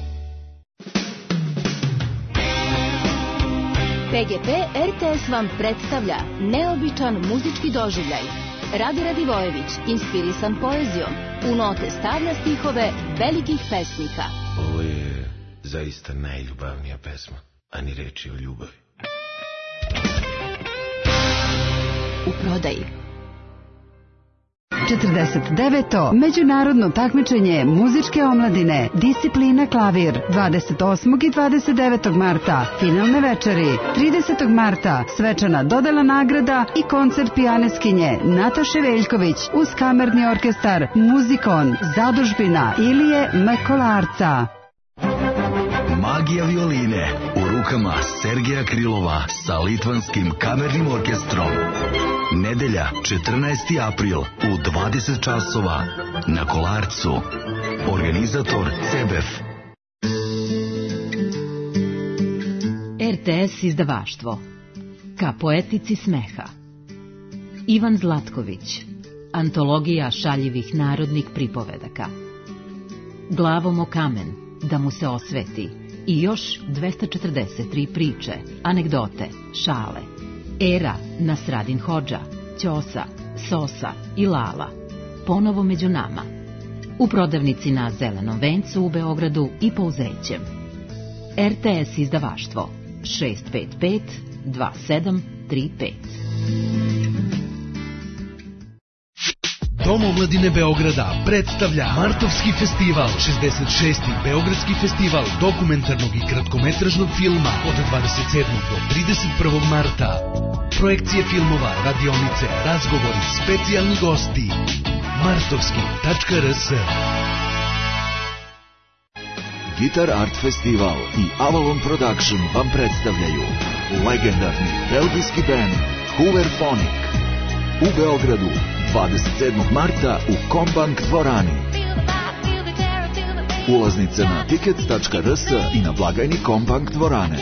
S23: PGP RTS vam predstavlja neobičan muzički doživljaj. Rade Radivojević, inspirisan poezijom, u note stavlja stihove velikih pesnika.
S24: Ovo je zaista najljubavnija pesma, a ni reči o ljubavi.
S23: U prodaji.
S1: 49. Međunarodno takmičenje muzičke omladine, disciplina klavir, 28. i 29. marta, finalne večeri, 30. marta, svečana dodela nagrada i koncert pijaneskinje Nataše Veljković uz kamerni orkestar Muzikon, zadužbina Ilije Mekolarca.
S21: Magija violine u rukama Sergeja Krilova sa Litvanskim kamernim orkestrom. Nedelja, 14. april u 20 časova na Kolarcu. Organizator CEBEF.
S23: RTS izdavaštvo. Ka poetici smeha. Ivan Zlatković. Antologija šaljivih narodnih pripovedaka. Glavom o kamen, da mu se osveti. I još 243 priče, anegdote, šale. Era, Nasradin Hodža, Ćosa, Sosa i Lala. Ponovo među nama. U prodavnici na Zelenom vencu u Beogradu i Pouzećem. RTS izdavaštvo 655 2735.
S21: Dom omladine Beograda predstavlja Martovski festival, 66. Beogradski festival dokumentarnog i kratkometražnog filma od 27. do 31. marta. Projekcije filmova, radionice, razgovori, specijalni gosti. Martovski.rs.
S26: Guitar Art Festival i Avalon Production vam predstavljaju legendarni belgijski band Hooverphonic u Beogradu 27. marta u Kombank dvorani. Ulaznice na tickets.rs i na blagajni Kombank dvorane.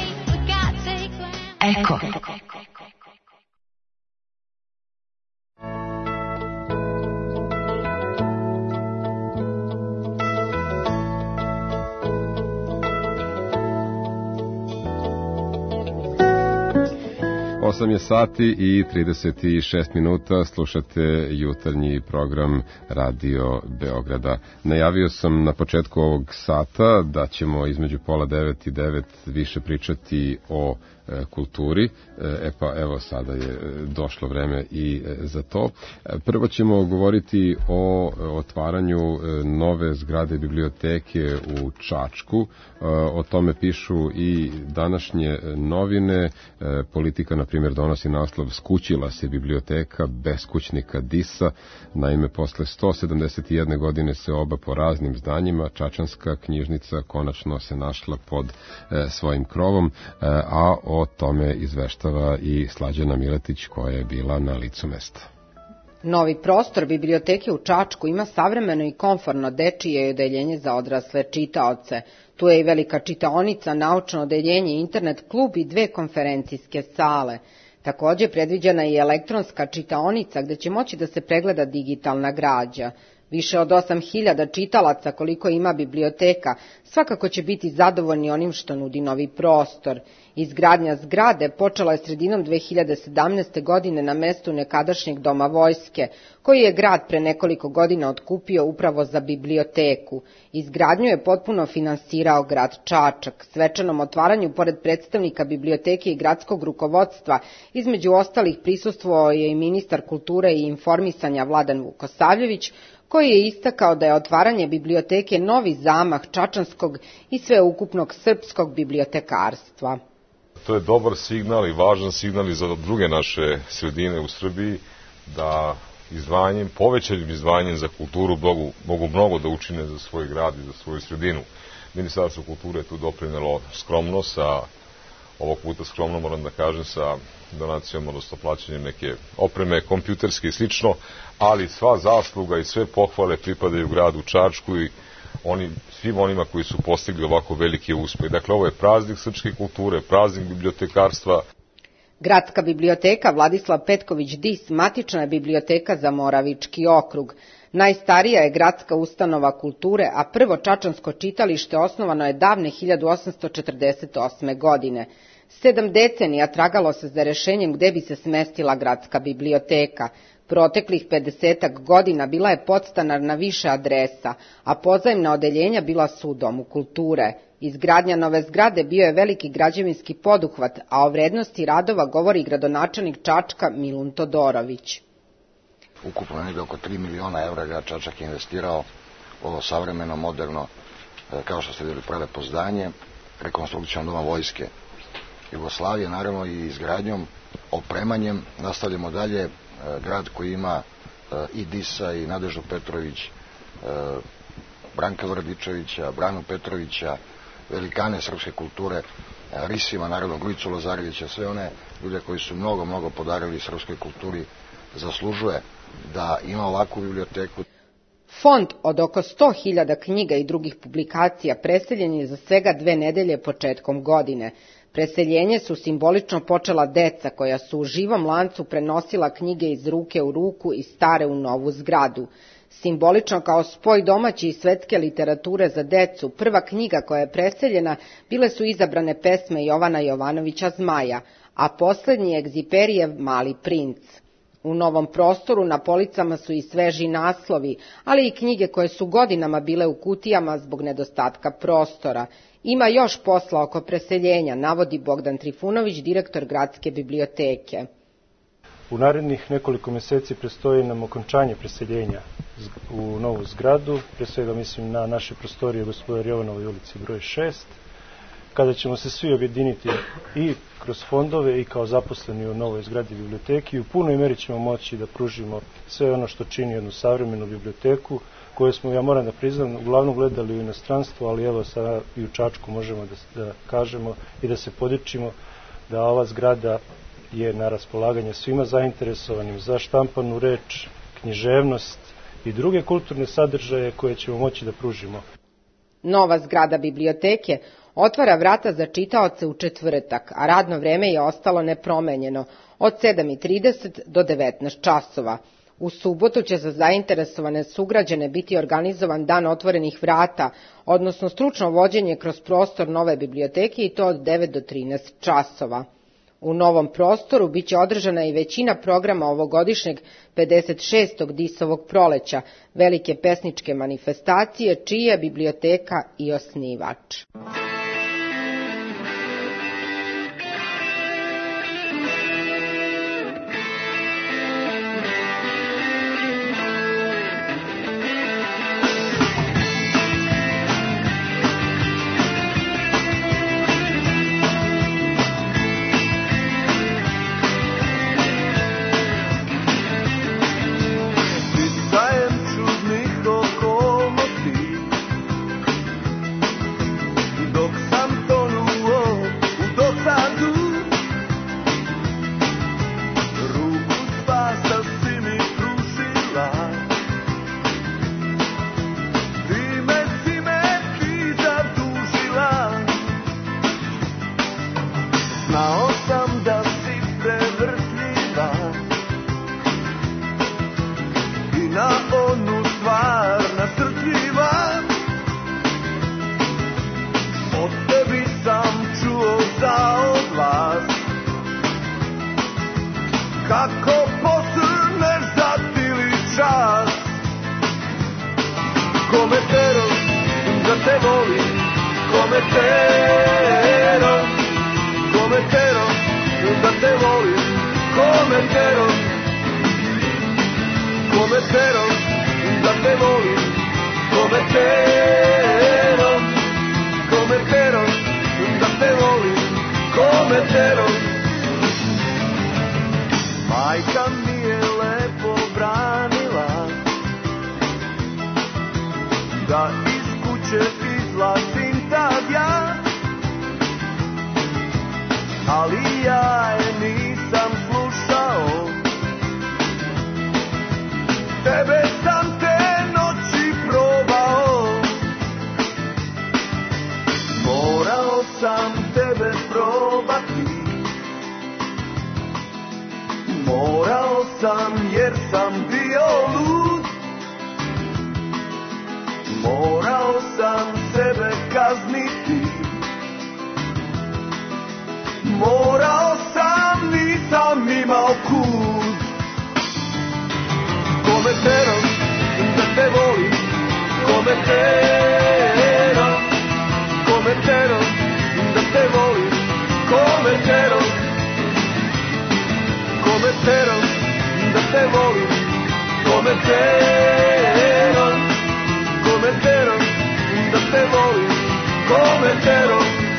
S1: Eko.
S2: 8 je sati i 36 minuta, slušate jutarnji program Radio Beograda. Najavio sam na početku ovog sata da ćemo između 8:30 i 9 više pričati o kulturi. Pa evo sada je došlo vreme i za to. Prvo ćemo govoriti o otvaranju nove zgrade biblioteke u Čačku. O tome pišu i današnje novine. Politika, na primjer, donosi naslov "Skućila se biblioteka beskućnika Disa". Naime, posle 171 godine se oba po raznim zdanjima, čačanska knjižnica konačno se našla pod svojim krovom, a o tome izveštava i Slađana Miletić koja je bila na licu mesta.
S27: Novi prostor biblioteke u Čačku ima savremeno i komforno dečije odeljenje za odrasle čitaoce. Tu je i velika čitaonica, naučno odeljenje, internet klub i 2 konferencijske sale. Takođe predviđena je i elektronska čitaonica gde će moći da se pregleda digitalna građa. Više od 8.000 čitalaca koliko ima biblioteka svakako će biti zadovoljni onim što nudi novi prostor. Izgradnja zgrade počela je sredinom 2017. godine na mestu nekadašnjeg doma vojske, koji je grad pre nekoliko godina otkupio upravo za biblioteku. Izgradnju je potpuno finansirao grad Čačak. Svečanom otvaranju, pored predstavnika biblioteke i gradskog rukovodstva, između ostalih prisustvovao je i ministar kulture i informisanja Vladan Vukosavljević, koji je istakao da je otvaranje biblioteke novi zamah čačanskog i sveukupnog srpskog bibliotekarstva.
S5: To je dobar signal i važan signal i za druge naše sredine u Srbiji da povećanim izdvajanjem za kulturu mogu mnogo da učine za svoj grad i za svoju sredinu. Ministarstvo kulture je tu doprinelo skromno, ovog puta skromno moram da kažem, sa donacijom, odnosno plaćanjem neke opreme, kompjuterske i slično, ali sva zasluga i sve pohvale pripadaju gradu Čačku i svim onima koji su postigli ovako velike uspehe. Dakle, ovo je praznik srpske kulture, praznik bibliotekarstva.
S27: Gradska biblioteka Vladislav Petković Dis matična je biblioteka za Moravički okrug. Najstarija je gradska ustanova kulture, a prvo čačansko čitalište osnovano je davne 1848. godine. 7 decenija tragalo se za rešenjem gde bi se smestila gradska biblioteka. Proteklih 50 godina bila je podstanar na više adresa, a pozajmna odeljenja bila su u Domu kulture. Izgradnja nove zgrade bio je veliki građevinski poduhvat, a o vrednosti radova govori gradonačelnik Čačka Milun Todorović.
S6: Ukupno negde oko 3 miliona evra grad Čačak je investirao ovo savremeno, moderno, kao što ste vidjeli, prelepo zdanje, rekonstrukcijom doma vojske Jugoslavije, naravno i izgradnjom, opremanjem. Nastavljamo dalje, grad koji ima i Disa i Nadeždu Petrović, Branka Vrdičevića, Branu Petrovića, velikane srpske kulture, Risima, naravno Glicu Lazarevića, sve one ljude koji su mnogo podarili srpskoj kulturi, zaslužuje da ima ovakvu biblioteku.
S27: Fond od oko 100.000 knjiga i drugih publikacija preseljen je za svega 2 nedelje početkom godine. Preseljenje su simbolično počela deca koja su u živom lancu prenosila knjige iz ruke u ruku i stare u novu zgradu. Simbolično kao spoj domaće i svetske literature za decu, prva knjiga koja je preseljena bile su izabrane pesme Jovana Jovanovića Zmaja, a poslednji Egziperijev Mali princ. U novom prostoru na policama su i sveži naslovi, ali i knjige koje su godinama bile u kutijama zbog nedostatka prostora. Ima još posla oko preseljenja, navodi Bogdan Trifunović, direktor gradske biblioteke.
S7: U narednih nekoliko meseci predstoji nam okončanje preseljenja u novu zgradu, pre svega mislim na naše prostorije Gospodar Jovanovoj ulici broj 6, kada ćemo se svi objediniti i kroz fondove i kao zaposleni u novoj zgradi biblioteki i u punoj meri ćemo moći da pružimo sve ono što čini jednu savremenu biblioteku koju smo, ja moram da priznam, uglavnom gledali u inostranstvu, ali evo sada i u Čačku možemo da kažemo i da se podičimo da ova zgrada je na raspolaganje svima zainteresovanim za štampanu reč, književnost i druge kulturne sadržaje koje ćemo moći da pružimo.
S27: Nova zgrada biblioteke otvara vrata za čitaoce u četvrtak, a radno vreme je ostalo nepromenjeno od 7:30 do 19 časova. U subotu će za zainteresovane sugrađane biti organizovan dan otvorenih vrata, odnosno stručno vođenje kroz prostor nove biblioteke i to od 9 do 13 časova. U novom prostoru biće održana i većina programa ovogodišnjeg 56. Disovog proleća, velike pesničke manifestacije, čiji je biblioteka i osnivač.
S3: volim, come tero, da te volim, come tero, da te volim, come tero, da te volim, come tero. Majka mi je lepo branila da iz kuće izlazim tad ja, ali ja je nisam slušao. Tebe sam te noći probao, morao sam tebe probati, morao sam jer sam bio lud, morao sam sebe kazniti, morao sam, nisam imao kud. Come tero, da te volim, come tero, da te volim, come tero, da te volim, come tero, da te volim, come tero.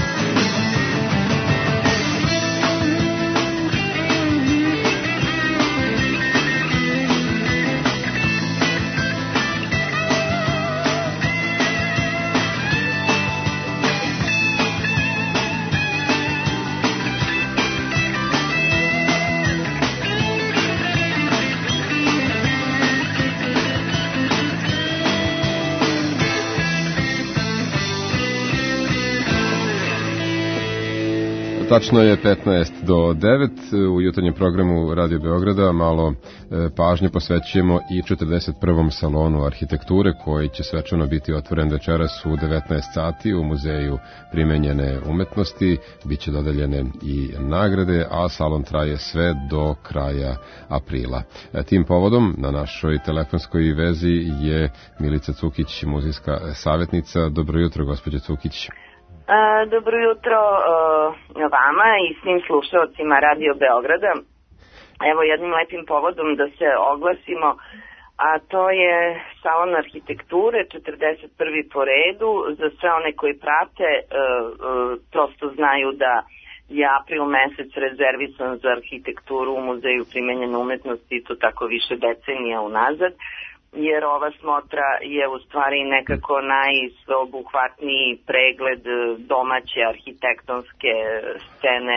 S2: Tačno je 15 do 9 u jutarnjem programu Radio Beograda. Malo pažnje posvećujemo i 41. salonu arhitekture koji će svečano biti otvoren večeras u 19 sati u Muzeju primenjene umetnosti. Biće dodeljene i nagrade, a salon traje sve do kraja aprila. Tim povodom na našoj telefonskoj vezi je Milica Cukić, muzejska savjetnica. Dobro jutro, gospođo Cukić.
S8: Dobro jutro vama i svim slušalcima Radio Beograda. Evo jednim lepim povodom da se oglasimo, a to je salon arhitekture, 41. po redu. Za sve one koji prate, prosto znaju da je april mesec rezervisan za arhitekturu u Muzeju primenjene umetnosti i to tako više decenija unazad, jer ova smotra je u stvari nekako najsveobuhvatniji pregled domaće arhitektonske scene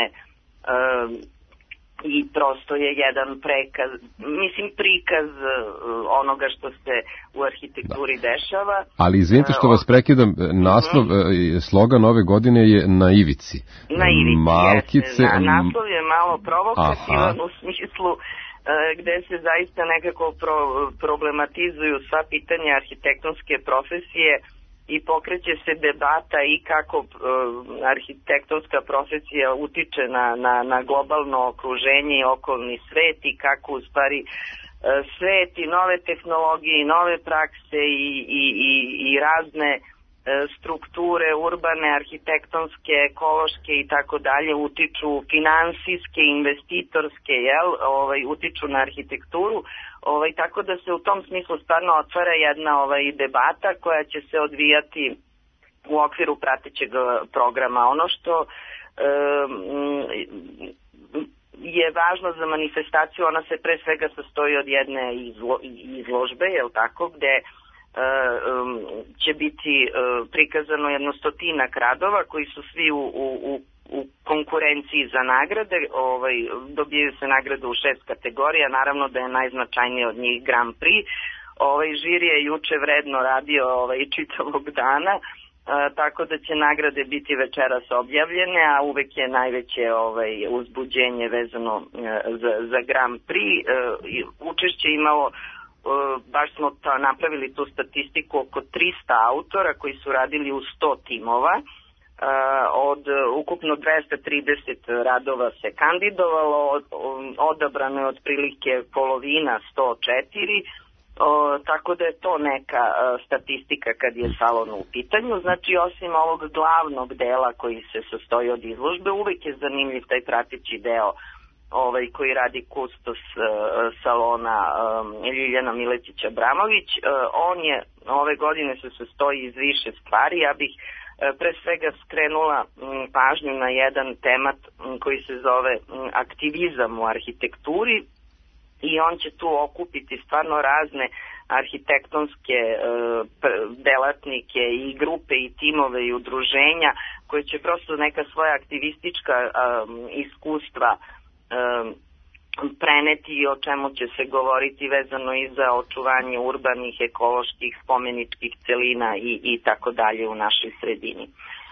S8: i prosto je jedan prikaz onoga što se u arhitekturi dešava.
S2: Ali izvinite što vas prekidam, naslov, slogan ove godine je Na ivici.
S8: Na ivici,
S2: Malkice.
S8: Naslov je malo provokativan u smislu gde se zaista nekako problematizuju sva pitanja arhitektonske profesije i pokreće se debata i kako arhitektonska profesija utiče na globalno okruženje i okolni svet i kako u stvari svet i nove tehnologije i nove prakse i razne strukture urbane, arhitektonske, ekološke i tako dalje utiču, finansijske, investitorske, utiču na arhitектuru, tako da se u tom smislu stvarno otvara jedna debata koja će se odvijati u okviru pratećeg programa. Ono što je važno za manifestaciju, ona se pre svega sastoji od jedne izložbe, gde će biti prikazano 100 radova koji su svi u konkurenciji za nagrade. Dobijaju se nagrade u 6 kategorija, naravno da je najznačajnije od njih Grand Prix. Žiri je juče vredno radio čitavog dana, tako da će nagrade biti večeras objavljene, a uvek je najveće uzbuđenje vezano za Grand Prix. Učešće imalo, baš smo napravili tu statistiku, oko 300 autora koji su radili u 100 timova. Od ukupno 230 radova se kandidovalo, odabrano je otprilike polovina, 104, Tako da je to neka statistika kad je salon u pitanju. Znači, osim ovog glavnog dela koji se sastoji od izložbe, uvek je zanimljiv taj prateći deo koji radi kustos salona Ljiljana Miletić-Abramović. On je ove godine se sastoji iz više stvari. Ja bih pre svega skrenula pažnju na jedan temat koji se zove aktivizam u arhitekturi, i on će tu okupiti stvarno razne arhitektonske delatnike i grupe i timove i udruženja koje će prosto neka svoja aktivistička iskustva preneti i o čemu će se govoriti vezano i za očuvanje urbanih, ekoloških, spomeničkih celina i tako dalje u našoj sredini.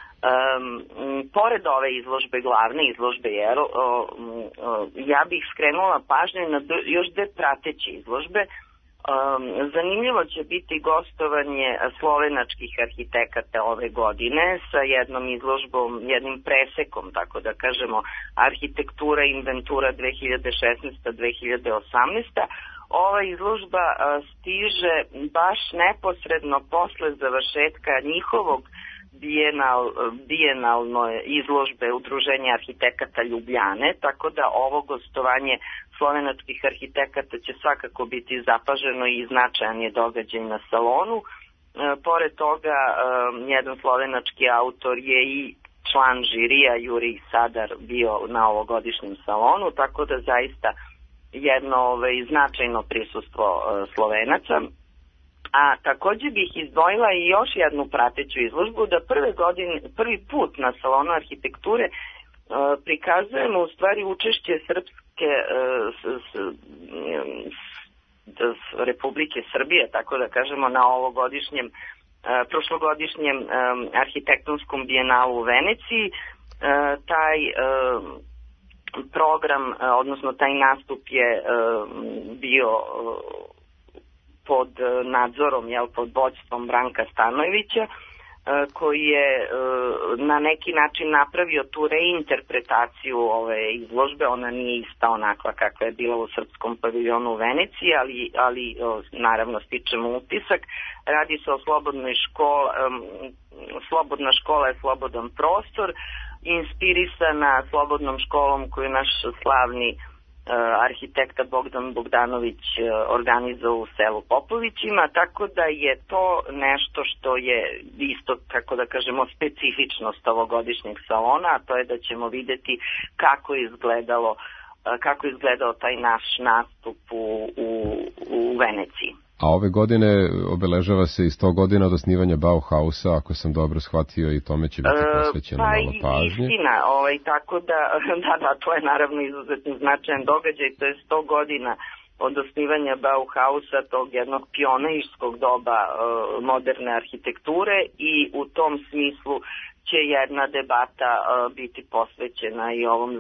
S8: Pored ove izložbe, glavne izložbe, ja bih skrenula pažnju na još dve prateće izložbe. Zanimljivo će biti gostovanje slovenačkih arhitekata ove godine sa jednom izložbom, jednim presekom, tako da kažemo, arhitektura i inventura 2016-2018. Ova izložba stiže baš neposredno posle završetka njihovog bijenalno izložbe Udruženja arhitekata Ljubljane, tako da ovo gostovanje slovenačkih arhitekata će svakako biti zapaženo i značajan je događaj na salonu. Pored toga, jedan slovenački autor je i član žirija, Jurij Sadar, bio na ovogodišnjem salonu, tako da zaista jedno značajno prisustvo Slovenaca. A takođe bih izdvojila i još jednu prateću izložbu, da prvi put na salonu arhitekture prikazujemo u stvari učešće Srpske Republike Srbije, tako da kažemo, na ovogodišnjem, prošlogodišnjem arhitektonskom bijenalu u Veneciji. Taj program, odnosno taj nastup je bio pod nadzorom, pod vođstvom Branka Stanojevića, koji je na neki način napravio tu reinterpretaciju ove izložbe. Ona nije ista onakva kakva je bila u Srpskom paviljonu u Veneciji, ali naravno stičemo utisak. Radi se o slobodnoj školi, slobodna škola je slobodan prostor, inspirisana slobodnom školom koju naš slavni arhitekta Bogdan Bogdanović organizovao u selu Popovićima, tako da je to nešto što je isto, kako da kažemo, specifičnost ovogodišnjeg salona, a to je da ćemo videti kako je izgledao taj naš nastup u Veneciji.
S2: A ove godine obeležava se i 100 godina od osnivanja Bauhausa, ako sam dobro shvatio, i tome će biti posvećeno malo pažnje.
S8: Istina, tako da, to je naravno izuzetno značajan događaj, to je 100 godina od osnivanja Bauhausa, tog jednog pionirskog doba moderne arhitekture, i u tom smislu će jedna debata biti posvećena i ovom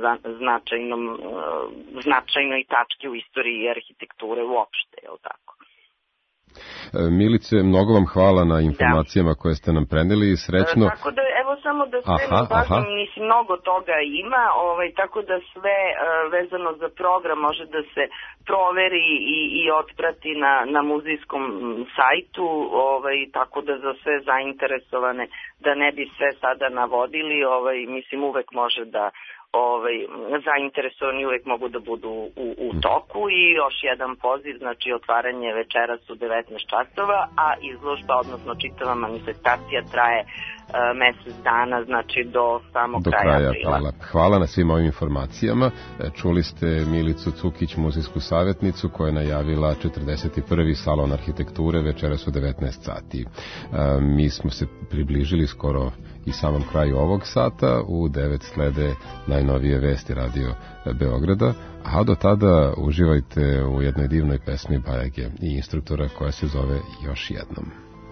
S8: značajnoj tački u istoriji arhitekture uopšte, je li tako?
S2: Milice, mnogo vam hvala na informacijama koje ste nam preneli i srećno.
S8: Tako da, evo samo da skrenem pažnju, mislim, mnogo toga ima, tako da sve vezano za program može da se proveri i otprati na muzejskom sajtu, tako da za sve zainteresovane, da ne bi sve sada navodili, mislim, uvek može da zainteresovani uvek mogu da budu u toku. I još jedan poziv, znači otvaranje večeras u 19 časova, a izložba, odnosno čitava manifestacija traje mesec dana, znači do kraja aprila.
S2: Hvala na svim ovim informacijama. Čuli ste Milicu Cukić, muzejsku savjetnicu, koja je najavila 41. salon arhitekture večeras u 19 sati. Mi smo se približili skoro i samom kraju ovog sata. U 9 slede najnovije vesti Radio Beograda, a do tada uživajte u jednoj divnoj pesmi Bajage i instruktora koja se zove Još jednom.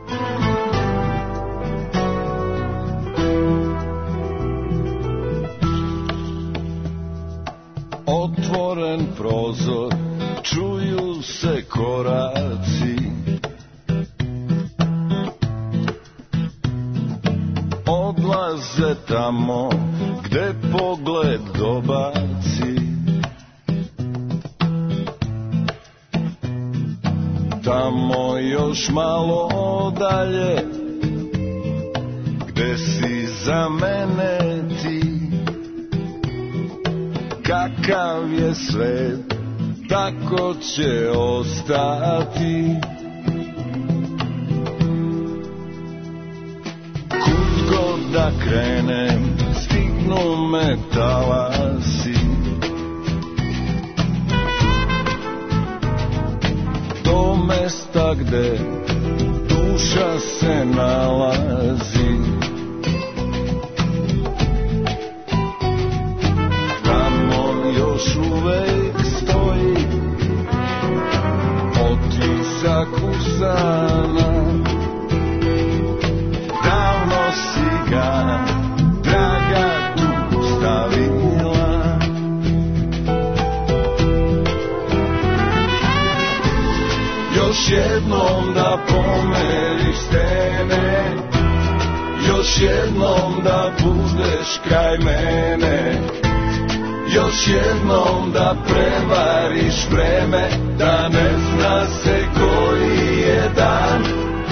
S9: Otvoren prozor, čuju se koraci, odlaze tamo gde pogled dobaci. tamo još malo dalje, gde si za mene ti. Kakav je svet, tako će ostati. Kud god da krenem, stignu me talasi. Do mesta gde duša se nalazi. Tamo još uvek stoji otisak usana. Davno si ga, draga, tu stavila. Još jednom da pomeriš stene, još jednom da budeš kraj mene, još jednom da prevariš vreme, da ne zna se koji je dan.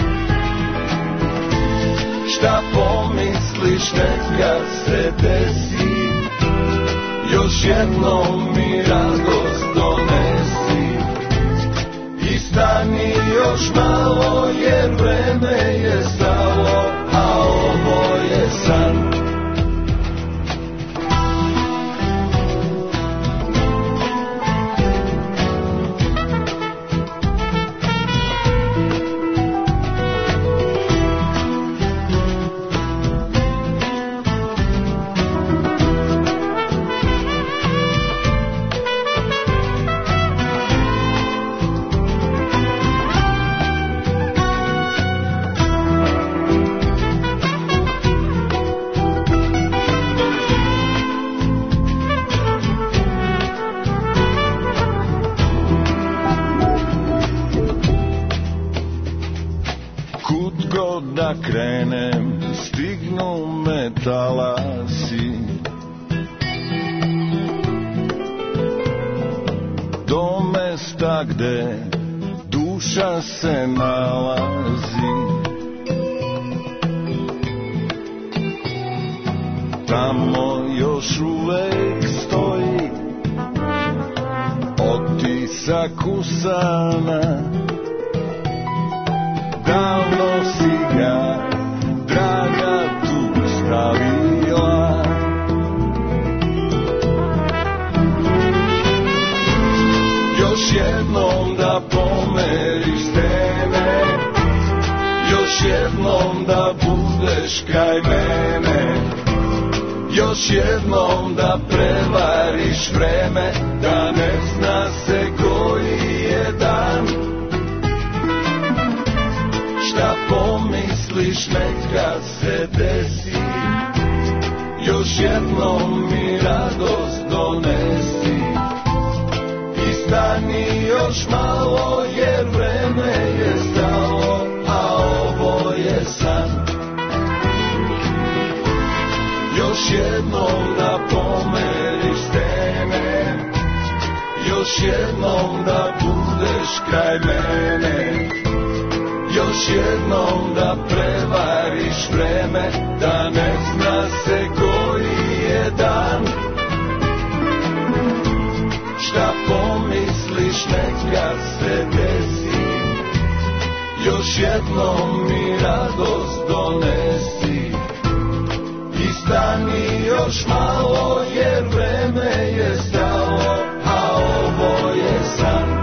S9: Šta pomisliš neka se desi, još jednom mi radost donesi. I stani još malo jer vreme je stalo, a ovo je san. Krenem, stignu me talasi. Do mesta gde duša se nalazi. Tamo još uvek stoji otisak usana. Davno si ga, draga, tu stavila. Još jednom da pomeriš stene, još jednom da budeš kraj mene, još jednom da prevariš vreme, da ne zna se koji je dan. Šta pomisliš neka se desi, još jednom mi radost donesi. I stani još malo jer vreme je stalo, a ovo je san. Još jednom da pomeriš stene, još jednom da budeš kraj mene, još jednom da prevariš vreme, da ne zna se koji je dan. Šta pomisliš neka se desi, još jednom mi radost donesi. I stani još malo jer vreme je stalo, a ovo je san.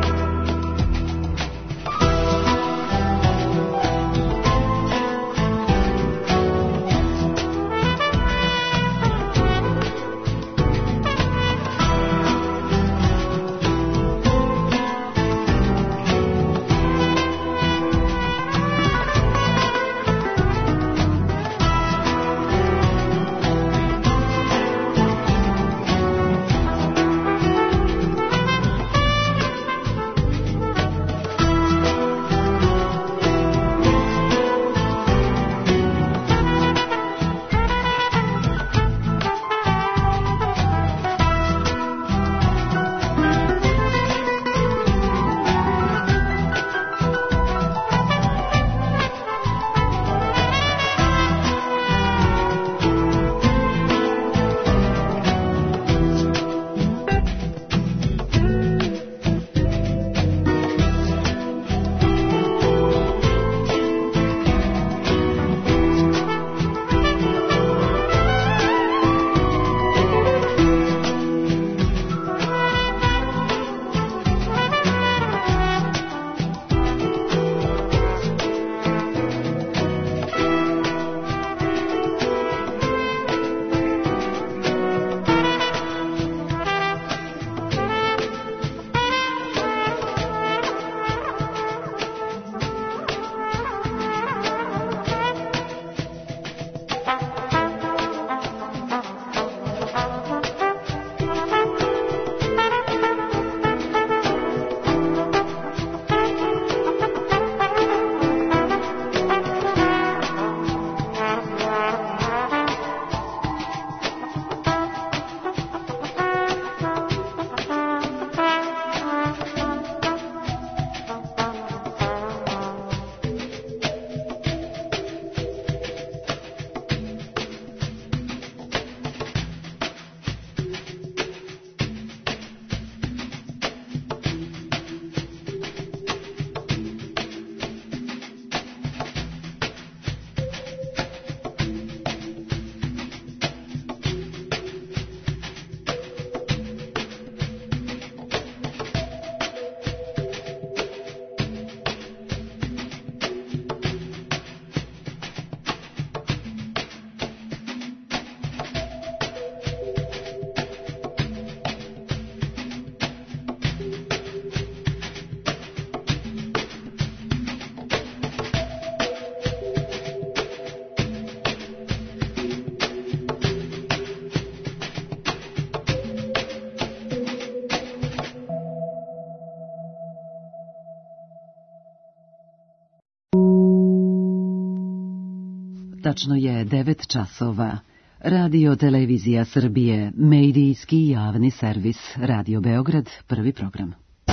S10: Tačno je 9 časova. Radio Televizija Srbije, medijski javni servis, Radio Beograd, prvi program.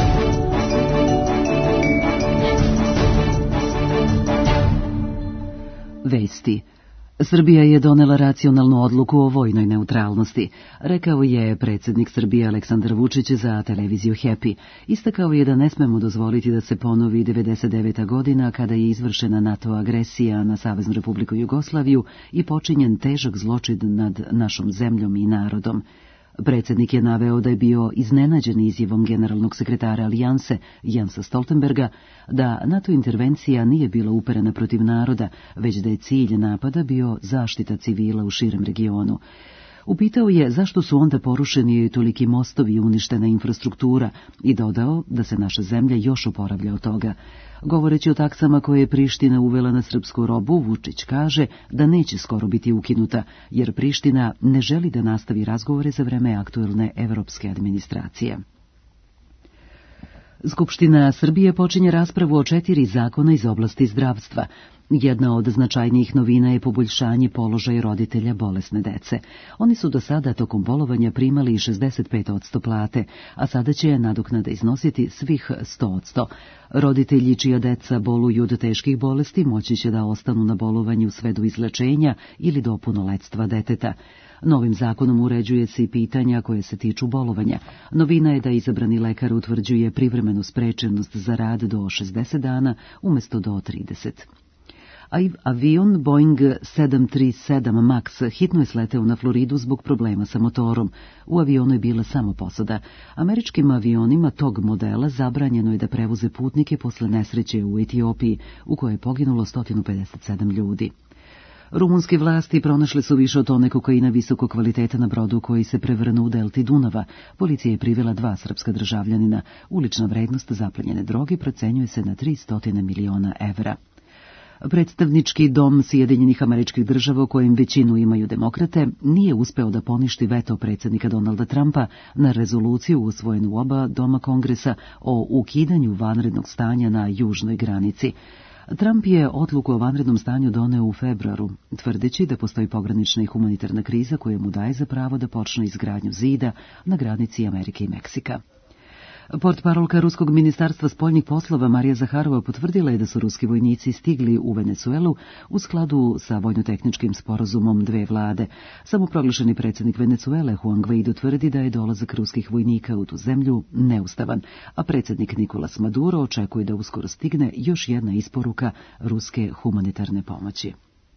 S10: Vesti. Srbija je donela racionalnu odluku o vojnoj neutralnosti, rekao je predsjednik Srbije Aleksandar Vučić za televiziju Happy. Istakao je da ne smemo dozvoliti da se ponovi 99. godina kada je izvršena NATO agresija na Saveznu Republiku Jugoslaviju i počinjen težak zločin nad našom zemljom i narodom. Predsjednik je naveo da je bio iznenađen izjavom generalnog sekretara Alijanse Jensa Stoltenberga da NATO intervencija nije bila uperena protiv naroda, već da je cilj napada bio zaštita civila u širem regionu. Upitao je zašto su onda porušeni toliki mostovi i uništena infrastruktura i dodao da se naša zemlja još oporavlja od toga. Govoreći o taksama koje je Priština uvela na srpsku robu, Vučić kaže da neće skoro biti ukinuta, jer Priština ne želi da nastavi razgovore za vreme aktuelne evropske administracije. Skupština Srbije počinje raspravu o 4 zakona iz oblasti zdravstva. Jedna od značajnijih novina je poboljšanje položaja roditelja bolesne dece. Oni su do sada tokom bolovanja primali 65% plate, a sada će nadoknada iznositi svih 100%. Roditelji čija deca boluju od teških bolesti moći će da ostanu na bolovanju sve do izlečenja ili do punoletstva deteta. Novim zakonom uređuje se i pitanja koje se tiču bolovanja. Novina je da izabrani lekar utvrđuje privremenu sprečenost za rad do 60 dana umjesto do 30. Avion Boeing 737 MAX hitno je sleteo na Floridu zbog problema sa motorom. U avionu je bila samo posada. Američkim avionima tog modela zabranjeno je da prevoze putnike posle nesreće u Etiopiji, u kojoj je poginulo 157 ljudi. Rumunske vlasti pronašle su više od tone kokaina visokog kvaliteta na brodu koji se prevrnuo u delti Dunava. Policija je privela 2 srpska državljanina. Ulična vrednost zaplenjene droge procenjuje se na 300 miliona evra. Predstavnički dom Sjedinjenih Američkih Država, u kojem većinu imaju demokrate, nije uspeo da poništi veto predsjednika Donalda Trumpa na rezoluciju usvojenu u oba doma Kongresa o ukidanju vanrednog stanja na južnoj granici. Trump je odluku o vanrednom stanju doneo u februaru, tvrdeći da postoji pogranična i humanitarna kriza koja mu daje za pravo da počne izgradnju zida na granici Amerike i Meksika. Portparolka Ruskog ministarstva spoljnih poslova Marija Zaharova potvrdila je da su ruski vojnici stigli u Venecuelu u skladu sa vojno-tehničkim sporazumom dve vlade. Samoproglašeni predsjednik Venecuele Juan Guaido tvrdi da je dolazak ruskih vojnika u tu zemlju neustavan, a predsjednik Nicolas Maduro očekuje da uskoro stigne još jedna isporuka ruske humanitarne pomoći.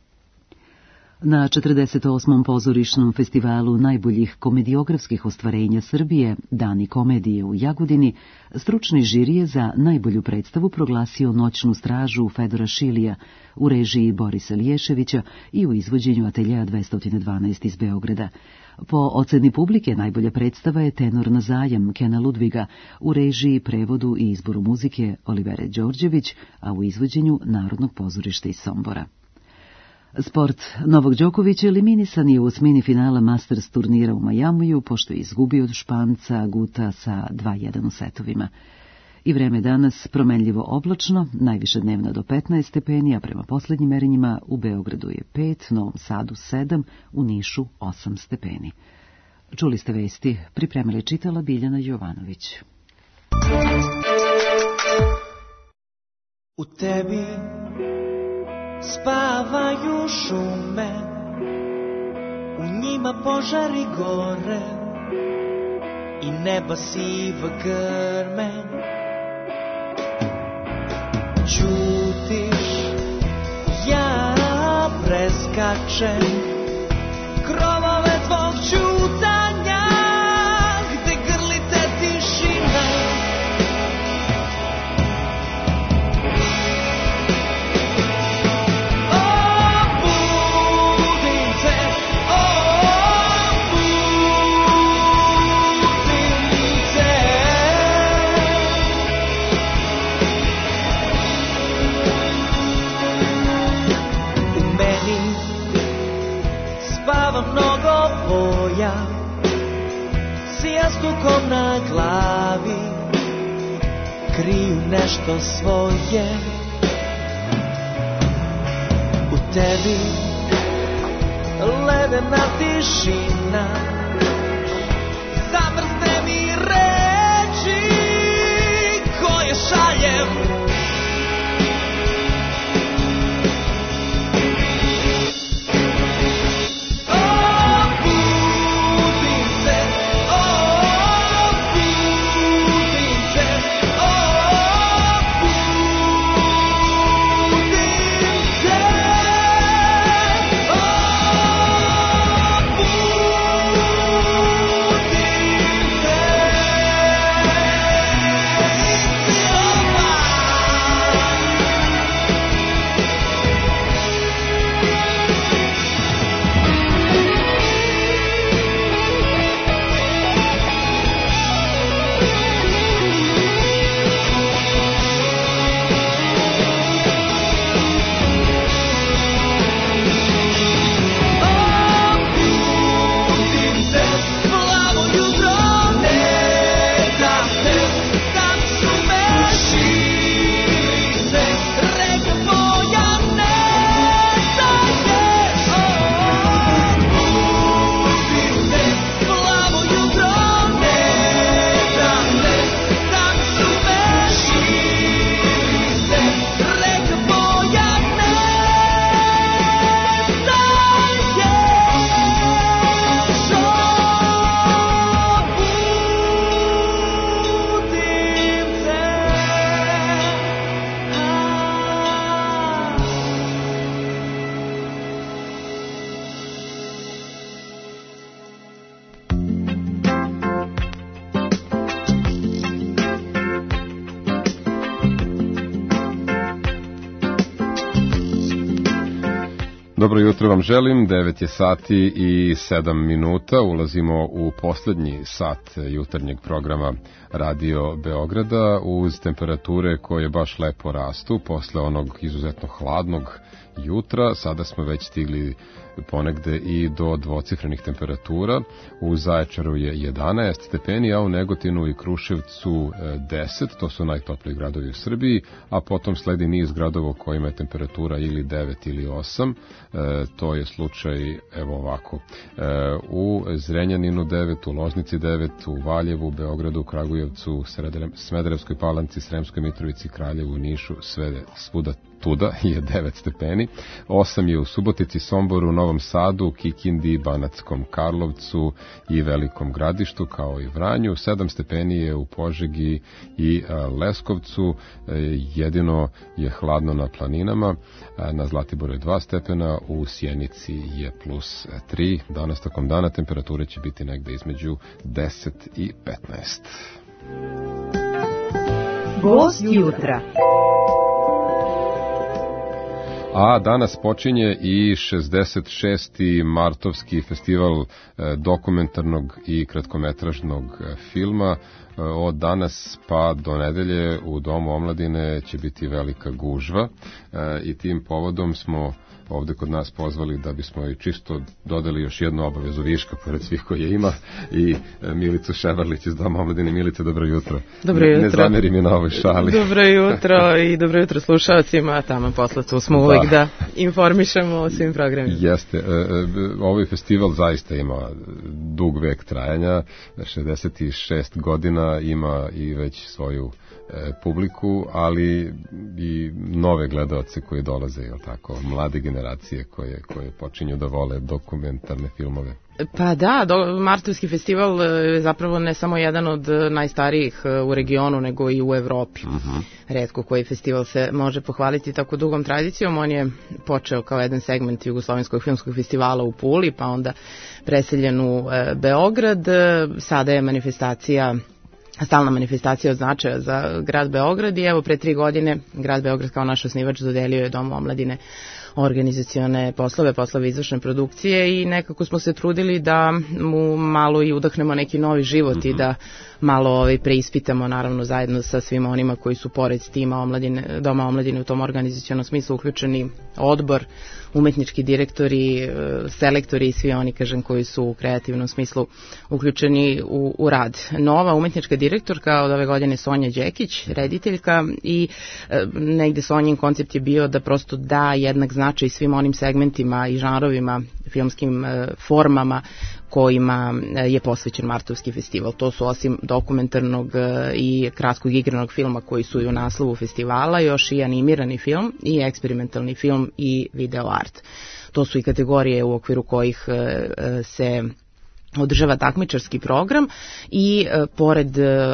S10: Na 48. pozorišnom festivalu najboljih komediografskih ostvarenja Srbije, Dani komedije u Jagodini, stručni žiri je za najbolju predstavu proglasio Noćnu stražu Fedora Šilija u režiji Borisa Liješevića i u izvođenju Ateljeja 212 iz Beograda. Po oceni publike najbolja predstava je Tenor na zajam Kena Ludviga u režiji, prevodu i izboru muzike Olivere Đorđević, a u izvođenju Narodnog pozorišta iz Sombora. Sport. Novak Đoković eliminisan je u osmini finala Masters turnira u Majamiju, pošto je izgubio od Španca Guta sa 2:1 u setovima. I vreme danas promenljivo oblačno, najviše dnevno do 15 stepeni, a prema posljednjim merenjima u Beogradu je 5, Novom Sadu 7, u Nišu 8 stepeni. Čuli ste vesti, pripremila i čitala Biljana Jovanović.
S11: U tebi spavaju šume, u njima požari gore i neba siva grme. Ćutiš, ja preskačem krovove tvog ćutanja, gde grlite tišina. Mnogo boja, s jastukom na glavi, kriju nešto svoje. U tebi ledena tišina, zamrzne mi reči koje šaljem.
S2: Dobro jutro vam želim, 9 je sati i 7 minuta, ulazimo u poslednji sat jutarnjeg programa Radio Beograda uz temperature koje baš lepo rastu posle onog izuzetno hladnog jutra. Sada smo već stigli ponegde i do dvocifrenih temperatura. U Zaječaru je 11 stepeni, a u Negotinu i Kruševcu 10, to su najtopliji gradovi u Srbiji, a potom sledi niz gradova u kojima je temperatura ili 9 ili 8, to je slučaj evo ovako. U Zrenjaninu 9, u Loznici 9, u Valjevu, Beogradu, Kragujevcu, Smederevskoj Palanci, Sremskoj Mitrovici, Kraljevu, Nišu, svuda tuda je 9 stepeni, 8 je u Subotici, Somboru, Novom Sadu, Kikindi, Banatskom Karlovcu i Velikom Gradištu, kao i Vranju, 7 stepeni je u Požegi i Leskovcu, jedino je hladno na planinama, na Zlatiboru je 2 stepena, u Sjenici je plus 3, danas tokom dana temperature će biti negde između 10 i 15.
S23: Gost jutra.
S2: A danas počinje i 66. martovski festival dokumentarnog i kratkometražnog filma. Od danas pa do nedelje u Domu omladine će biti velika gužva i tim povodom smo ovde kod nas pozvali da bismo i čisto dodali još jednu obavezu viška pored svih koje ima i Milicu Ševarlić iz Doma omladine. Milice, dobro jutro.
S12: Dobro jutro.
S2: Ne zameri mi na ovoj šali.
S12: Dobro jutro i dobro jutro slušalcima, tamo posle tu smo uvek da informišemo o svim programima.
S2: Jeste, ovaj festival zaista ima dug vek trajanja, 66 godina, ima i već svoju publiku, ali i nove gledaoce koji dolaze, jel tako, mlade generacije koje počinju da vole dokumentarne filmove.
S12: Pa da, Martovski festival je zapravo ne samo jedan od najstarijih u regionu, nego i u Evropi. Retko koji festival se može pohvaliti tako dugom tradicijom. On je počeo kao jedan segment Jugoslovenskog filmskog festivala u Puli, pa onda preseljen u Beograd. Sada je stalna manifestacija od značaja za grad Beograd i evo pre 3 godine grad Beograd kao naš osnivač dodelio je Domu omladine organizacione poslove izvršne produkcije i nekako smo se trudili da mu malo i udahnemo neki novi život i da malo preispitamo, naravno zajedno sa svim onima koji su pored tima Doma omladine u tom organizacionom smislu uključeni, odbor, umetnički direktori, selektori i svi oni, kažem, koji su u kreativnom smislu uključeni u rad. Nova umetnička direktorka od ove godine Sonja Đekić, rediteljka, i negde Sonjin koncept je bio da prosto da jednak znak značaj svim onim segmentima i žanrovima, filmskim formama kojima je posvećen Martovski festival. To su osim dokumentarnog i kratkog igranog filma koji su i u naslovu festivala, još i animirani film i eksperimentalni film i video art. To su i kategorije u okviru kojih se održava takmičarski program i pored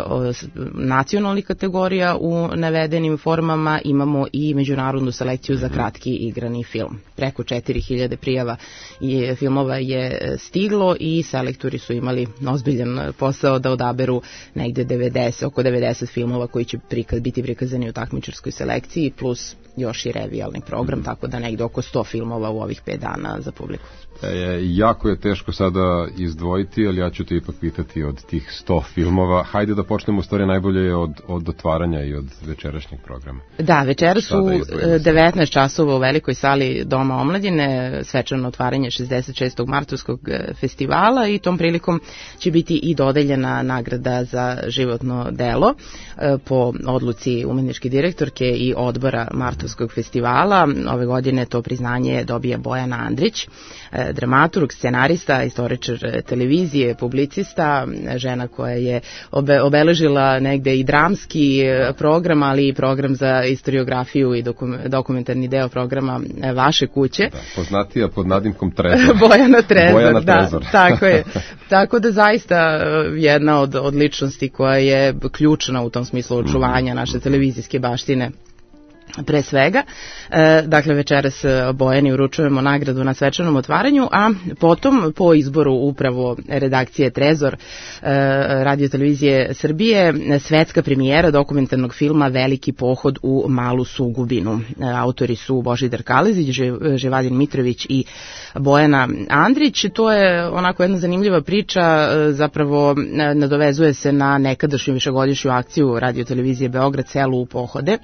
S12: nacionalnih kategorija u navedenim formama imamo i međunarodnu selekciju za kratki igrani film. Preko 4000 prijava filmova je stiglo i selektori su imali ozbiljan posao da odaberu negde oko 90 filmova koji će biti prikazani u takmičarskoj selekciji, plus još i revijalni program, tako da negde oko 100 filmova u ovih 5 dana za publiku.
S2: Jako je teško sada izdvojiti, ali ja ću te ipak pitati od tih 100 filmova. Hajde da počnemo u stvari najbolje od otvaranja i od večerašnjeg programa.
S12: Da, večeras su 19 časova u velikoj sali Doma omladine, svečano otvaranje 66. Martovskog festivala i tom prilikom će biti i dodeljena nagrada za životno delo po odluci umetničke direktorke i odbora Martovskog festivala. Ove godine to priznanje dobija Bojana Andrić, dramaturg, scenarista, istoričar televizije, publicista, žena koja je obeležila negde i dramski program, ali i program za istoriografiju i dokumentarni deo programa Vaše kuće.
S2: Da, poznatija pod nadimkom Trezor.
S12: Bojana Trezor, da, tako je. Tako da zaista jedna od ličnosti koja je ključna u tom smislu očuvanja naše televizijske baštine. Pre svega, dakle večeras Bojani uručujemo nagradu na svečanom otvaranju, a potom po izboru upravo redakcije Trezor Radio televizije Srbije svetska premijera dokumentarnog filma Veliki pohod u Malu Sugubinu. Autori su Božidar Kalezić, Živadin Mitrović i Bojana Andrić. To je onako jedna zanimljiva priča, zapravo nadovezuje se na nekadašnju višegodišnju akciju Radio televizije Beograd Selu u pohode.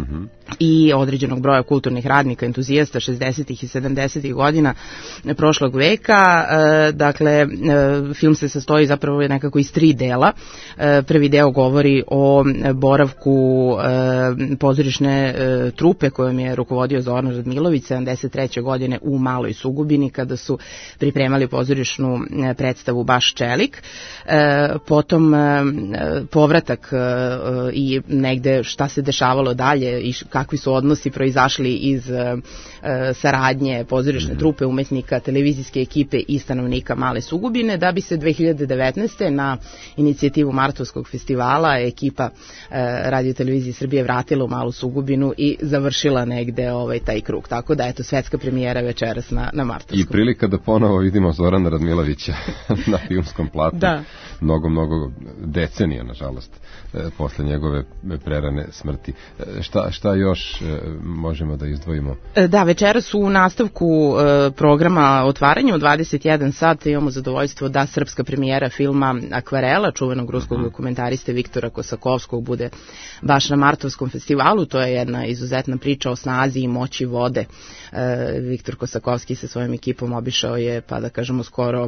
S12: I određenog broja kulturnih radnika, entuzijasta 60. i 70. godina prošlog veka. Dakle, film se sastoji zapravo nekako iz 3 dela. Prvi deo govori o boravku pozorišne trupe kojom je rukovodio Zoran Radmilović 73. godine u Maloj Sugubini kada su pripremali pozorišnu predstavu Baš čelik. Potom povratak i negde šta se dešavalo dalje i kakvi su odnosi proizašli iz saradnje pozorišne trupe, umetnika, televizijske ekipe i stanovnika Male Sugubine, da bi se 2019. na inicijativu Martovskog festivala ekipa Radio televizije Srbije vratila u Malu Sugubinu i završila negde taj krug. Tako da, eto, svetska premijera večeras na Martovskom.
S2: I prilika da ponovo vidimo Zorana Radmilovića na filmskom platu.
S12: Da.
S2: Mnogo decenija, nažalost, posle njegove prerane smrti. Šta još možemo da izdvojimo?
S12: Da, večeras u nastavku programa otvaranja u 21 sat imamo zadovoljstvo da srpska premijera filma Akvarela, čuvenog ruskog dokumentariste Viktora Kosakovskog, bude baš na Martovskom festivalu. To je jedna izuzetna priča o snazi i moći vode. Viktor Kosakovski sa svojom ekipom obišao je, pa da kažemo, skoro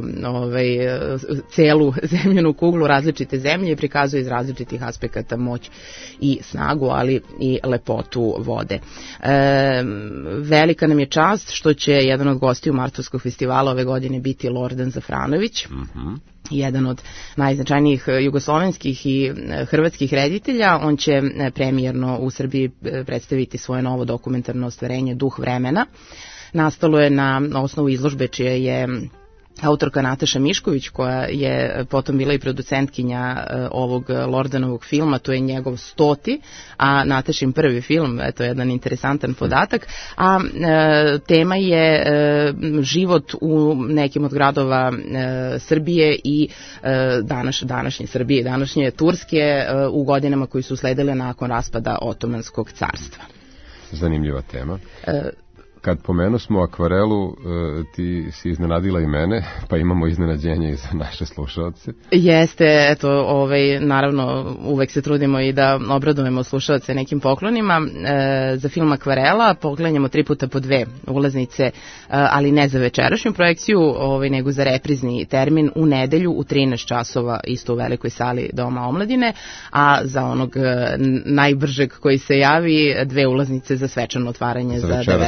S12: celu zemljenu kuglu, različite zemlje i prikazuje iz različitih aspekata moć i snagu, ali i lepotu vode. Velika nam je čast što će jedan od gostiju Martovskog festivala ove godine biti Lordan Zafranović, jedan od najznačajnijih jugoslovenskih i hrvatskih reditelja. On će premijerno u Srbiji predstaviti svoje novo dokumentarno ostvarenje Duh vremena. Nastalo je na osnovu izložbe čije je autorka Nataša Mišković, koja je potom bila i producentkinja ovog Lordanovog filma. To je njegov 100. a Natašin prvi film, to je jedan interesantan podatak, a tema je život u nekim od gradova Srbije i današnje Srbije, današnje Turske u godinama koji su sledile nakon raspada Otomanskog carstva.
S2: Zanimljiva tema. Kad pomenu smo Akvarelu, ti si iznenadila i mene, pa imamo iznenađenje i za naše slušalce.
S12: Jeste, eto, naravno, uvek se trudimo i da obradujemo slušalce nekim poklonima. Za film Akvarela poklanjamo 3 puta po 2 ulaznice, ali ne za večerašnju projekciju, nego za reprizni termin u nedelju u 13 časova, isto u velikoj sali Doma omladine, a za onog najbržeg koji se javi 2 ulaznice za svečano otvaranje za 19 časova.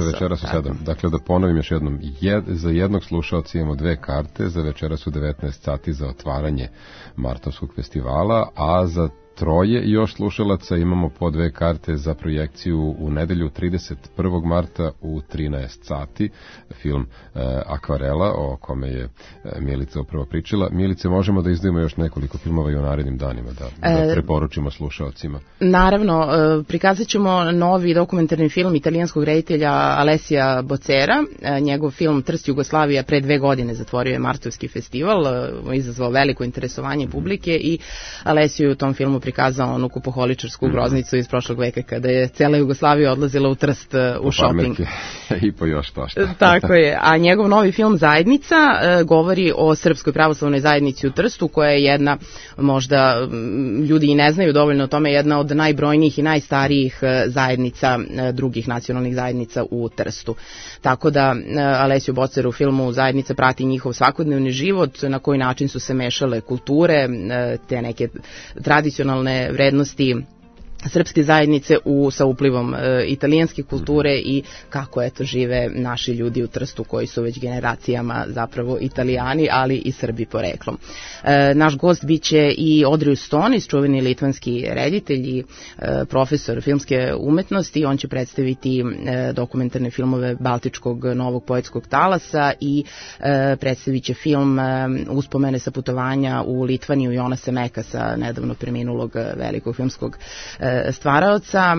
S2: Za večeras u 7. Dakle, da ponovim još jednom. Za jednog slušalca imamo 2 karte, za večeras u 19 sati za otvaranje Martovskog festivala, a za 3 još slušalaca imamo po 2 karte za projekciju u nedelju 31. marta u 13 sati, film Akvarela, o kome je Milica upravo pričala. Milice, možemo da izdajemo još nekoliko filmova i u narednim danima, da preporučimo slušalcima.
S12: Naravno, prikazat ćemo novi dokumentarni film italijanskog reditelja Alessija Bocera. Njegov film Trst Jugoslavija pre 2 godine zatvorio je Martovski festival, izazvao veliko interesovanje publike i Alessio je u tom filmu prikazao onu kupoholičarsku groznicu iz prošlog veka kada je cela Jugoslavija odlazila u Trst u shopping.
S2: I po još to šta.
S12: Tako je. A njegov novi film Zajednica govori o Srpskoj pravoslavnoj zajednici u Trstu, koja je jedna, možda ljudi i ne znaju dovoljno o tome, jedna od najbrojnijih i najstarijih zajednica, drugih nacionalnih zajednica u Trstu. Tako da Alessio Bocer u filmu Zajednica prati njihov svakodnevni život, na koji način su se mešale kulture, te neke tradicionalne vrednosti srpske zajednice sa uplivom italijanske kulture i kako žive naši ljudi u Trstu koji su već generacijama zapravo Italijani, ali i Srbi poreklom. Naš gost biće i Audrey Stonis, čuveni litvanski reditelj i profesor filmske umetnosti. On će predstaviti dokumentarne filmove Baltičkog novog poetskog talasa i predstavit će film Uspomene sa putovanja u Litvaniju Jona Semekasa, nedavno preminulog velikog filmskog stvaraoca.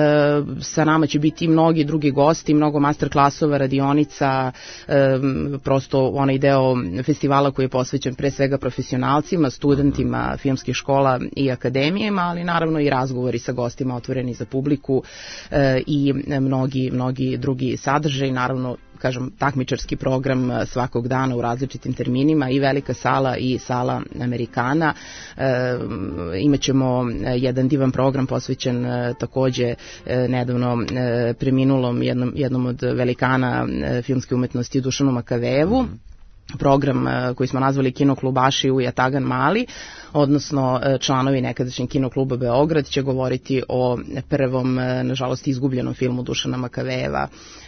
S12: Sa nama će biti mnogi drugi gosti, mnogo master klasova, radionica, prosto onaj deo festivala koji je posvećen pre svega profesionalcima, studentima filmskih škola i akademijama, ali naravno i razgovori sa gostima otvoreni za publiku i mnogi drugi sadržaj, naravno kažem, takmičarski program svakog dana u različitim terminima, i velika sala i sala Amerikana. Imaćemo jedan divan program posvećen takođe nedavno preminulom jednom od velikana filmske umetnosti Dušanu Makavejevu. Program koji smo nazvali Kinoklubaši u Jatagan Mali, odnosno članovi nekadašnjeg Kinokluba Beograd će govoriti o prvom, nažalost, izgubljenom filmu Dušana Makavejeva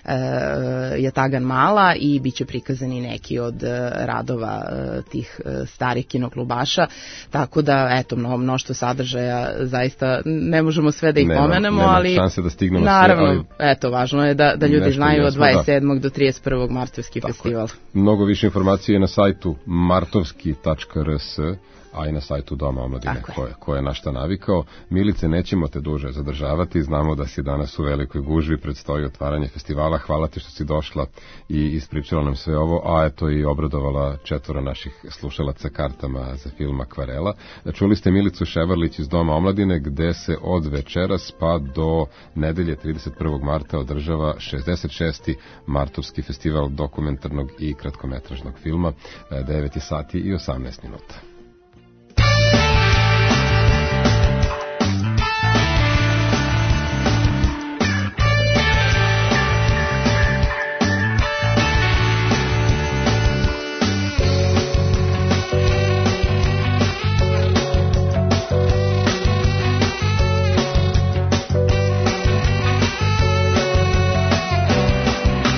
S12: Jatagan Mala, i bit će prikazani neki od radova tih starih kinoklubaša, tako da, eto, mnoštvo sadržaja, zaista ne možemo sve da ih pomenemo, ali
S2: nema šanse da stignemo
S12: naravno,
S2: sve, ali
S12: eto, važno je da ljudi znaju od 27. do 31. Martovski festival.
S2: Mnogo više informacije na sajtu martovski.rs, a i na sajtu Doma omladine ko je na šta navikao. Milice, nećemo te duže zadržavati, znamo da si danas u velikoj gužvi, predstoji otvaranje festivala. Hvala ti što si došla i ispričala nam sve ovo, a eto i obradovala 4 naših slušalaca kartama za film Akvarela. Čuli ste Milicu Ševarlić iz Doma omladine, gde se od večeras pa do nedelje 31. marta održava 66. Martovski festival dokumentarnog i kratkometražnog filma, 9 sati i 18 minuta.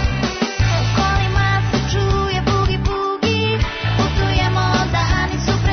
S13: Kolima se čuje bugi bugi, putujemo dani su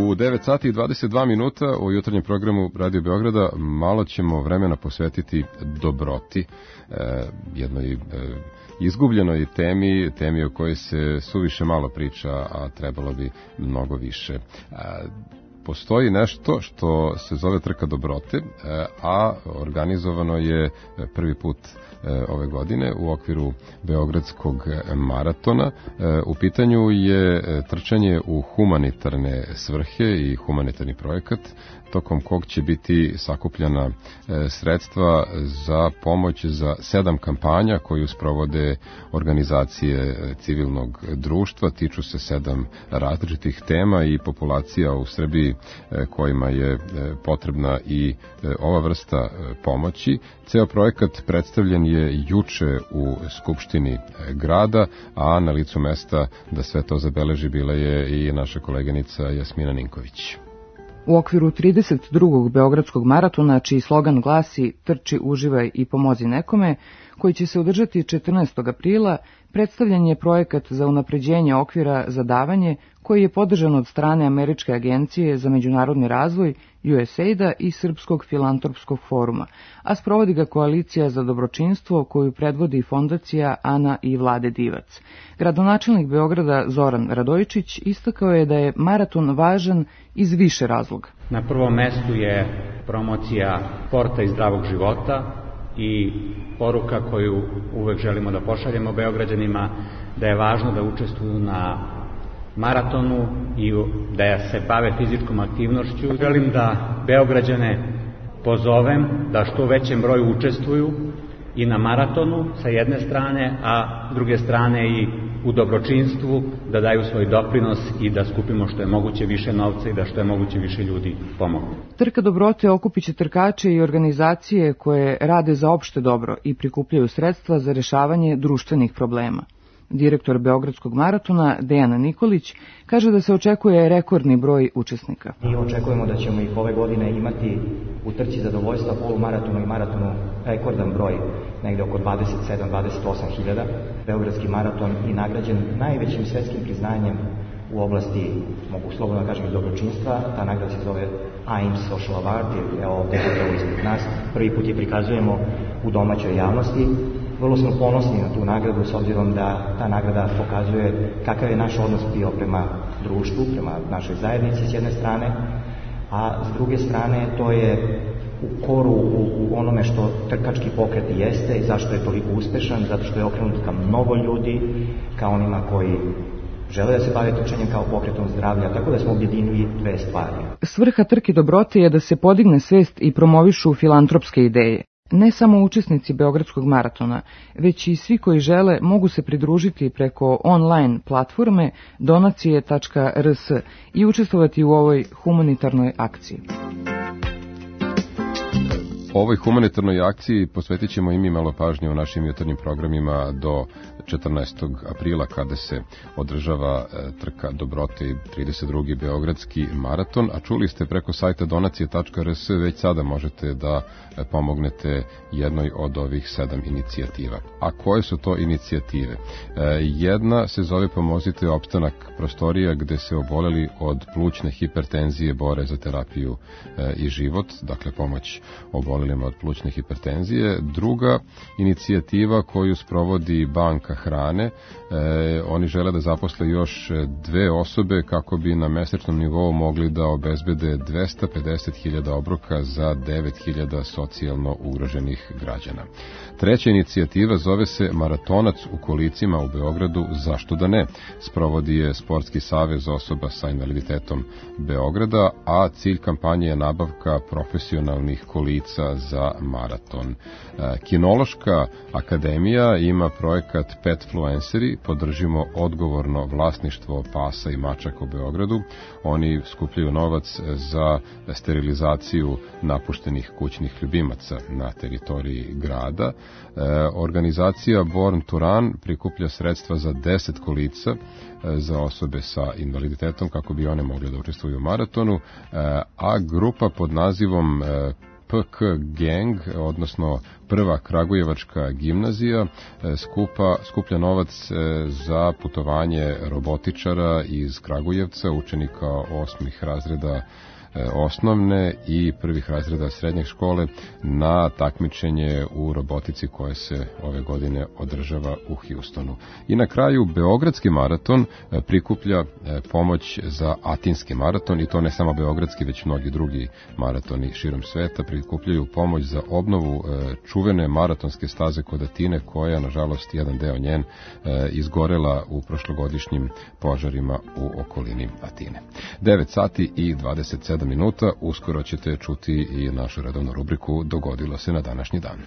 S2: U 9 sati i 22 minuta u jutarnjem programu Radio Beograda malo ćemo vremena posvetiti dobroti, jednoj izgubljenoj temi o kojoj se suviše malo priča, a trebalo bi mnogo više. Postoji nešto što se zove trka dobrote, a organizovano je prvi put ove godine u okviru Beogradskog maratona. U pitanju je trčanje u humanitarne svrhe i humanitarni projekat, tokom kog će biti sakupljena sredstva za pomoć za 7 kampanja koju sprovode organizacije civilnog društva. Tiču se 7 različitih tema i populacija u Srbiji kojima je potrebna i ova vrsta pomoći. Ceo projekat predstavljen je juče u Skupštini grada, a na licu mesta da sve to zabeleži bila je i naša koleginica Jasmina Ninković.
S13: U okviru 32. Beogradskog maratona, čiji slogan glasi Trči, uživaj i pomozi nekome, koji će se održati 14. aprila, predstavljen je projekat za unapređenje okvira za davanje, koji je podržan od strane Američke agencije za međunarodni razvoj, USAID-a i Srpskog filantropskog foruma, a sprovodi ga Koalicija za dobročinstvo koju predvodi fondacija Ana i Vlade Divac. Gradonačelnik Beograda Zoran Radojičić istakao je da je maraton važan iz više razloga.
S14: Na prvom mestu je promocija sporta i zdravog života i poruka koju uvek želimo da pošaljemo Beograđanima, da je važno da učestvuju na maratonu i da se bave fizičkom aktivnošću. Želim da Beograđane pozovem da što većem broju učestvuju i na maratonu sa jedne strane, a s druge strane i u dobročinstvu, da daju svoj doprinos i da skupimo što je moguće više novca i da što je moguće više ljudi pomogu.
S13: Trka dobrote okupiće trkače i organizacije koje rade za opšte dobro i prikupljaju sredstva za rešavanje društvenih problema. Direktor Beogradskog maratona, Dejan Nikolić, kaže da se očekuje rekordni broj učesnika.
S15: Mi očekujemo da ćemo ih ove godine imati u trci zadovoljstva, polumaratonu i maratonu rekordan broj, negde oko 27-28 hiljada. Beogradski maraton je nagrađen najvećim svetskim priznanjem u oblasti, mogu slobodno kažem, dobročinstva. Ta nagrada se zove AIM Social Award, evo ovde je ispred nas. Prvi put je prikazujemo u domaćoj javnosti. Vrlo smo ponosni na tu nagradu, s obzirom da ta nagrada pokazuje kakav je naš odnos bio prema društvu, prema našoj zajednici s jedne strane, a s druge strane to je u koru u onome što trkački pokret jeste i zašto je toliko uspešan, zato što je okrenut ka mnogo ljudi, ka onima koji žele da se bave trčanjem kao pokretom zdravlja, tako da smo objedinili dve stvari.
S13: Svrha trke dobrote je da se podigne svest i promovišu filantropske ideje. Ne samo učesnici Beogradskog maratona, već i svi koji žele mogu se pridružiti preko online platforme donacije.rs i učestvovati u ovoj humanitarnoj akciji.
S2: Ovoj humanitarnoj akciji posvetit ćemo i mi malo pažnje u našim jutarnjim programima do 14. aprila kada se održava trka dobrote i 32. Beogradski maraton, a čuli ste preko sajta donacije.rs već sada možete da pomognete jednoj od ovih 7 inicijativa. A koje su to inicijative? Jedna se zove Pomozite opstanak prostorija gde se oboleli od plućne hipertenzije bore za terapiju i život, dakle pomoć obolelima od plućne hipertenzije. Druga inicijativa koju sprovodi Banka hrane, oni žele da zaposle još 2 osobe kako bi na mesečnom nivou mogli da obezbede 250.000 obroka za 9.000 socijalno ugroženih građana. Treća inicijativa zove se Maratonac u kolicima u Beogradu, zašto da ne? Sprovodi je Sportski savez osoba sa invaliditetom Beograda, a cilj kampanje je nabavka profesionalnih kolica za maraton. Kinološka akademija ima projekat Petfluenceri, podržimo odgovorno vlasništvo pasa i mačaka u Beogradu. Oni skupljaju novac za sterilizaciju napuštenih kućnih ljubimaca na teritoriji grada. Organizacija Born to Run prikuplja sredstva za 10 kolica za osobe sa invaliditetom kako bi one mogle da učestvuju u maratonu, a grupa pod nazivom PK Gang, odnosno Prva Kragujevačka gimnazija, skuplja novac za putovanje robotičara iz Kragujevca, učenika 8. razreda osnovne i prvih razreda srednje škole na takmičenje u robotici koje se ove godine održava u Houstonu. I na kraju Beogradski maraton prikuplja pomoć za Atinski maraton, i to ne samo Beogradski, već mnogi drugi maratoni širom sveta prikupljaju pomoć za obnovu čuvene maratonske staze kod Atine, koja, nažalost, jedan deo njen izgorela u prošlogodišnjim požarima u okolini Atine. 9 sati i 27 minuta, uskoro ćete čuti i našu redovnu rubriku Dogodilo se na današnji dan.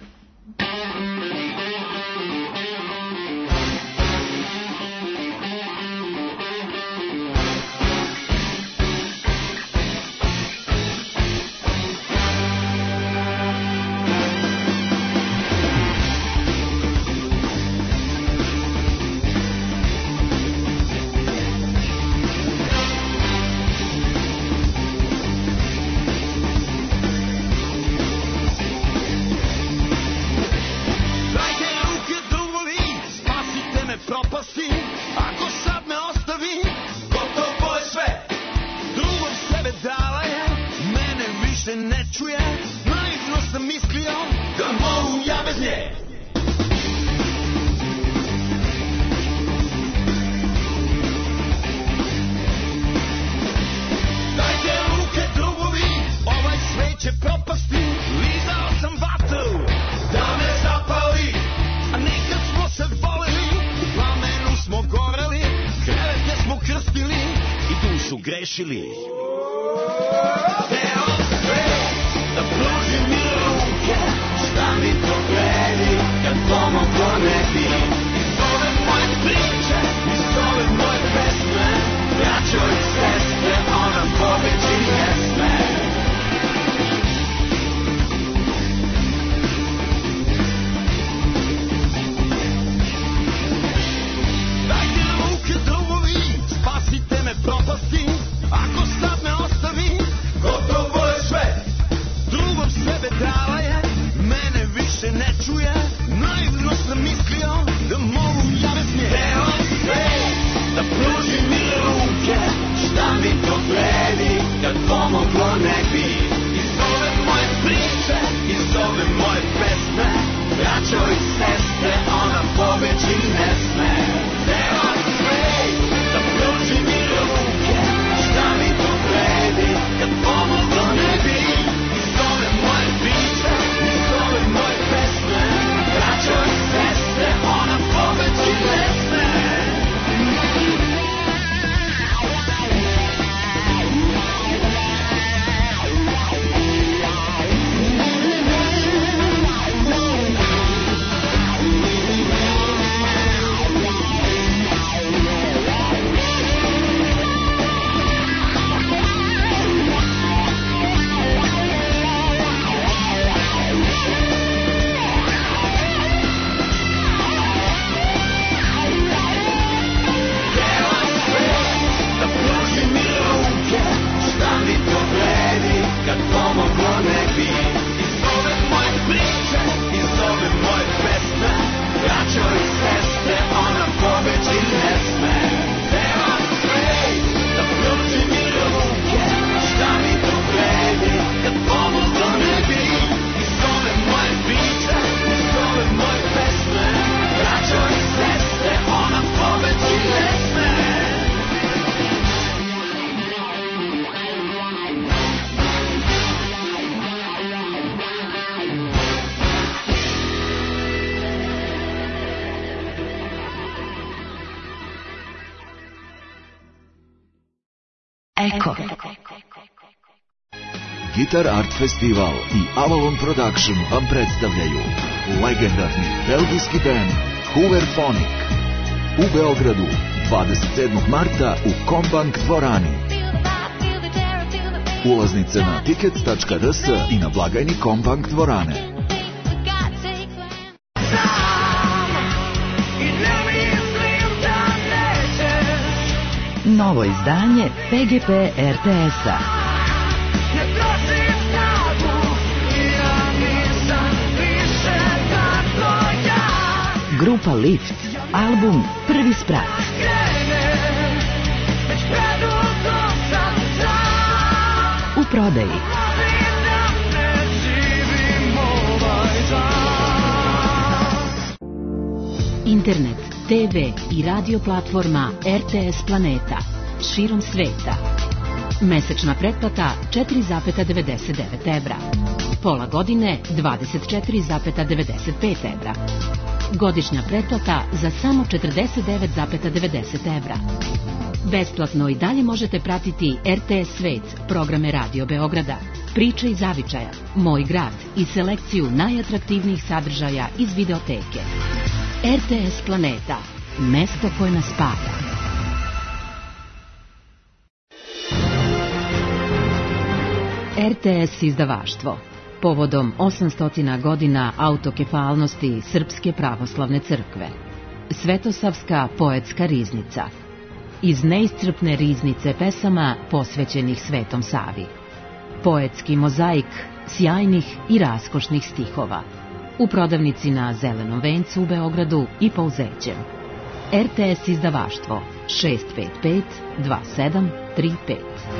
S21: Eko. Gitar Art Festival i Avalon Production vam predstavljaju legendarni belgijski band Hooverphonic u Beogradu 27. marta u Kombank dvorani. Ulaznice na tickets.rs i na blagajni Kombank dvorane.
S10: Novo izdanje PGP RTS-a.
S4: Grupa Lift, album Prvi sprat. U prodaji. Internet, TV i radio platforma RTS Planeta širom sveta. Mesečna pretplata 4,99 evra. Pola godine 24,95 evra. Godišnja pretplata za samo 49,90 evra. Besplatno i dalje možete pratiti RTS Svet, programe Radio Beograda, Priče iz zavičaja, Moj grad i selekciju najatraktivnijih sadržaja iz videoteke. RTS Planeta, mesto koje nas spaja. RTS izdavaštvo. Povodom 800 godina autokefalnosti Srpske pravoslavne crkve. Svetosavska poetska riznica. Iz neiscrpne riznice pesama posvećenih Svetom Savi. Poetski mozaik sjajnih i raskošnih stihova. U prodavnici na Zelenom vencu u Beogradu i Pouzećem. RTS izdavaštvo 655 2735.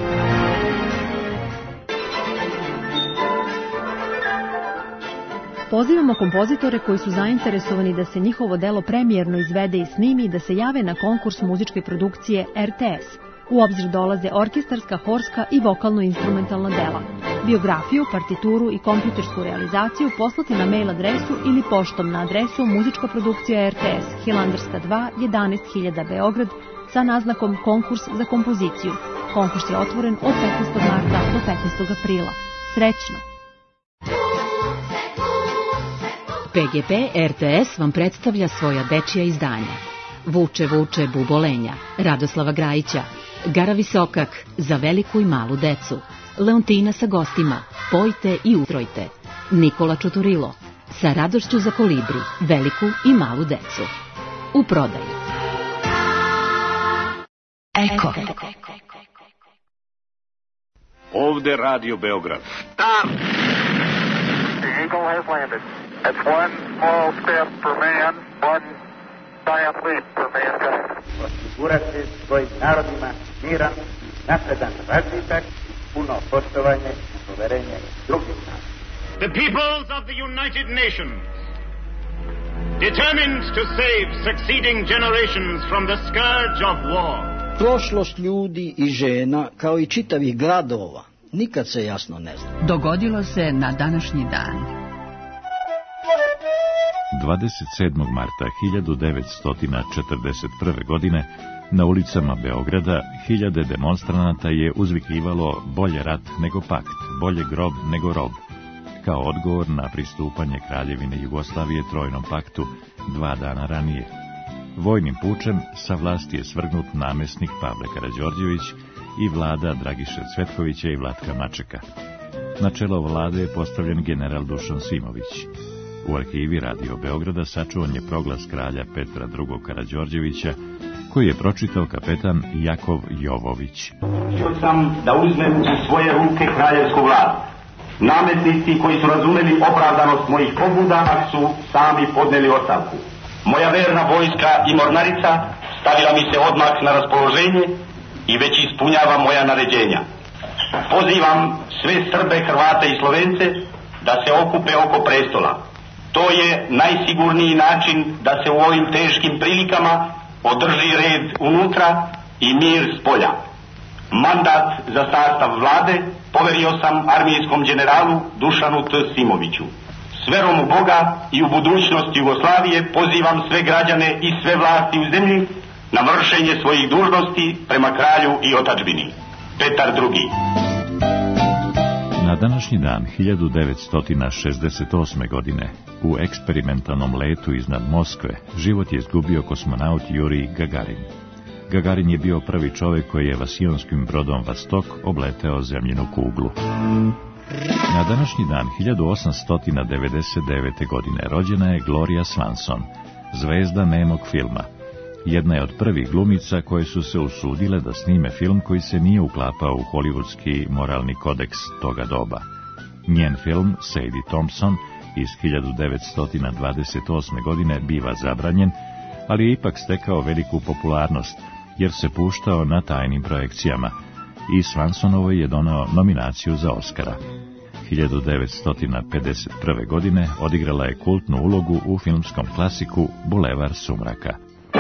S16: Pozivamo kompozitore koji su zainteresovani da se njihovo delo premijerno izvede i snimi i da se jave na konkurs muzičke produkcije RTS. U obzir dolaze orkestarska, horska i vokalno-instrumentalna dela. Biografiju, partituru i kompjutersku realizaciju poslati na mail adresu ili poštom na adresu Muzička produkcija RTS, Hilandarska 2, 11.000 Beograd, sa naznakom Konkurs za kompoziciju. Konkurs je otvoren od 15. marta do 15. aprila. Srećno!
S23: PGP RTS vam predstavlja svoja dečija izdanja. Vuče, vuče, bubolenja, Radoslava Grajića, Gara Visokak, za veliku i malu decu, Leontina sa gostima, Pojte i utrojte, Nikola Čuturilo, sa radošću za kolibri, veliku i malu decu. U prodaji.
S4: Eko.
S17: Ovde Radio Beograd.
S18: Stop! The Eagle has landed. It's one small step for man, one giant leap for mankind.
S19: Osigurati svojim narodima miran, napredan razvitak, puno poštovanje i poverenje drugim narodima.
S17: The peoples of the United Nations, determined to save succeeding generations from the scourge of war.
S20: Prošlost ljudi i žena, kao i čitavih gradova, nikad se jasno ne zna.
S1: Dogodilo se na današnji dan.
S25: 27. marta 1941. godine na ulicama Beograda hiljade demonstranata je uzvikivalo bolje rat nego pakt, bolje grob nego rob, kao odgovor na pristupanje Kraljevine Jugoslavije Trojnom paktu 2 dana ranije. Vojnim pučem sa vlasti je svrgnut namesnik Pavle Karađorđević i vlada Dragiše Cvetkovića i Vlatka Mačeka. Na čelo vlade je postavljen general Dušan Simović. U arhivi Radio Beograda sačuvan je proglas kralja Petra II. Karađorđevića, koji je pročitao kapetan Jakov Jovović.
S19: Htio sam da uzmem u svoje ruke kraljevsku vlast. Namesnici koji su razumeli opravdanost mojih pobuda su sami podneli ostavku. Moja verna vojska i mornarica stavila mi se odmah na raspoloženje i već ispunjava moja naređenja. Pozivam sve Srbe, Hrvate i Slovence da se okupe oko prestola. To je najsigurniji način da se u ovim teškim prilikama održi red unutra i mir s polja. Mandat za sastav vlade poverio sam armijskom generalu Dušanu T. Simoviću. S verom u Boga i u budućnost Jugoslavije pozivam sve građane i sve vlasti u zemlji na vršenje svojih dužnosti prema kralju i otadžbini. Petar II.
S25: Na današnji dan 1968. godine u eksperimentalnom letu iznad Moskve život je izgubio kosmonaut Jurij Gagarin. Gagarin je bio prvi čovjek koji je vasijonskim brodom Vostok obleteo zemljinu kuglu. Na današnji dan 1899. godine rođena je Gloria Swanson, zvezda nemog filma. Jedna je od prvih glumica koje su se usudile da snime film koji se nije uklapao u hollywoodski moralni kodeks toga doba. Njen film, Sadie Thompson, iz 1928. godine biva zabranjen, ali je ipak stekao veliku popularnost, jer se puštao na tajnim projekcijama i Swansonovoj je donao nominaciju za Oscara. 1951. godine odigrala je kultnu ulogu u filmskom klasiku Bulevar sumraka.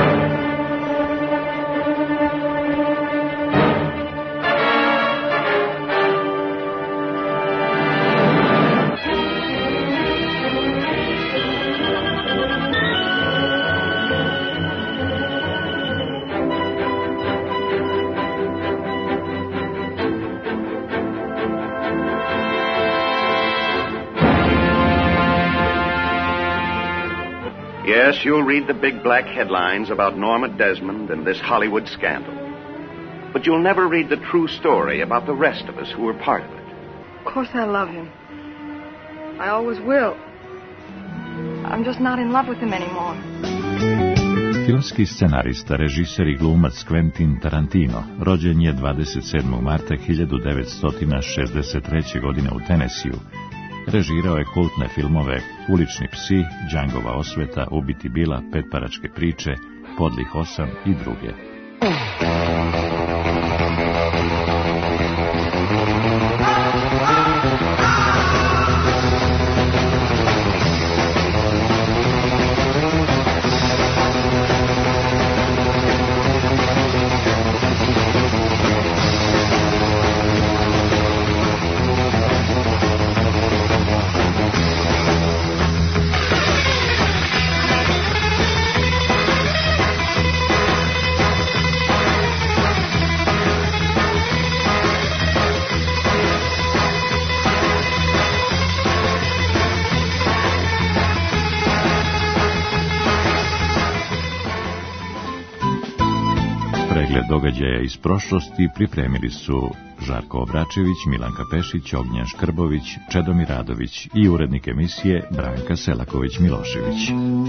S5: Yes, you'll read the big black headlines about Norma Desmond and this Hollywood scandal. But you'll never read the true story about the rest of us who were part of it.
S6: Of course I love him. I always will. I'm just not in love with him anymore.
S25: Filmski scenarista, režiser i glumac Quentin Tarantino rođen je 27. marta 1963. godine u Tennesseeu. Režirao je kultne filmove Ulični psi, Džangova osveta, Ubiti Bila, Petparačke priče, Podlih 8 i druge. Događaja iz prošlosti pripremili su Žarko Obračević, Milanka Pešić, Ognjen Škrbović, Čedomir Radović i urednik emisije Branka Selaković-Milošević.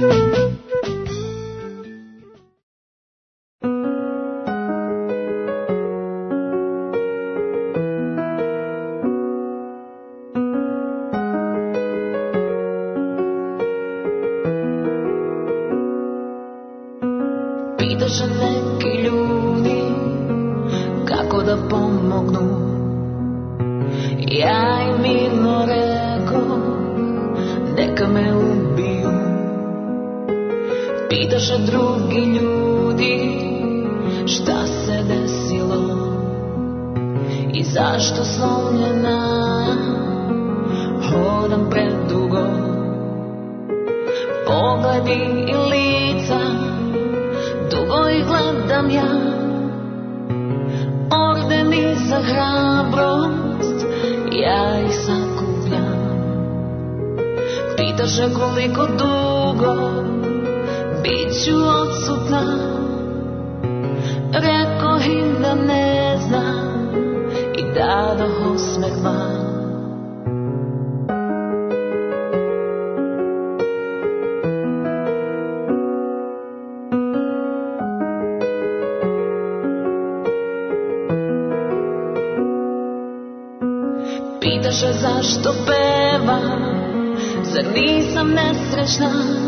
S7: Pitaše neki ljudi kako da pomognu, ja im mirno reko neka me ubiju. Pitaše drugi ljudi šta se desilo i zašto slomljena hodam predugo. Pogledi i lica dugo ih gledam ja, ordeni za hrabrost ja ih sakupljam. Pitaše koliko dugo bit ću odsutna, rekoh im da ne znam i dadoh osmeh van. Pitaše zašto pevam, zar nisam nesrećna,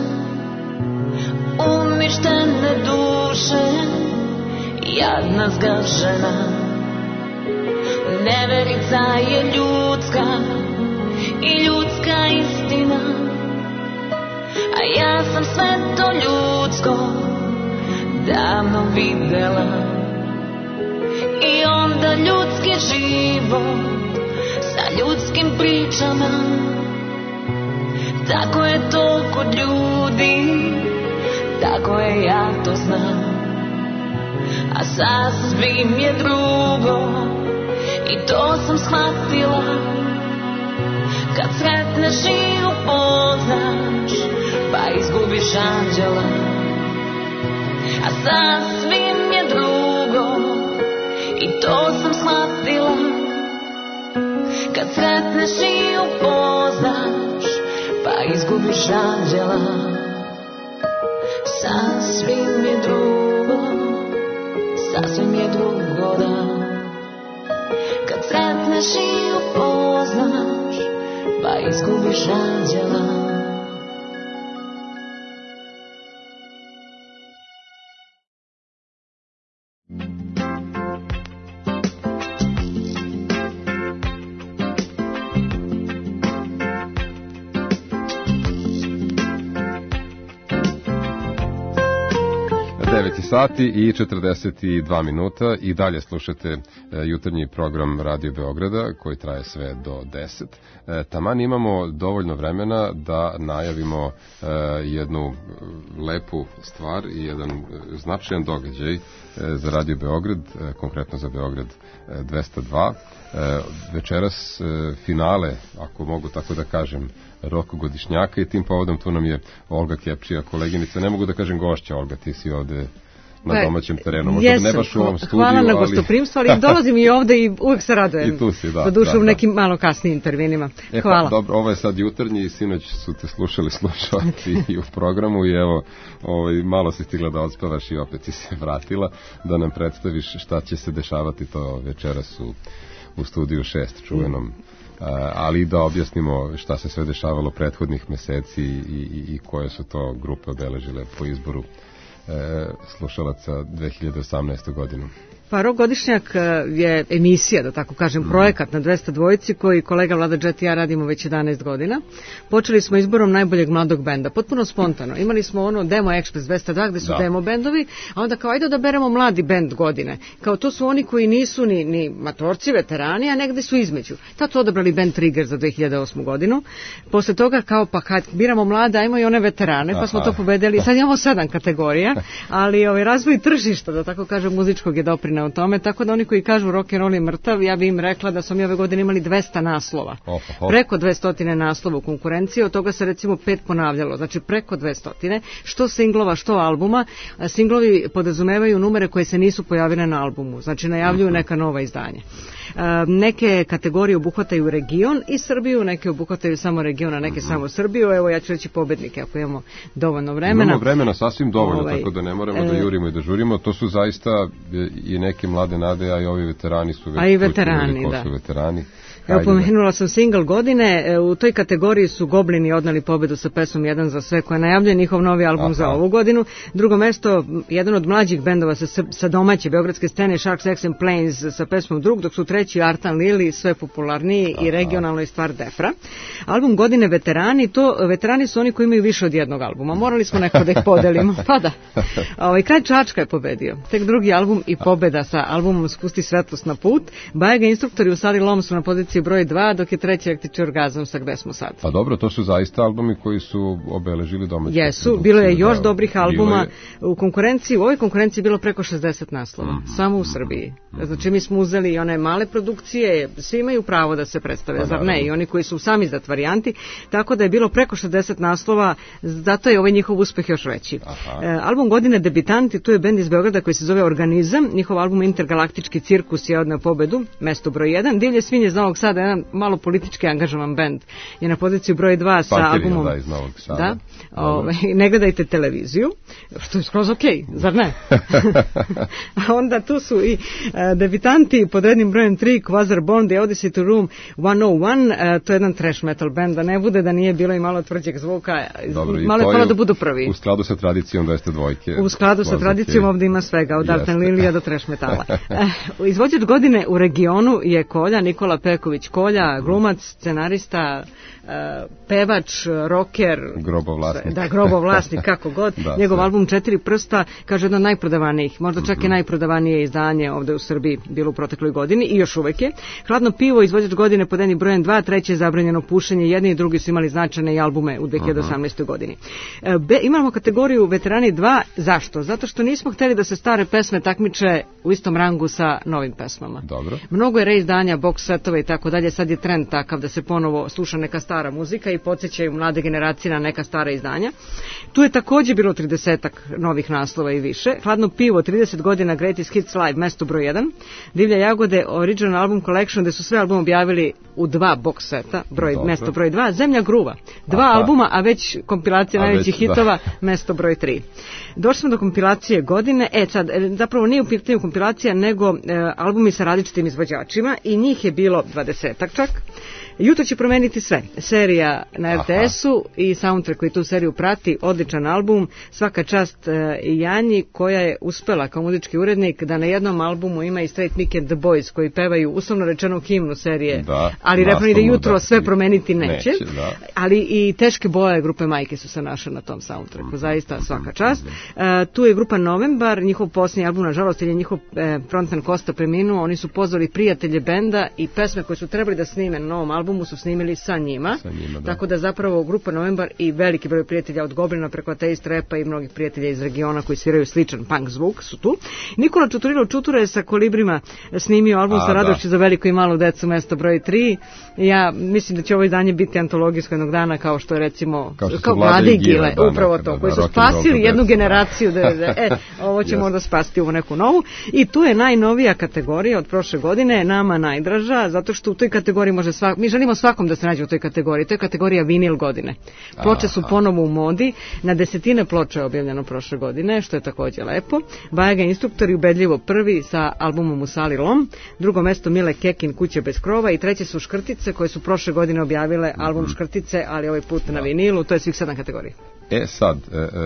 S7: uništene duše, jadna zgažena. Neverica je ljudska i ljudska istina, a ja sam sve to ljudsko davno videla. I onda ljudski život sa ljudskim pričama, tako je to kod ljudi, tako je, ja to znam. A sasvim je drugo i to sam shvatila, kad sretneš i upoznaš pa izgubiš anđela. A sasvim je drugo i to sam shvatila, kad sretneš i upoznaš pa izgubiš anđela. Sasvim je drugo, sasvim je drugo da, kad sretneš i upoznaš pa izgubiš anđela.
S2: sati i 42 minuta i dalje slušate jutarnji program Radio Beograda koji traje sve do 10. Taman imamo dovoljno vremena da najavimo jednu lepu stvar i jedan značajan događaj za Radio Beograd, konkretno za Beograd 202. Večeras finale, ako mogu tako da kažem, Roko godišnjaka i tim povodom tu nam je Olga Kepčija, koleginica, ne mogu da kažem gošća, Olga, ti si ovde na domaćem terenu, možda ne baš u ovom studiju.
S3: Hvala na gostoprimstvu, ali dolazim i ovde i uvek se radujem.
S2: I tu si, da.
S3: Po dušu u nekim malo kasnijim terminima. Hvala.
S2: Pa, dobro, ovo je sad jutarnji i sinoć su te slušali slušalci i u programu i evo, malo si stigla da odspavaš i opet si se vratila da nam predstaviš šta će se dešavati to večeras u studiju 6 čuvenom. Ali da objasnimo šta se sve dešavalo prethodnih meseci i koje su to grupe obeležile po izboru slušalaca 2018. godinu.
S3: Pa Rok godišnjak je emisija, da tako kažem, projekat na 202 koji kolega Vlada Džet i ja radimo već 11 godina. Počeli smo izborom najboljeg mladog benda, potpuno spontano. Imali smo ono Demo Express 202 gde su demo bendovi, a onda kao ajde da beremo mladi bend godine. Kao to su oni koji nisu ni matorci, veterani, a negde su između. Tad su odabrali band Trigger za 2008. godinu. Posle toga kao pa kad biramo mlade, ajmo i one veterane, pa smo to pobedili. Sad imamo 7 kategorija, ali razvoj tržišta, da tako kažem, muzičkog je doprineo u tome, tako da oni koji kažu rock and roll je mrtav, ja bih im rekla da smo mi ove godine imali 200 naslova. Preko 200 naslova u konkurenciji, od toga se recimo 5 ponavljalo, znači preko 200, što singlova, što albuma. Singlovi podrazumevaju numere koje se nisu pojavile na albumu, znači najavljuju neka nova izdanja. Neke kategorije obuhvataju region i Srbiju, neke obuhvataju samo region, a neke samo Srbiju. Evo ja ću reći pobednike ako imamo dovoljno vremena.
S2: Imamo vremena sasvim dovoljno, tako da ne moramo da jurimo i da žurimo. To su zaista i neke mlade nade, a i ovi veterani su već.
S3: A i veterani, da.
S2: Su veterani.
S3: Evo, pomenula sam single godine, u toj kategoriji su Goblini odneli pobedu sa pesmom Jedan za sve, koja najavljuje njihov novi album za ovu godinu. Drugo mesto, jedan od mlađih bendova sa domaće beogradske scene, Sharks, Sex and Planes sa pesmom Drug, dok su treći Artan Lili, sve popularniji i regionalno je stvar Defra. Album godine veterani su oni koji imaju više od jednog albuma, morali smo neko da ih podelimo, pa da. Kralj Čačka je pobedio, tek drugi album i pobeda sa albumom Spusti svetlost na put. Bajega instruktori u sali Lom su na poziciji broj 2, dok je treći Električni orgazam sa Gde smo sad.
S2: Pa dobro, to su zaista albumi koji su obeležili domaće.
S3: Jesu, bilo je još dobrih albuma u konkurenciji, u ovoj konkurenciji je bilo preko 60 naslova, samo u Srbiji. Znači mi smo uzeli i one male produkcije, svi imaju pravo da se predstave, zar ne, i oni koji su sami izdat varijanti, tako da je bilo preko 60 naslova, zato je ovaj njihov uspeh još veći. Album godine debitanti, tu je bend iz Beograda koji se zove Organizam, njihov album Intergalaktički cirkus je odneo pobedu, mesto broj 1, Divlje svinje iz Novog Sada, jedan malo politički angažovan bend, je na poziciji broj 2 sa albumom.
S2: Da, iz Novog Sada.
S3: Ne gledajte televiziju, što je skroz okej, zar ne? A onda tu su i debitanti pod rednim brojem 3, Quasar Bond, The Odyssey to Room 101, to je jedan trash metal band, da ne bude da nije bilo i malo tvrđeg zvuka, malo je hvala da budu prvi.
S2: U skladu sa tradicijom 202.
S3: U skladu sa tradicijom ovdje ima svega, od Artan Lilija do trash metala. Izvođač godine u regionu je Kolja, Nikola Peković Kolja, glumac, scenarista, pevač, rocker, grobovlasnik, kako god. Njegov album 4 prsta, kaže, jedno od najprodavanijih, možda čak i najprodavanije izdanje ovde u Srbiji bilo u protekloj godini i još uvek je. Hladno pivo, izvođač godine pod jednim brojem 2, treće je Zabranjeno pušenje, jedni i drugi su imali značajne i albume u 2018. godini. Imamo kategoriju Veterani 2, zašto? Zato što nismo hteli da se stare pesme takmiče u istom rangu sa novim pesmama.
S2: Dobro.
S3: Mnogo je reizdanja, box setova i tako dalje, sad je trend takav da se ponovo sluša neka stara muzika i podsjećaju mlade generacije na neka stara izdanja. Tu je takođe bilo 30-ak novih naslova i više. Hladno pivo, 30 godina Greatest Hits Live, mesto broj 1. Divlja jagode, Original Album Collection, gde su sve album objavili u 2 box seta, mesto broj 2. Zemlja gruva, 2 albuma, a već kompilacija najvećih hitova, mesto broj 3. Došli smo do kompilacije godine, sad, zapravo nije u pitanju kompilacija, nego albumi sa različitim izvođačima i njih je bilo 20-ak čak. Jutro će promeniti sve. Serija na RTS-u i soundtrack koji tu seriju prati, odličan album, svaka čast Janji koja je uspela kao muzički urednik da na jednom albumu ima i Straight Mick and the Boys koji pevaju uslovno rečeno himnu serije, ali refren ide jutro, sve promeniti neće.
S2: Da.
S3: Ali i teške boje grupe Majke su se našle na tom soundtracku, zaista svaka čast. Tu je grupa Novembar, njihov posljednji album, nažalost, je njihov frontman Kosta preminuo, oni su pozvali prijatelje benda i pesme koje su trebali da snime na novom albumu su snimili sa njima, tako da zapravo grupa Novembar i veliki broj prijatelja od Goblina preko Ateist Repa i mnogih prijatelja iz regiona koji sviraju sličan punk zvuk su tu. Nikola Čutura je sa Kolibrima snimio album sa radošću za veliko i malu decu, mesto broj 3. Ja mislim da će ovo izdanje biti antologijsko jednog dana, kao što je recimo kao Vlade i Gile, upravo to, koji su spasili jednu generaciju, ovo će možda spasiti u neku novu. I tu je najnovija kategorija od prošle godine, nama najdraža, zato što u toj kategoriji može mi želimo svakom da se nađe u toj kategoriji. To je kategorija vinil godine. Ploče su ponovo u modi, na desetine ploča je objavljeno prošle godine, što je također lepo. Bajaga instruktori ubedljivo prvi sa albumom U sali lom, drugo mesto Mile Kekin Kuće bez krova i treće su Škrtice koje su prošle godine objavile album Škrtice, ali ovaj put na vinilu, to je svih 7 kategorija.
S2: Sad,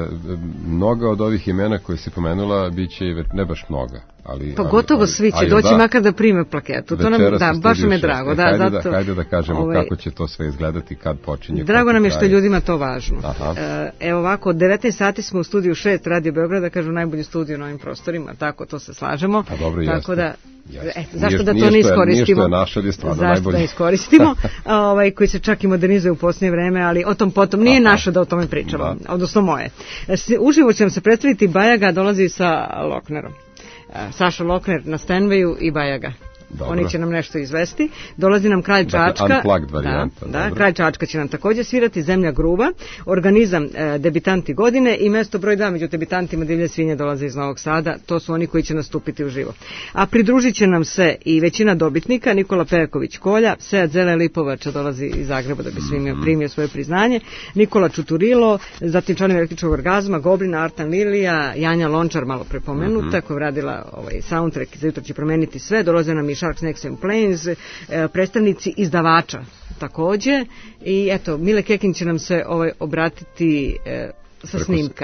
S2: mnoga od ovih imena koje si pomenula biće i ne baš mnoga.
S3: Pa gotovo svi će doći makar da prime plaketu. To nam, baš nam je drago.
S2: Hajde da kažemo kako će to sve izgledati kad počinje.
S3: Drago nam je što je ljudima to važno. Evo ovako, od 19 sati smo u studiju 6 Radio Beograda, kažu najbolji studiju na ovim prostorima, tako to se slažemo.
S2: A dobro,
S3: tako da zašto da to ne iskoristimo? Zašto da iskoristimo? Koji se čak i modernizuje u posljednje vreme, ali o tom potom nije naše da o tome pričamo, odnosno moje. Uživo će nam se predstaviti Bajaga, dolazi sa Loknerom. Saša Lokner na Stenveju i Bajaga. Dobro. Oni će nam nešto izvesti. Dolazi nam Kralj Čačka. Kralj Čačka će nam također svirati, Zemlja gruba, organizam debitanti godine i mesto broj 2 među debitantima Divlje svinje dolaze iz Novog Sada. To su oni koji će nastupiti uživo. A pridružit će nam se i većina dobitnika, Nikola Perković Kolja, Sead Zele Lipovača dolazi iz Zagreba da bi primio svoje priznanje, Nikola Čuturilo, zatim član Električnog orgazma, Goblin, Artan Lilija, Janja Lončar, malo prepomenuta, koja je radila soundtrack za jutro će promeniti sve, dolaze nam i Shark Snakes and Planes, predstavnici izdavača također i eto, Mile Kekin će nam se obratiti sa snimka.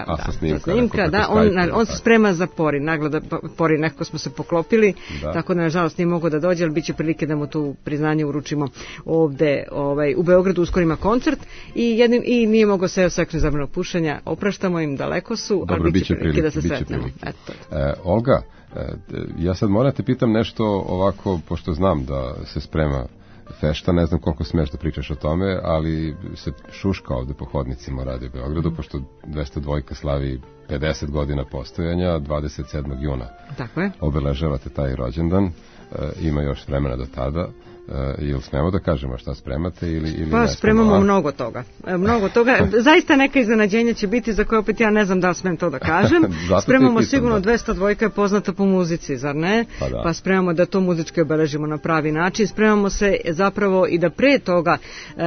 S3: On se sprema za Pori, nagleda Pori, nekako smo se poklopili, tako da nažalost nije mogao da dođe, ali bit će prilike da mu tu priznanje uručimo ovde u Beogradu, uskoro ima koncert i nije mogao se sekretno zabranog pušenja, opraštamo im, daleko su, ali bit će prilike da se sretnemo.
S2: Olga, ja sad moram te pitam nešto ovako, pošto znam da se sprema fešta, ne znam koliko smiješ da pričaš o tome, ali se šuška ovde po hodnicima Radio Beogradu, pošto 202 slavi 50 godina postojanja, 27. juna.
S3: Tako je.
S2: Obeležavate taj rođendan, ima još vremena do tada. Ili smemo da kažemo šta spremate ili
S3: pa spremamo mnogo toga. Zaista neka iznenađenja će biti za koje opet ja ne znam da li smem to da kažem. Spremamo sigurno 202 je poznata po muzici, zar ne? Pa spremamo da to muzički obeležimo na pravi način. Spremamo se zapravo i da pre toga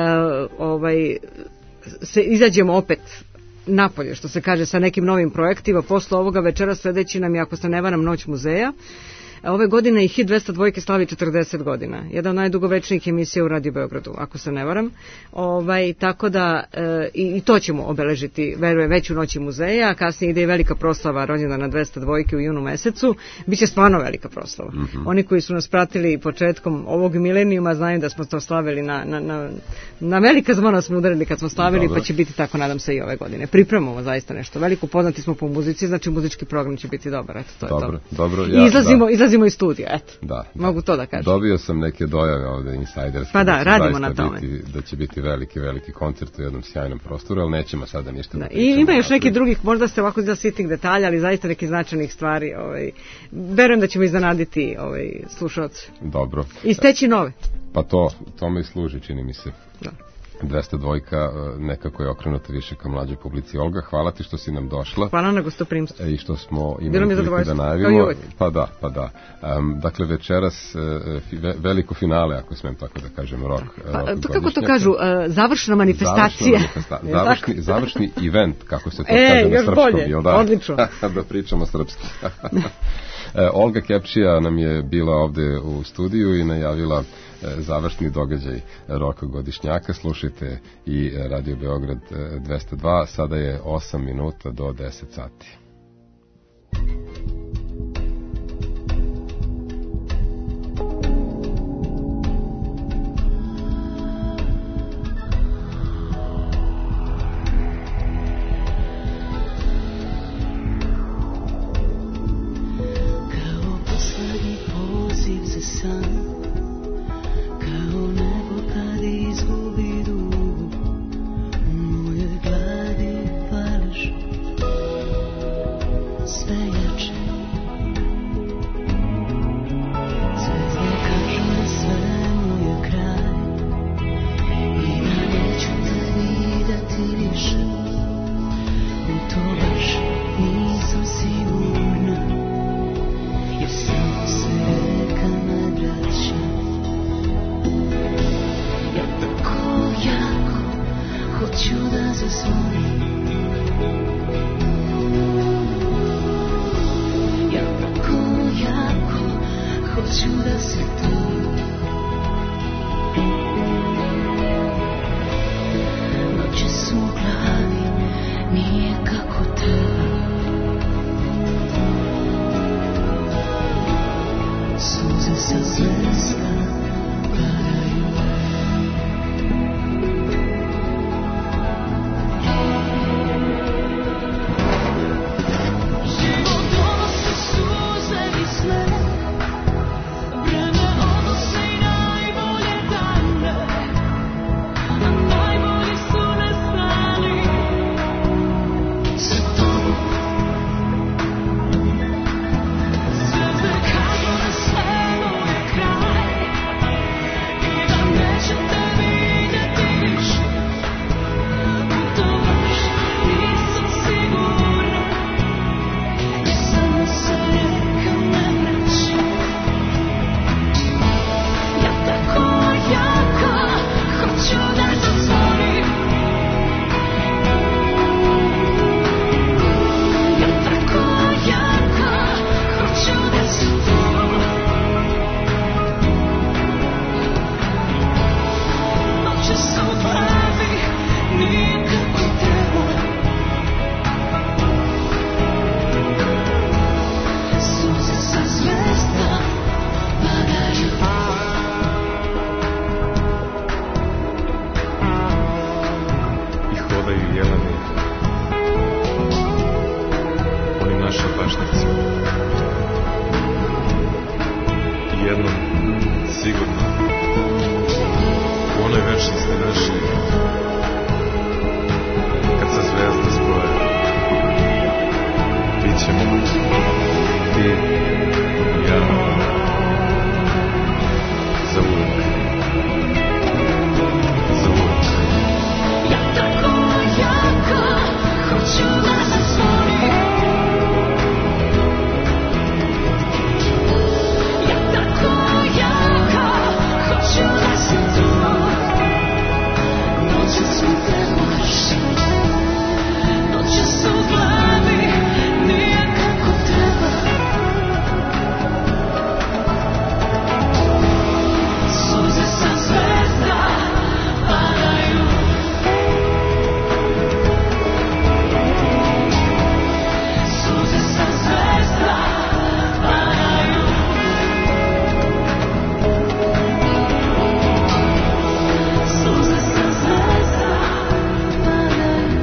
S3: se izađemo opet napolje, što se kaže, sa nekim novim projektima. Posle ovoga večera sledeći nam je, ako se ne varam, Noć muzeja. Ove godine i Hit 202 slavi 40 godina. Jedna od najdugovečnijih emisija u Radio Beogradu, ako se ne varam. Tako da i to ćemo obeležiti, verujem, već u Noći muzeja, a kasnije ide i velika proslava rođendana 202 u junu mesecu. Biće stvarno velika proslava. Oni koji su nas pratili početkom ovog milenijuma znaju da smo to slavili na velika zvona smo udarili kad smo slavili, pa će biti tako, nadam se, i ove godine. Pripremamo zaista nešto veliko, poznati smo po muzici, znači muzički program će biti dobar. Eto, to je to.
S2: Dobro,
S3: izlazimo iz studija, eto. Mogu to da kažem.
S2: Dobio sam neke dojave ovde insajderske.
S3: Pa da, radimo na tome.
S2: Da će biti veliki koncert u jednom sjajnom prostoru, ali nećemo sada ništa da
S3: pričamo. I ima još nekih drugih, možda se ovako za sitnih detalja, ali zaista nekih značajnih stvari. Verujem da ćemo iznenaditi slušalce.
S2: Dobro.
S3: I steći nove.
S2: Pa to me i služi, čini mi se. Da. 202 nekako je okrenuta više ka mlađoj publici. Olga, hvala ti što si nam došla.
S3: Hvala na gostoprimstvu.
S2: I što smo imali priliku da najavimo. Pa da. Dakle, večeras veliko finale, ako smem tako da kažem, rock
S3: kako to kažu, završna manifestacija.
S2: Završni event, kako se to kaže na srpskom.
S3: Još bolje, odlično.
S2: Da pričamo srpski. Olga Kepčija nam je bila ovde u studiju i najavila završni događaj roka godišnjaka. Slušajte i Radio Beograd 202, sada je 8 minuta do 10 sati.
S7: hoću da si tu. Noće su u glavi, nije kako treba. Suze sa zvezda padaju. Život donosi suze i sve, vreme odnosi najbolje dane, a najbolji su nestali za tobom. Zvezde kažu da svemu je kraj i da nećete vidjeti više. Putovaš, nisam sigurna i samo se neka ne vreći. Ja tako jako hoću da zazvonim. Ja tako jako hoću da si tu. Noće su u glavi, nije kako treba. Suze sa zvezda padaju.
S8: I hodaju jeleni, oni naše bašnice. I jednom, sigurno, u onoj večnosti naše, kad se zvezde zbroje, bit ćemo ti i ja za uvek. Za uvek.
S7: Ja tako jako hoću da zazvonim. Ja tako jako hoću da si tu. Noćas mi trebaš, noćas u glavi, nije kako treba. Suze sa zvezda padaju. Suze sa zvezda padaju. Suze sa zvezda padaju.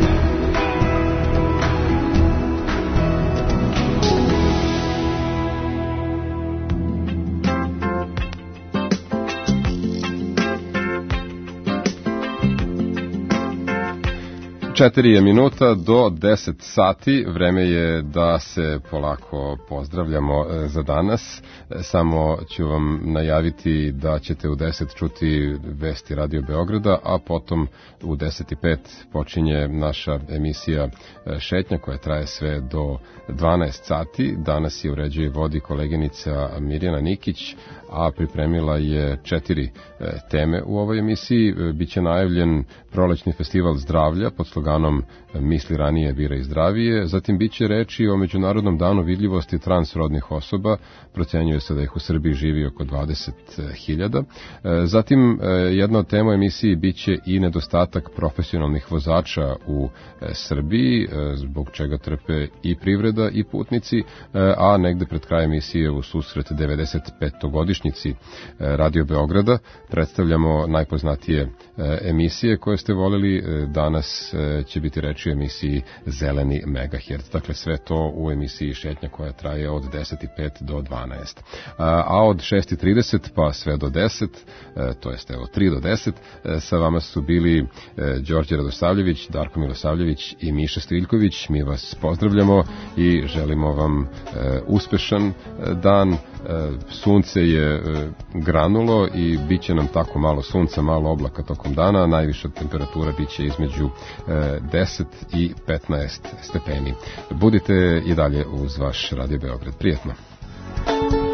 S2: 4 je minuta do 10 sati, vreme je da se polako pozdravljamo za danas. Samo ću vam najaviti da ćete u 10 čuti vesti Radio Beograda, a potom u 10:05 počinje naša emisija Šetnja koja traje sve do 12 sati. Danas je uređuje vodi koleginica Mirjana Nikić, a pripremila je 4 teme u ovoj emisiji. Biće najavljen prolećni festival zdravlja pod sloganom Misli ranije, biraj zdravije. Zatim biće reči o Međunarodnom danu vidljivosti transrodnih osoba. Procenjuje se da ih u Srbiji živi oko 20.000. Zatim jedna od tema emisiji biće i nedostatak profesionalnih vozača u Srbiji, zbog čega trpe i privreda i putnici, a negde pred kraj emisije u susret 95-godišnjici Radio Beograda predstavljamo najpoznatije emisije koje ste voleli. Danas će biti reči o emisiji Zeleni megaherc. Dakle, sve to u emisiji Šetnja koja traje od 10:05 do 12. A od 6:30 pa sve do 10, to jest evo 3 do 10, sa vama su bili Đorđe Radosavljević, Darko Milosavljević i Miša Striljković. Mi vas pozdravljamo i želimo vam uspešan dan. Sunce je granulo i bit će nam tako malo sunca, malo oblaka tokom dana. Najviša temperatura bit će između 10 i 15 stepeni. Budite i dalje uz vaš Radio Beograd. Prijetno.